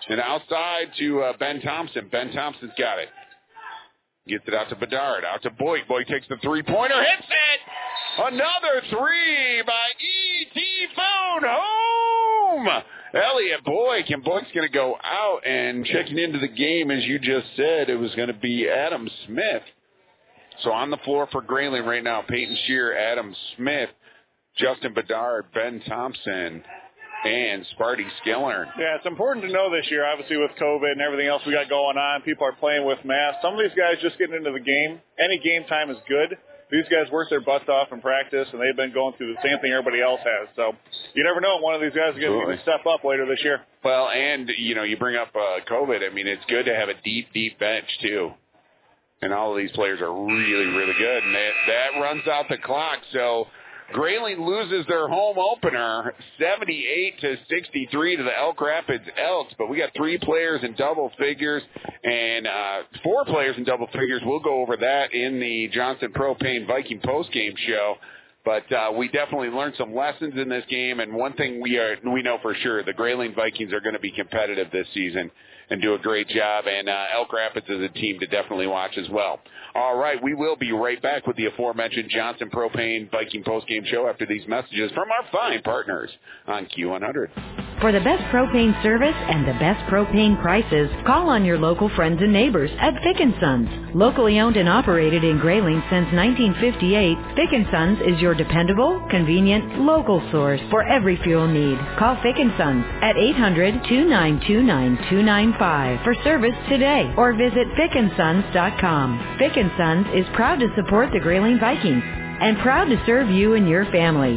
And outside to uh, Ben Thompson. Ben Thompson's got it. Gets it out to Bedard, out to Boyd. Boyd takes the three-pointer, hits it! Another three by E T. Phone home! Elliot Boyd, and Boyd's going to go out, and checking into the game, as you just said, it was going to be Adam Smith. So on the floor for Grayling right now, Peyton Shear, Adam Smith, Justin Bedard, Ben Thompson, and Sparty Skillern. Yeah, it's important to know this year, obviously with COVID and everything else we got going on, people are playing with masks. Some of these guys just getting into the game. Any game time is good. These guys work their butts off in practice, and they've been going through the same thing everybody else has. So you never know. One of these guys is going to step up later this year. Well, and, you know, you bring up uh, COVID. I mean, it's good to have a deep, deep bench, too. And all of these players are really, really good. And that, that runs out the clock. So Grayling loses their home opener, seventy-eight to sixty-three to the Elk Rapids Elks. But we got three players in double figures and uh, four players in double figures. We'll go over that in the Johnson Propane Viking postgame show. But uh, we definitely learned some lessons in this game. And one thing we are we know for sure, the Grayling Vikings are going to be competitive this season and do a great job. And uh, Elk Rapids is a team to definitely watch as well. All right, we will be right back with the aforementioned Johnson Propane Viking postgame show after these messages from our fine partners on Q one hundred. For the best propane service and the best propane prices, call on your local friends and neighbors at Fick and Sons. Locally owned and operated in Grayling since nineteen fifty-eight, Fick and Sons is your dependable, convenient, local source for every fuel need. Call Fick and Sons at eight hundred, two nine two, nine two nine five for service today or visit fick and sons dot com. Fick and Sons is proud to support the Grayling Vikings and proud to serve you and your family.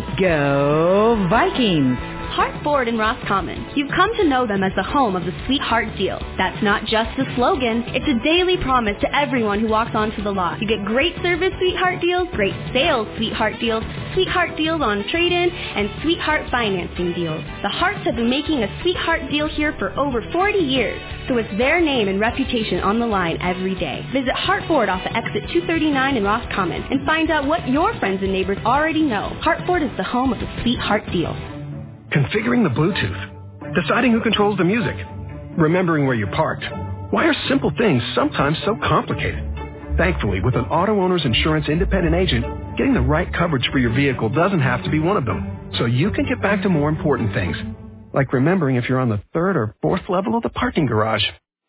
Go Vikings! Hart Ford in Roscommon. You've come to know them as the home of the Sweetheart Deal. That's not just the slogan. It's a daily promise to everyone who walks onto the lot. You get great service Sweetheart deals, great sales Sweetheart deals, Sweetheart deals on trade-in, and Sweetheart financing deals. The Harts have been making a Sweetheart deal here for over forty years, so it's their name and reputation on the line every day. Visit Hart Ford off of exit two thirty-nine in Roscommon and find out what your friends and neighbors already know. Hart Ford is the home of the Sweetheart Deal. Configuring the Bluetooth, deciding who controls the music, remembering where you parked. Why are simple things sometimes so complicated? Thankfully, with an Auto Owners Insurance independent agent, getting the right coverage for your vehicle doesn't have to be one of them. So you can get back to more important things, like remembering if you're on the third or fourth level of the parking garage.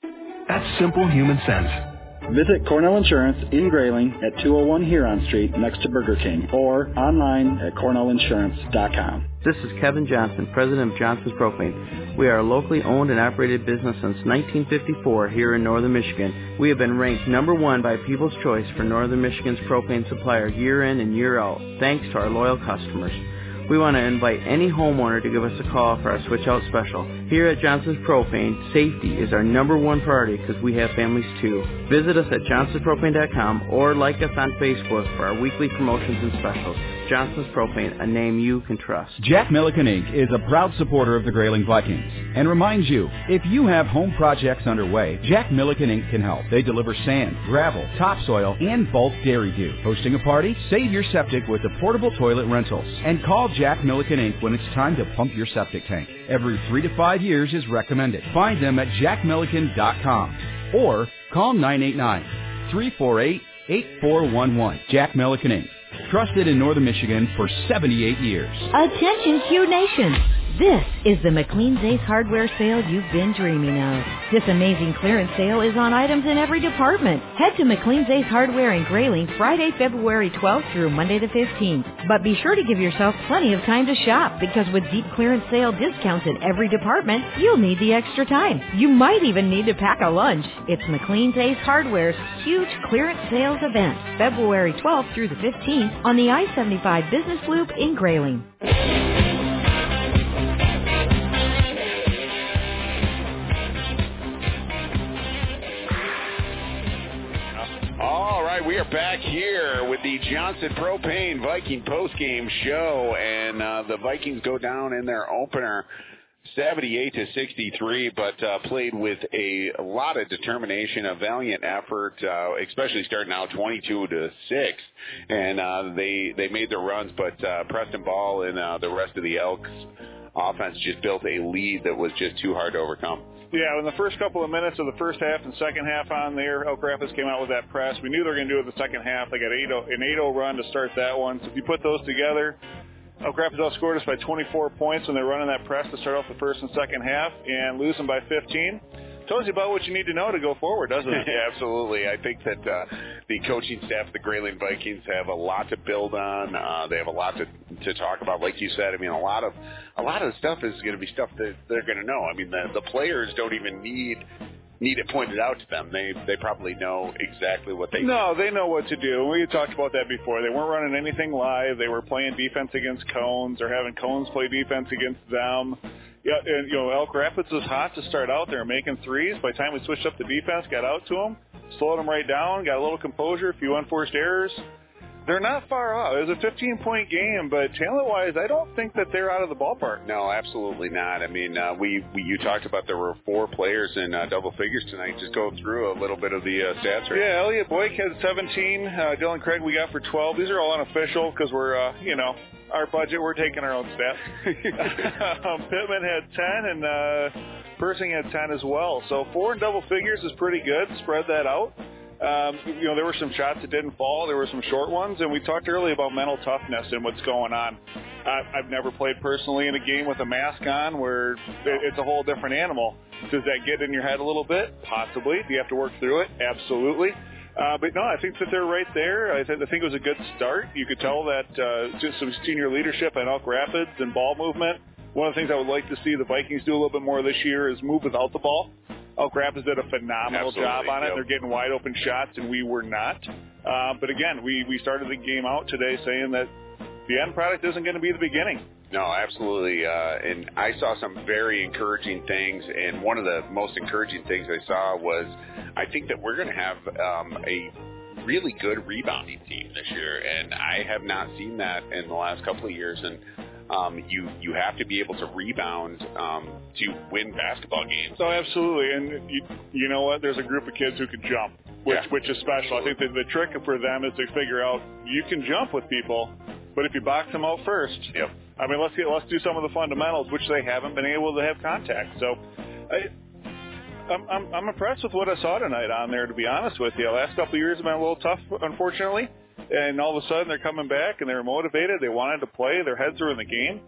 That's simple human sense. Visit Cornell Insurance in Grayling at two oh one Huron Street next to Burger King or online at cornell insurance dot com. This is Kevin Johnson, president of Johnson's Propane. We are a locally owned and operated business since nineteen fifty-four here in Northern Michigan. We have been ranked number one by People's Choice for Northern Michigan's propane supplier year in and year out, thanks to our loyal customers. We want to invite any homeowner to give us a call for our switch out special. Here at Johnson's Propane, safety is our number one priority because we have families too. Visit us at johnsons propane dot com or like us on Facebook for our weekly promotions and specials. Johnson's Propane, a name you can trust. Jack Milliken Incorporated is a proud supporter of the Grayling Vikings and reminds you, if you have home projects underway, Jack Milliken Incorporated can help. They deliver sand, gravel, topsoil, and bulk dairy dew. Hosting a party? Save your septic with the portable toilet rentals. And call Jack Milliken Incorporated when it's time to pump your septic tank. Every three to five years is recommended. Find them at jack milliken dot com or call nine eight nine, three four eight, eight four one one. Jack Milliken Incorporated. Trusted in Northern Michigan for seventy-eight years. Attention, Q Nation! This is the McLean's Ace Hardware sale you've been dreaming of. This amazing clearance sale is on items in every department. Head to McLean's Ace Hardware in Grayling Friday, February twelfth through Monday the fifteenth. But be sure to give yourself plenty of time to shop because with deep clearance sale discounts in every department, you'll need the extra time. You might even need to pack a lunch. It's McLean's Ace Hardware's huge clearance sales event, February twelfth through the fifteenth on the I seventy-five Business Loop in Grayling. All right, we are back here with the Johnson Propane Viking postgame show, and uh, the Vikings go down in their opener seventy-eight to sixty-three, but uh, played with a, a lot of determination, a valiant effort, uh, especially starting out twenty-two to six, and uh, they they made their runs, but uh, Preston Ball and uh, the rest of the Elks offense just built a lead that was just too hard to overcome. Yeah, in the first couple of minutes of the first half and second half on there, Elk Rapids came out with that press. We knew they were going to do it in the second half. They got an eight oh run to start that one. So if you put those together, Elk Rapids outscored us by twenty-four points when they're running that press to start off the first and second half and losing by fifteen. Tells you about what you need to know to go forward, doesn't it? Yeah, absolutely. I think that uh, the coaching staff of the Grayling Vikings have a lot to build on. Uh, they have a lot to to talk about. Like you said, I mean, a lot of a lot of the stuff is going to be stuff that they're going to know. I mean, the, the players don't even need need it pointed out to them. They they probably know exactly what they No, do. they know what to do. We talked about that before. They weren't running anything live. They were playing defense against cones or having cones play defense against them. Yeah, and, you know, Elk Rapids was hot to start out. They were making threes. By the time we switched up the defense, got out to them, slowed them right down, got a little composure, a few unforced errors. They're not far off. It was a fifteen-point game, but talent-wise, I don't think that they're out of the ballpark. No, absolutely not. I mean, uh, we, we you talked about there were four players in uh, double figures tonight. Just go through a little bit of the uh, stats right Yeah, Elliot Boyk had seventeen. Uh, Dylan Craig we got for twelve. These are all unofficial because we're, uh, you know, our budget, we're taking our own stats. um, Pittman had ten, and uh, Persing had ten as well. So four in double figures is pretty good. Spread that out. Um, you know, there were some shots that didn't fall. There were some short ones, and we talked earlier about mental toughness and what's going on. I, I've never played personally in a game with a mask on where it, it's a whole different animal. Does that get in your head a little bit? Possibly. Do you have to work through it? Absolutely. Uh, but no, I think that they're right there. I, th- I think it was a good start. You could tell that uh, just some senior leadership at Elk Rapids and ball movement. One of the things I would like to see the Vikings do a little bit more this year is move without the ball. Elk Rapids did a phenomenal Absolutely, job on it. yep. They're getting wide open shots, and we were not. Uh, but again, we, we started the game out today saying that the end product isn't going to be the beginning. No, absolutely. Uh, and I saw some very encouraging things, and one of the most encouraging things I saw was I think that we're going to have um, a really good rebounding team this year, and I have not seen that in the last couple of years. And Um, you you have to be able to rebound um, to win basketball games. So absolutely, and you, you know what? There's a group of kids who can jump, which Yeah. which is special. I think that the trick for them is to figure out you can jump with people, but if you box them out first, yep. I mean, let's get let's do some of the fundamentals, which they haven't been able to have contact. So, I, I'm I'm, I'm impressed with what I saw tonight on there. To be honest with you, the last couple of years have been a little tough, unfortunately. And all of a sudden, they're coming back, and they were motivated. They wanted to play. Their heads are in the game.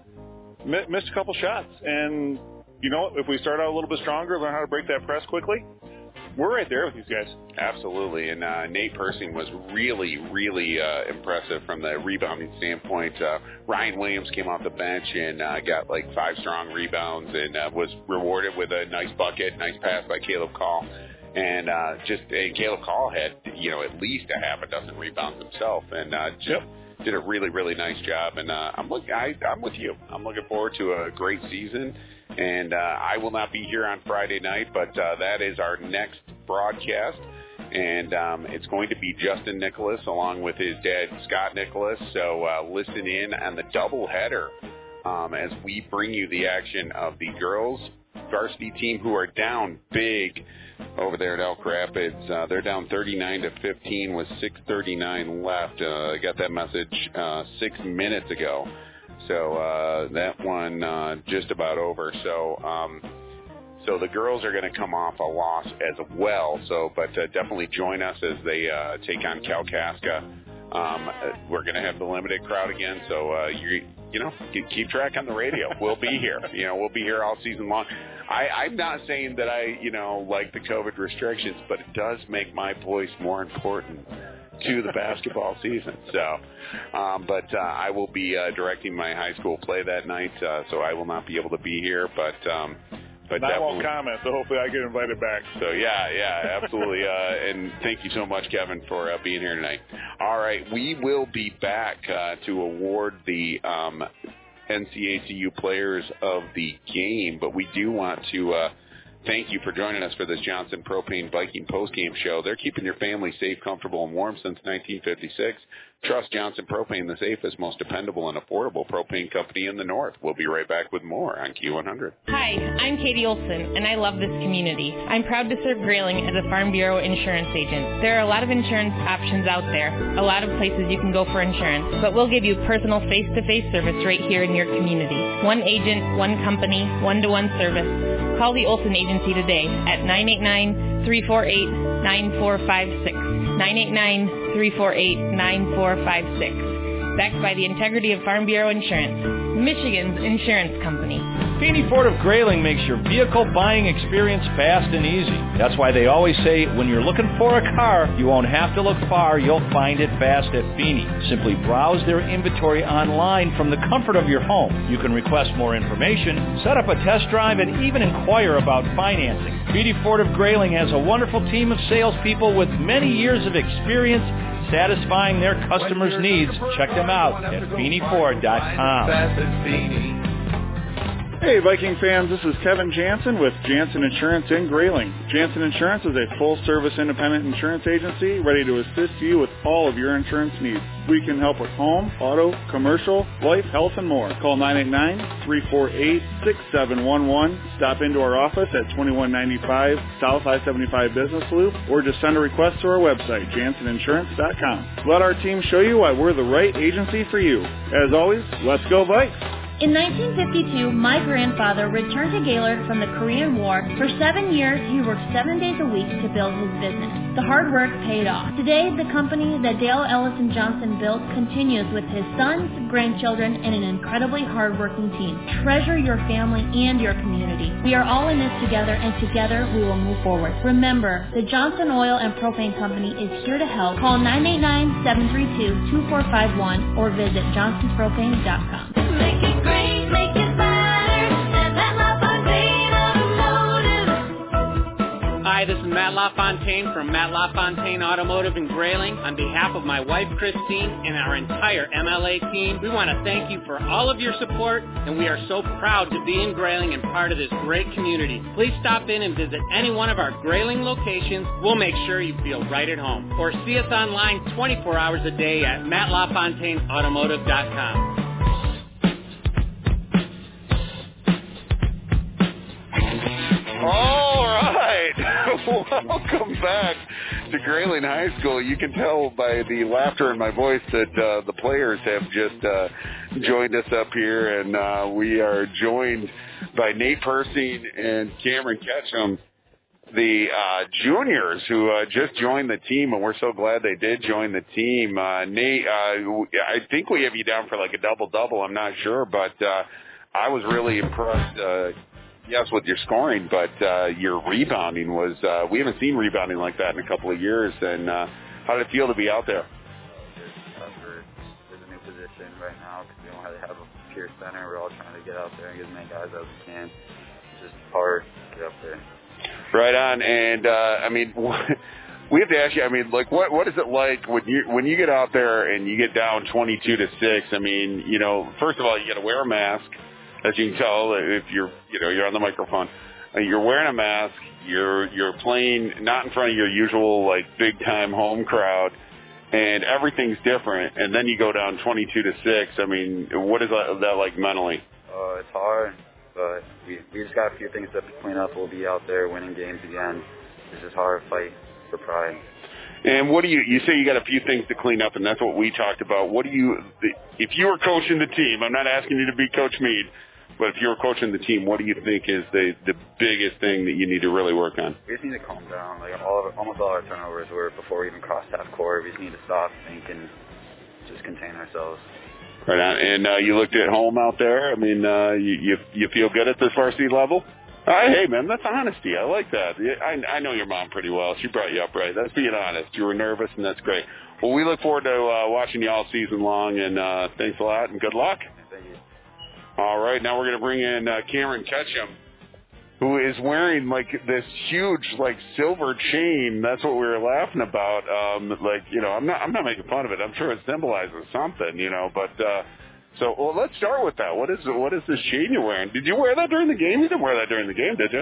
M- missed a couple shots. And, you know, if we start out a little bit stronger, learn how to break that press quickly, we're right there with these guys. Absolutely. And uh, Nate Persing was really, really uh, impressive from the rebounding standpoint. Uh, Ryan Williams came off the bench and uh, got like five strong rebounds and uh, was rewarded with a nice bucket, nice pass by Caleb Call. And uh, just and Caleb Call had, you know, at least a half a dozen rebounds himself, and uh, just yep. did a really, really nice job. And uh, I'm look, I, I'm with you. I'm looking forward to a great season. And uh, I will not be here on Friday night, but uh, that is our next broadcast. And um, it's going to be Justin Nicholas along with his dad, Scott Nicholas. So uh, listen in on the doubleheader um, as we bring you the action of the girls varsity team who are down big over there at Elk Rapids. Uh, they're down thirty-nine to fifteen with six thirty-nine left. Uh, I got that message uh, six minutes ago. So uh, that one uh, just about over. So um, so the girls are going to come off a loss as well. So, but uh, definitely join us as they uh, take on Kalkaska. Um, we're going to have the limited crowd again. So uh, you you know keep track on the radio. We'll be here. You know we'll be here all season long. I, I'm not saying that I, you know, like the COVID restrictions, but it does make my voice more important to the basketball season. So, um, but uh, I will be uh, directing my high school play that night, uh, so I will not be able to be here. But, um, but I won't comment, so hopefully I get invited back. So yeah, yeah, absolutely. uh, and thank you so much, Kevin, for uh, being here tonight. All right, we will be back uh, to award the Um, N C A C U players of the game, but we do want to uh, thank you for joining us for this Johnson Propane Viking postgame show. They're keeping your family safe, comfortable, and warm since nineteen fifty-six. Trust Johnson Propane, the safest, most dependable, and affordable propane company in the North. We'll be right back with more on Q one hundred. Hi, I'm Katie Olson, and I love this community. I'm proud to serve Grayling as a Farm Bureau insurance agent. There are a lot of insurance options out there, a lot of places you can go for insurance, but we'll give you personal face-to-face service right here in your community. One agent, one company, one-to-one service. Call the Olson Agency today at nine eight nine, three four eight, nine four five six. nine eight nine, three four eight, nine four five six. Backed by the integrity of Farm Bureau Insurance, Michigan's insurance company. Feeney Ford of Grayling makes your vehicle buying experience fast and easy. That's why they always say when you're looking for a car, you won't have to look far, you'll find it fast at Feeney. Simply browse their inventory online from the comfort of your home. You can request more information, set up a test drive, and even inquire about financing. Feeney Ford of Grayling has a wonderful team of salespeople with many years of experience satisfying their customers' needs. Check them out at Feeney Ford dot com. Hey, Viking fans, this is Kevin Jansen with Jansen Insurance in Grayling. Jansen Insurance is a full-service independent insurance agency ready to assist you with all of your insurance needs. We can help with home, auto, commercial, life, health, and more. Call nine eight nine, three four eight, six seven one one. Stop into our office at twenty-one ninety-five South I seventy-five Business Loop, or just send a request to our website, jansen insurance dot com. Let our team show you why we're the right agency for you. As always, let's go Vikes! In nineteen fifty-two, my grandfather returned to Gaylord from the Korean War. For seven years, he worked seven days a week to build his business. The hard work paid off. Today, the company that Dale Ellison Johnson built continues with his sons, grandchildren, and an incredibly hardworking team. Treasure your family and your community. We are all in this together, and together we will move forward. Remember, the Johnson Oil and Propane Company is here to help. Call nine eight nine, seven three two, two four five one or visit johnsons propane dot com. Make it great, make it better, and Matt LaFontaine Automotive. Hi, this is Matt LaFontaine from Matt LaFontaine Automotive in Grayling. On behalf of my wife, Christine, and our entire M L A team, we want to thank you for all of your support, and we are so proud to be in Grayling and part of this great community. Please stop in and visit any one of our Grayling locations. We'll make sure you feel right at home. Or see us online twenty-four hours a day at matt lafontaine automotive dot com. All right. Welcome back to Grayling High School. You can tell by the laughter in my voice that uh, the players have just uh, joined us up here, and uh, we are joined by Nate Persing and Cameron Ketchum, the uh, juniors who uh, just joined the team, and we're so glad they did join the team. Uh, Nate, uh, I think we have you down for like a double-double. I'm not sure, but uh, I was really impressed uh Yes, with your scoring, but uh, your rebounding was, uh, we haven't seen rebounding like that in a couple of years. And uh, how did it feel to be out there? It's tough for there's a new position right now because we don't really have a pure center. We're all trying to get out there and get as many guys as we can. It's just hard to get up there. Right on. And, uh, I mean, we have to ask you, I mean, like, what what is it like when you when you get out there and you get down twenty-two to six? I mean, you know, first of all, you got to wear a mask. As you can tell, if you're, you know, you're on the microphone, you're wearing a mask, you're, you're playing not in front of your usual, like, big-time home crowd, and everything's different, and then you go down twenty-two to six. I mean, what is that, that like mentally? Uh, it's hard, but we, we just got a few things to clean up. We'll be out there winning games again. It's just hard to fight for pride. And what do you, you say you got a few things to clean up, and that's what we talked about. What do you, if you were coaching the team, I'm not asking you to be Coach Mead, but if you were coaching the team, what do you think is the, the biggest thing that you need to really work on? We just need to calm down. Like all of, almost all our turnovers were before we even crossed half court. We just need to stop, think, and just contain ourselves. Right on. And uh, you looked at home out there. I mean, uh, you, you you feel good at this varsity level? Uh, hey, man, that's honesty. I like that. I, I know your mom pretty well. She brought you up right. That's being honest. You were nervous, and that's great. Well, we look forward to uh, watching you all season long, and uh, thanks a lot, and good luck. Thank you. All right, now we're going to bring in uh, Cameron Ketchum, who is wearing, like, this huge, like, silver chain. That's what we were laughing about. Um, like, you know, I'm not I'm not making fun of it. I'm sure it symbolizes something, you know. But, uh, so, well, let's start with that. What is what is this chain you're wearing? Did you wear that during the game? You didn't wear that during the game, did you?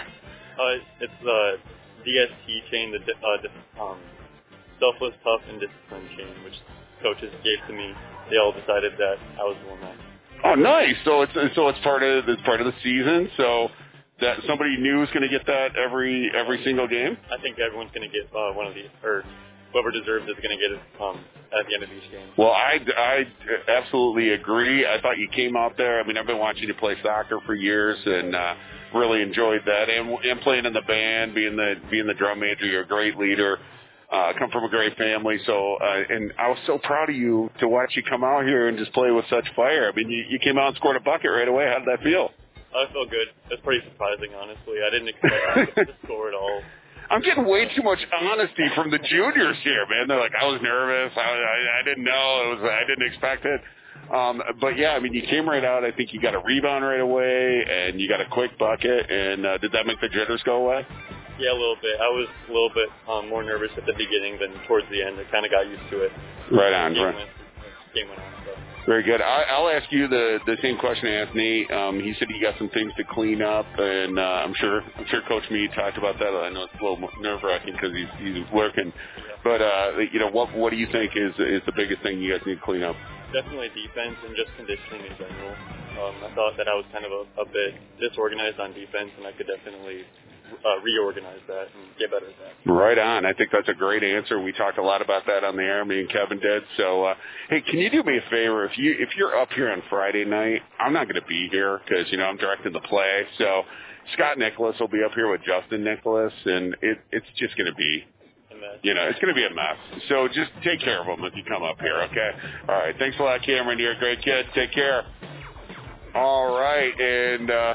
Uh, it's the D S T chain, the uh, um, selfless, tough, and disciplined chain, which coaches gave to me, they all decided that I was the one that. Oh, nice. So it's so it's part of it's part of the season. So that somebody new is going to get that every every single game. I think everyone's going to get uh, one of these, or whoever deserves it is going to get it um, at the end of each game. Well, I, I absolutely agree. I thought you came out there. I mean, I've been watching you play soccer for years and uh, really enjoyed that. And, and playing in the band, being the being the drum major, you're a great leader. Uh, come from a great family, so uh, and I was so proud of you to watch you come out here and just play with such fire. I mean, you, you came out and scored a bucket right away. How did that feel? I felt good. It's pretty surprising, honestly. I didn't expect to score at all. I'm getting way too much honesty from the juniors here, man. They're like, I was nervous. I, I, I didn't know. It was. I didn't expect it. Um, but yeah, I mean, you came right out. I think you got a rebound right away, and you got a quick bucket. And uh, did that make the jitters go away? Yeah, a little bit. I was a little bit um, more nervous at the beginning than towards the end. I kind of got used to it. Right on. Game Right. went, game went on. So. Very good. I, I'll ask you the, the same question I asked Nate. Um, he said he got some things to clean up, and uh, I'm sure I'm sure Coach Meade talked about that. I know it's a little nerve wracking because he's he's working, yeah. but uh, you know what what do you think is is the biggest thing you guys need to clean up? Definitely defense and just conditioning in general. Um, I thought that I was kind of a, a bit disorganized on defense, and I could definitely uh, reorganize that and get better at that. Right on. I think that's a great answer. We talked a lot about that on the air. Me and Kevin did. So, uh, hey, can you do me a favor? If you if you're up here on Friday night, I'm not going to be here because you know I'm directing the play. So, Scott Nicholas will be up here with Justin Nicholas, and it, it's just going to be. You know, it's going to be a mess. So just take care of them if you come up here, okay? All right. Thanks a lot, Cameron. You're a great kid. Take care. All right. And uh,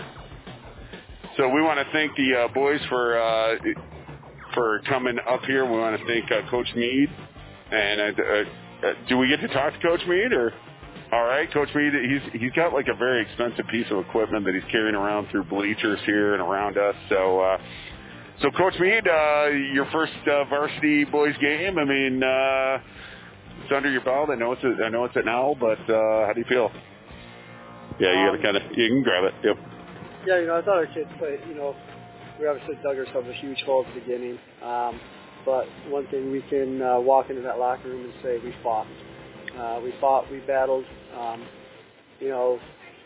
so we want to thank the uh, boys for uh, for coming up here. We want to thank uh, Coach Meade. And uh, uh, do we get to talk to Coach Meade? Or all right, Coach Meade, he's, he's got like a very expensive piece of equipment that he's carrying around through bleachers here and around us. So, uh, So, Coach Meade, uh, your first uh, varsity boys game. I mean, uh, it's under your belt. I know it's a, I know it's at now, but uh, how do you feel? Yeah, you got to kind of you can grab it. Yep. Yeah, you know, I thought our kids played. You know, we obviously dug ourselves a huge hole at the beginning, um, but one thing we can uh, walk into that locker room and say we fought. Uh, we fought. We battled. Um, you know,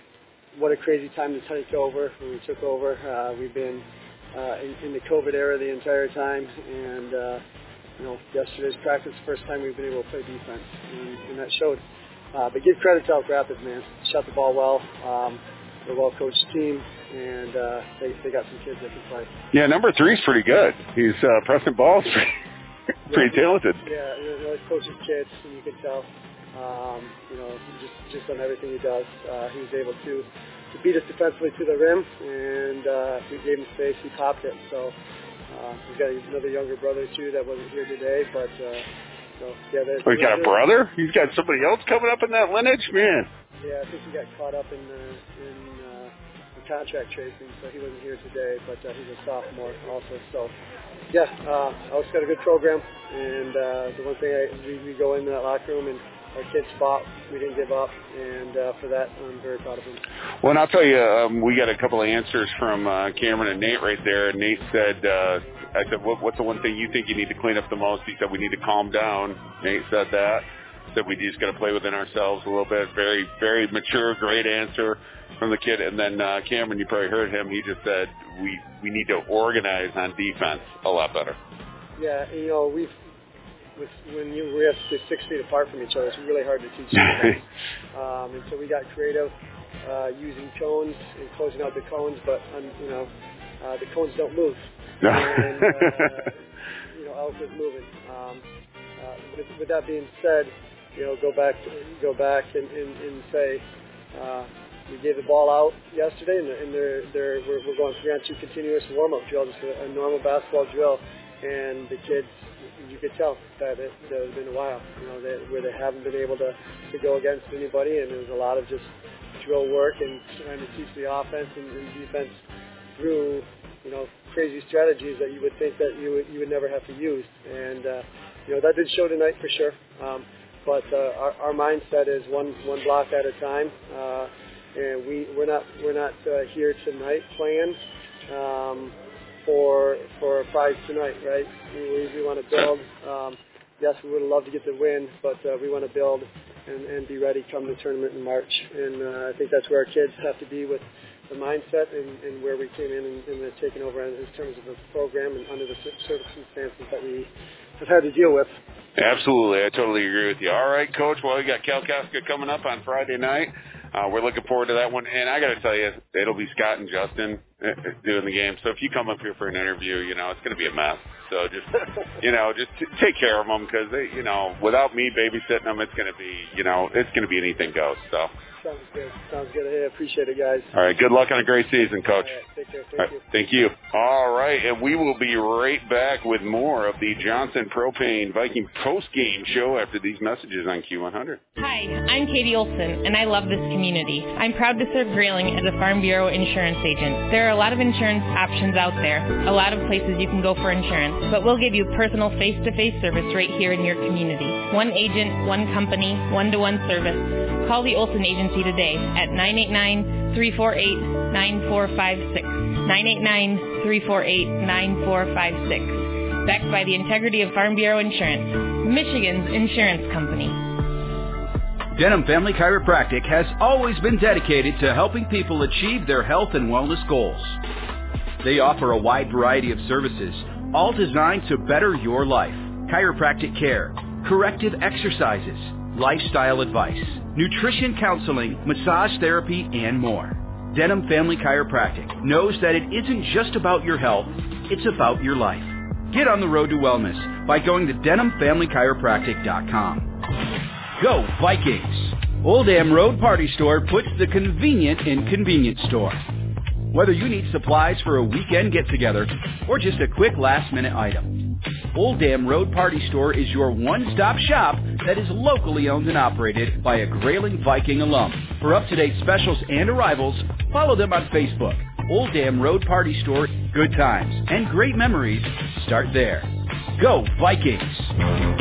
what a crazy time to take over when we took over. Uh, we've been. Uh, in, in the COVID era the entire time, and uh, you know, yesterday's practice, first time we've been able to play defense, and, and that showed. Uh, but give credit to Elk Rapids, man. Shot the ball well. Um, they're a well-coached team, and uh, they they got some kids that can play. Yeah, number three's pretty good. He's uh, pressing balls, pretty, pretty yeah, talented. Yeah, you know, he coaches kids, and you can tell. Um, you know, just just on everything he does, uh, he was able to. to beat us defensively to the rim, and uh, we gave him space. He popped it. So uh, we've got another younger brother too that wasn't here today, but uh, so yeah. Oh, he's got a brother. He's got somebody else coming up in that lineage, man. Yeah, I think he got caught up in the in uh, the contract chasing, so he wasn't here today. But uh, he's a sophomore also. So yeah, uh, Alex got a good program, and uh, the one thing I, we, we go into that locker room and. Our kids fought. We didn't give up, and uh, for that, I'm very proud of them. Well, and I'll tell you, um, we got a couple of answers from uh, Cameron and Nate right there. Nate said, uh, I said, what, what's the one thing you think you need to clean up the most? He said, we need to calm down. Nate said that. Said we just got to play within ourselves a little bit. Very, very mature, great answer from the kid. And then uh, Cameron, you probably heard him. He just said, we, we need to organize on defense a lot better. Yeah, you know, we've With, when you we have to sit six feet apart from each other, it's really hard to teach them. um, and so we got creative uh, using cones and closing out the cones, but um, you know uh, the cones don't move. No. And uh, you know, Elk is moving. Um, uh, with, with that being said, you know, go back, to, go back, and, and, and say uh, we gave the ball out yesterday, and, and they're they're we're, we're going three on two continuous warm up drill, just a, a normal basketball drill, and the kids. You could tell that it, that it's been a while, you know, that, where they haven't been able to, to go against anybody, and there was a lot of just drill work and trying to teach the offense and, and defense through, you know, crazy strategies that you would think that you would, you would never have to use. And, uh, you know, that did show tonight for sure. Um, but uh, our, our mindset is one one block at a time, uh, and we we're not we're not uh, here tonight playing. Um, For for a prize tonight, right? We we want to build um, yes, we would have loved to get the win, but uh, we want to build and, and be ready come the tournament in March. And uh, I think that's where our kids have to be with the mindset and, and where we came in and, and uh, taken over in terms of the program and under the circumstances that we have had to deal with. Absolutely. I totally agree with you. All right, Coach. Well, we got Kalkaska coming up on Friday night. Uh, we're looking forward to that one. And I got to tell you, it'll be Scott and Justin doing the game. So if you come up here for an interview, you know, it's going to be a mess. So just, you know, just t- take care of them because, they, you know, without me babysitting them, it's going to be, you know, it's going to be anything goes. So. Sounds good. Sounds good. Hey, I appreciate it, guys. All right. Good luck on a great season, Coach. All right. Take care. Thank All right, you. Thank you. All right. And we will be right back with more of the Johnson Propane Viking post-game show after these messages on Q one hundred. Hi, I'm Katie Olson, and I love this community. I'm proud to serve Grayling as a Farm Bureau insurance agent. There are a lot of insurance options out there, a lot of places you can go for insurance, but we'll give you personal face-to-face service right here in your community. One agent, one company, one-to-one service. Call the Olson Agency today at nine eight nine, three four eight, nine four five six. nine eight nine, three four eight, nine four five six. Backed by the integrity of Farm Bureau Insurance, Michigan's insurance company. Denham Family Chiropractic has always been dedicated to helping people achieve their health and wellness goals. They offer a wide variety of services, all designed to better your life. Chiropractic care, corrective exercises, lifestyle advice, nutrition counseling, massage therapy, and more. Denham Family Chiropractic knows that it isn't just about your health, it's about your life. Get on the road to wellness by going to denham family chiropractic dot com. Go Vikings! Old Dam Road Party Store puts the convenient in convenience store. Whether you need supplies for a weekend get-together or just a quick last-minute item, Old Dam Road Party Store is your one-stop shop that is locally owned and operated by a Grayling Viking alum. For up-to-date specials and arrivals, follow them on Facebook. Old Dam Road Party Store, good times and great memories start there. Go Vikings!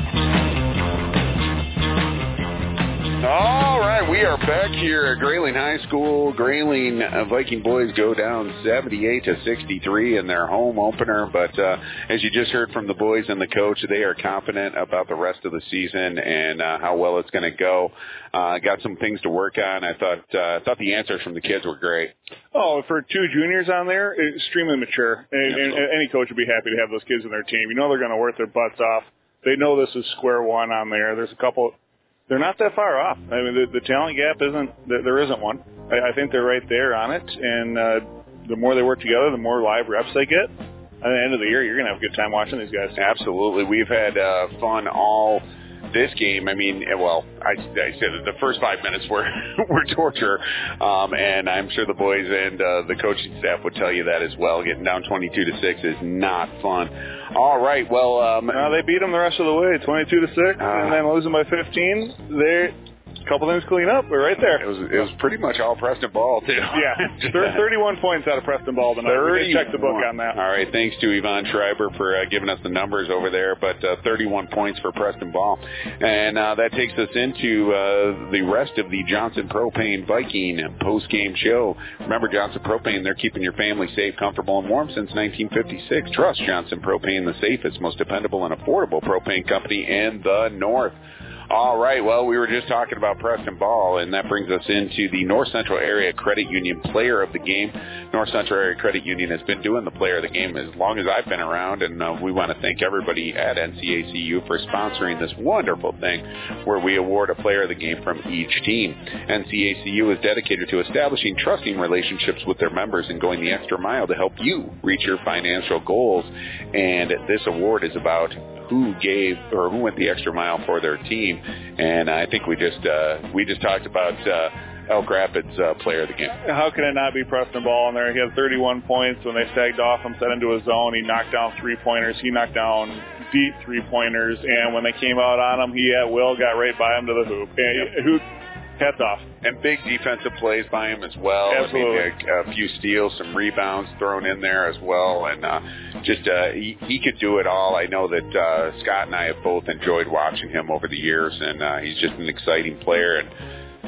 All right, we are back here at Grayling High School. Grayling uh, Viking boys go down seventy-eight to sixty-three in their home opener. But uh, as you just heard from the boys and the coach, they are confident about the rest of the season and uh, how well it's going to go. Uh, got some things to work on. I thought uh, thought the answers from the kids were great. Oh, for two juniors on there, extremely mature. And, and any coach would be happy to have those kids on their team. You know they're going to work their butts off. They know this is square one on there. There's a couple. They're not that far off. I mean, the, the talent gap isn't, there isn't one. I, I think they're right there on it, and uh, the more they work together, the more live reps they get. At the end of the year, you're going to have a good time watching these guys. Absolutely. We've had uh, fun all this game. I mean, well, I, I said the first five minutes were, were torture, um, and I'm sure the boys and uh, the coaching staff would tell you that as well. Getting down twenty-two to six is not fun. All right, well... Um, no, they beat them the rest of the way, twenty-two to six, uh, and then losing by fifteen. They're... A couple things clean up. We're right there. It was it was pretty much all Preston Ball, too. Yeah. thirty-one points out of Preston Ball tonight. We check the book on that. All right. Thanks to Yvonne Schreiber for uh, giving us the numbers over there. But uh, thirty-one points for Preston Ball. And uh, that takes us into uh, the rest of the Johnson Propane Viking post-game show. Remember, Johnson Propane, they're keeping your family safe, comfortable, and warm since nineteen fifty-six. Trust Johnson Propane, the safest, most dependable, and affordable propane company in the North. All right, well, we were just talking about Preston Ball, and that brings us into the North Central Area Credit Union Player of the Game. North Central Area Credit Union has been doing the Player of the Game as long as I've been around, and uh, we want to thank everybody at N C A C U for sponsoring this wonderful thing where we award a Player of the Game from each team. N C A C U is dedicated to establishing trusting relationships with their members and going the extra mile to help you reach your financial goals, and this award is about who gave or who went the extra mile for their team. And I think we just uh, we just talked about uh, Elk Rapids uh, Player of the Game. How can it not be Preston Ball in there? He had thirty-one points when they sagged off him, set into a zone. He knocked down three-pointers. He knocked down deep three-pointers. And when they came out on him, he at will got right by him to the hoop. And who, hats off. And big defensive plays by him as well. Absolutely. I mean, a, a few steals, some rebounds thrown in there as well. And uh, just uh, he, he could do it all. I know that uh, Scott and I have both enjoyed watching him over the years, and uh, he's just an exciting player. And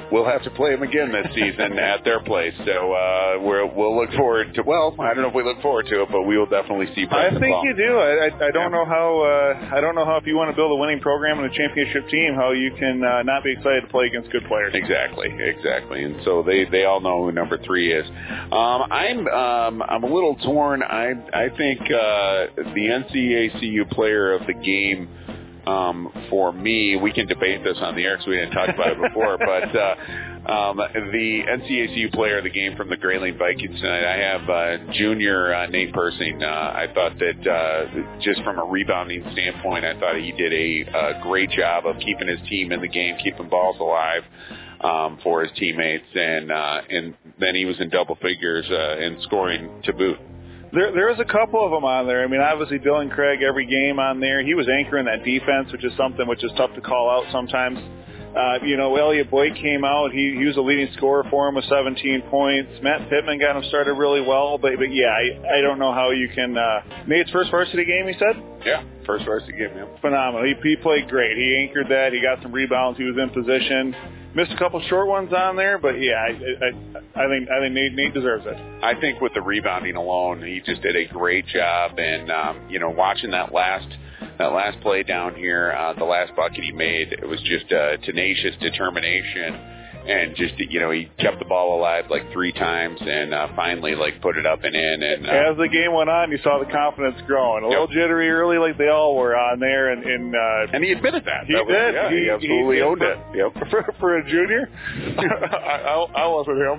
we'll have to play them again this season at their place. So uh, we're, we'll look forward to, well, I don't know if we look forward to it, but we will definitely see Preston I think Ball. you do. I, I, I don't yeah. know how, uh, I don't know how if you want to build a winning program and a championship team, how you can uh, not be excited to play against good players. Exactly, exactly. And so they, they all know who number three is. Um, I'm um, I'm a little torn. I, I think uh, the N C A C U player of the game, Um, for me, we can debate this on the air because we didn't talk about it before, but uh, um, the N C A C U player of the game from the Grayling Vikings tonight, I have uh, junior uh, Nate Persing. Uh, I thought that uh, just from a rebounding standpoint, I thought he did a, a great job of keeping his team in the game, keeping balls alive um, for his teammates, and uh, and then he was in double figures uh, and scoring to boot. There, there was a couple of them on there. I mean, obviously, Dylan Craig, every game on there. He was anchoring that defense, which is something which is tough to call out sometimes. Uh, you know, Elliot Boyd came out. He, he was a leading scorer for him with seventeen points. Matt Pittman got him started really well. But, but yeah, I, I don't know how you can uh, – Nate's first varsity game, he said? Yeah, first varsity game, yeah. Phenomenal. He, he played great. He anchored that. He got some rebounds. He was in position. Missed a couple short ones on there, but yeah, I, I, I think I think Nate, Nate deserves it. I think with the rebounding alone, he just did a great job. And um, you know, watching that last that last play down here, uh, the last bucket he made, it was just uh, tenacious determination. And just, you know, he kept the ball alive like three times and uh, finally, like, put it up and in. And uh, as the game went on, you saw the confidence growing. A yep. little jittery early like they all were on there. And and, uh, and he admitted that. He that was, did. Yeah, he, he absolutely he, owned for, it. Yep. For, for a junior? I, I, I wasn't him.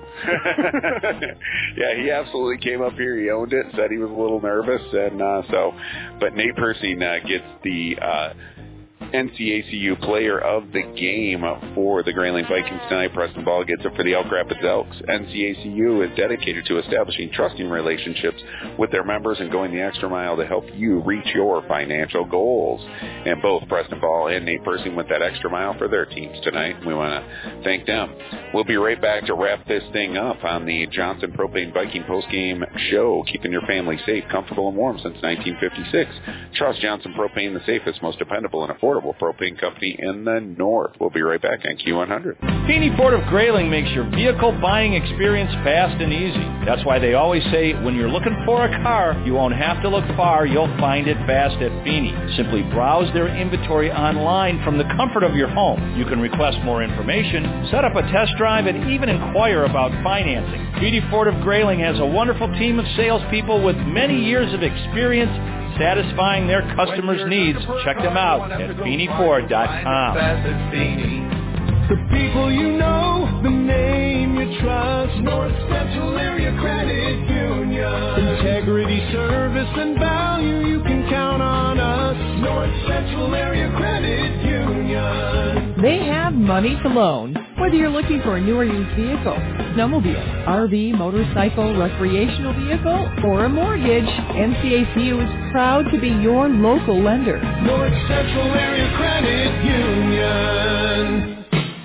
Yeah, he absolutely came up here. He owned it, said he was a little nervous. And uh, so, but Nate Persing uh, gets the uh, N C A C U player of the game for the Grayling Vikings tonight. Preston Ball gets it for the Elk Rapids Elks. N C A C U is dedicated to establishing trusting relationships with their members and going the extra mile to help you reach your financial goals. And both Preston Ball and Nate Persing went that extra mile for their teams tonight. We want to thank them. We'll be right back to wrap this thing up on the Johnson Propane Viking postgame show, keeping your family safe, comfortable, and warm since nineteen fifty-six. Trust Johnson Propane, the safest, most dependable, and affordable propane company in the north. We'll be right back on Q one hundred. Feeney Ford of Grayling makes your vehicle buying experience fast and easy. That's why they always say when you're looking for a car, you won't have to look far. You'll find it fast at Feeney. Simply browse their inventory online from the comfort of your home. You can request more information, set up a test drive, and even inquire about financing. Feeney Ford of Grayling has a wonderful team of salespeople with many years of experience satisfying their customers' needs. Check them out at Feeney Ford dot com. The people you know, the name you trust, North Central Area Credit Union. Integrity, service, and value, you can count on us. North Central Area Credit Union. They have money to loan. Whether you're looking for a new or used vehicle, snowmobile, R V, motorcycle, recreational vehicle, or a mortgage, N C A C U is proud to be your local lender. North Central Area Credit Union.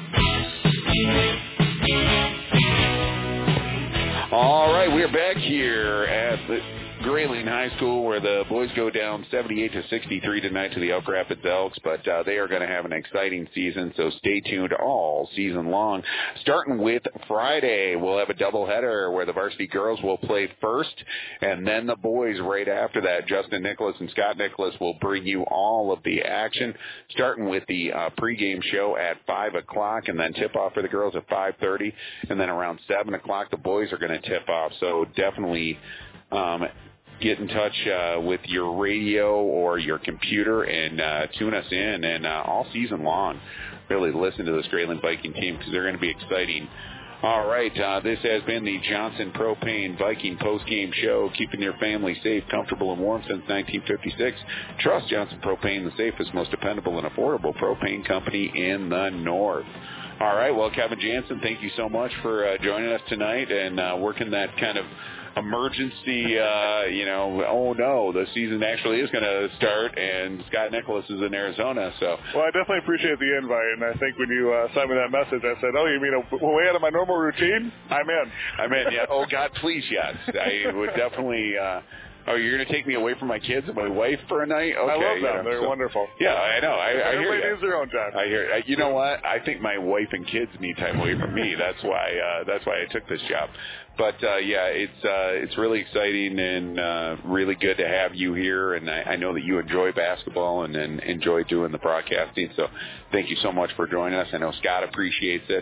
All right, we're back here at the Grayling High School, where the boys go down seventy-eight to sixty-three tonight to the Elk Rapids Elks, but uh, they are going to have an exciting season, so stay tuned all season long. Starting with Friday, we'll have a doubleheader where the varsity girls will play first, and then the boys right after that. Justin Nicholas and Scott Nicholas will bring you all of the action, starting with the uh, pregame show at five o'clock, and then tip-off for the girls at five thirty, and then around seven o'clock, the boys are going to tip off, so definitely um, get in touch uh, with your radio or your computer and uh, tune us in, and uh, all season long, really listen to this Grayling Viking team because they're going to be exciting. All right, uh, this has been the Johnson Propane Viking postgame show, keeping your family safe, comfortable, and warm since nineteen fifty-six. Trust Johnson Propane, the safest, most dependable, and affordable propane company in the north. All right, well, Kevin Jansen, thank you so much for uh, joining us tonight and uh, working that kind of emergency, uh, you know, oh no, the season actually is going to start, and Scott Nicholas is in Arizona, so. Well, I definitely appreciate the invite, and I think when you uh, sent me that message, I said, oh, you mean a way out of my normal routine? I'm in. I'm in, yeah. Oh, God, please, yes. I would definitely, uh, Oh, you're going to take me away from my kids and my wife for a night? Okay, I love them. yeah, They're so, wonderful. Yeah, I know. I, I hear Everybody you. needs their own time. I hear. I, you know what? I think my wife and kids need time away from me. That's why. Uh, that's why I took this job. But uh, yeah, it's uh, it's really exciting and uh, really good to have you here. And I, I know that you enjoy basketball and, and enjoy doing the broadcasting. So thank you so much for joining us. I know Scott appreciates it.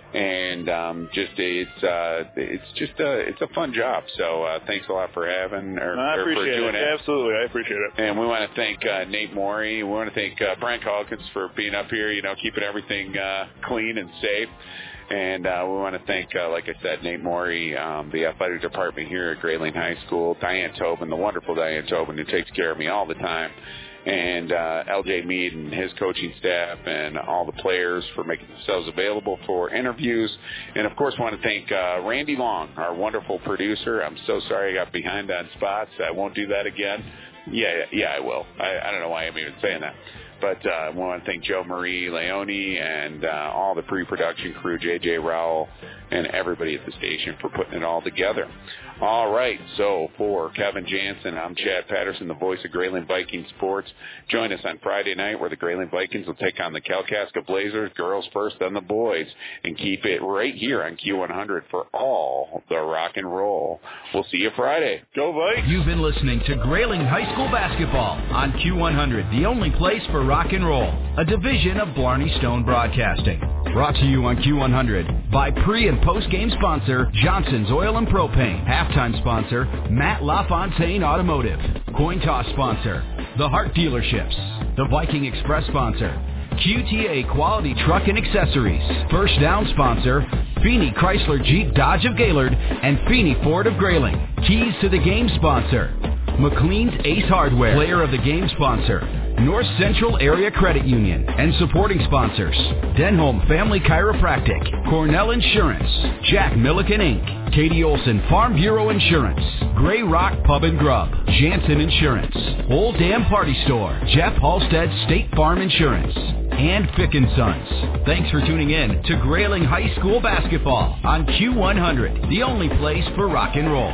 And um, just it's uh, it's just a it's a fun job. So uh, thanks a lot for having or, I or appreciate for doing it. it. Absolutely, I appreciate it. And we want to thank uh, Nate Morey. We want to thank uh, Brian Calkins for being up here. You know, keeping everything uh, clean and safe. And uh, we want to thank, uh, like I said, Nate Morey, um, the athletic department here at Grayling High School, Diane Tobin, the wonderful Diane Tobin, who takes care of me all the time. And uh, L J Mead and his coaching staff and all the players for making themselves available for interviews. And, of course, I want to thank uh, Randy Long, our wonderful producer. I'm so sorry I got behind on spots. I won't do that again. Yeah, yeah, I will. I, I don't know why I'm even saying that. But uh, I want to thank Joe Marie Leone and uh, all the pre-production crew, J J Rowell, and everybody at the station for putting it all together. All right, so for Kevin Jansen, I'm Chad Patterson, the voice of Grayling Viking Sports. Join us on Friday night where the Grayling Vikings will take on the Kalkaska Blazers, girls first, then the boys, and keep it right here on Q one hundred for all the rock and roll. We'll see you Friday. Go Vikes! You've been listening to Grayling High School Basketball on Q one hundred, the only place for rock and roll, a division of Blarney Stone Broadcasting. Brought to you on Q one hundred by pre- and post-game sponsor Johnson's Oil and Propane. Halftime sponsor Matt LaFontaine Automotive. Coin toss sponsor The Hart Dealerships. The Viking Express sponsor Q T A Quality Truck and Accessories. First down sponsor Feeney Chrysler Jeep Dodge of Gaylord and Feeney Ford of Grayling. Keys to the game sponsor McLean's Ace Hardware. Player of the game sponsor North Central Area Credit Union. And supporting sponsors Denholm Family Chiropractic, Cornell Insurance, Jack Milliken Incorporated, Katie Olson Farm Bureau Insurance, Gray Rock Pub and Grub, Jansen Insurance, Old Dam Party Store, Jeff Halstead State Farm Insurance, and Fick and Sons. Thanks for tuning in to Grayling High School Basketball on Q one hundred, the only place for rock and roll.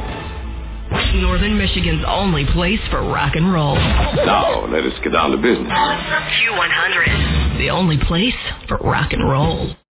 Northern Michigan's only place for rock and roll. Now, let us get down to business. Q one hundred, the only place for rock and roll.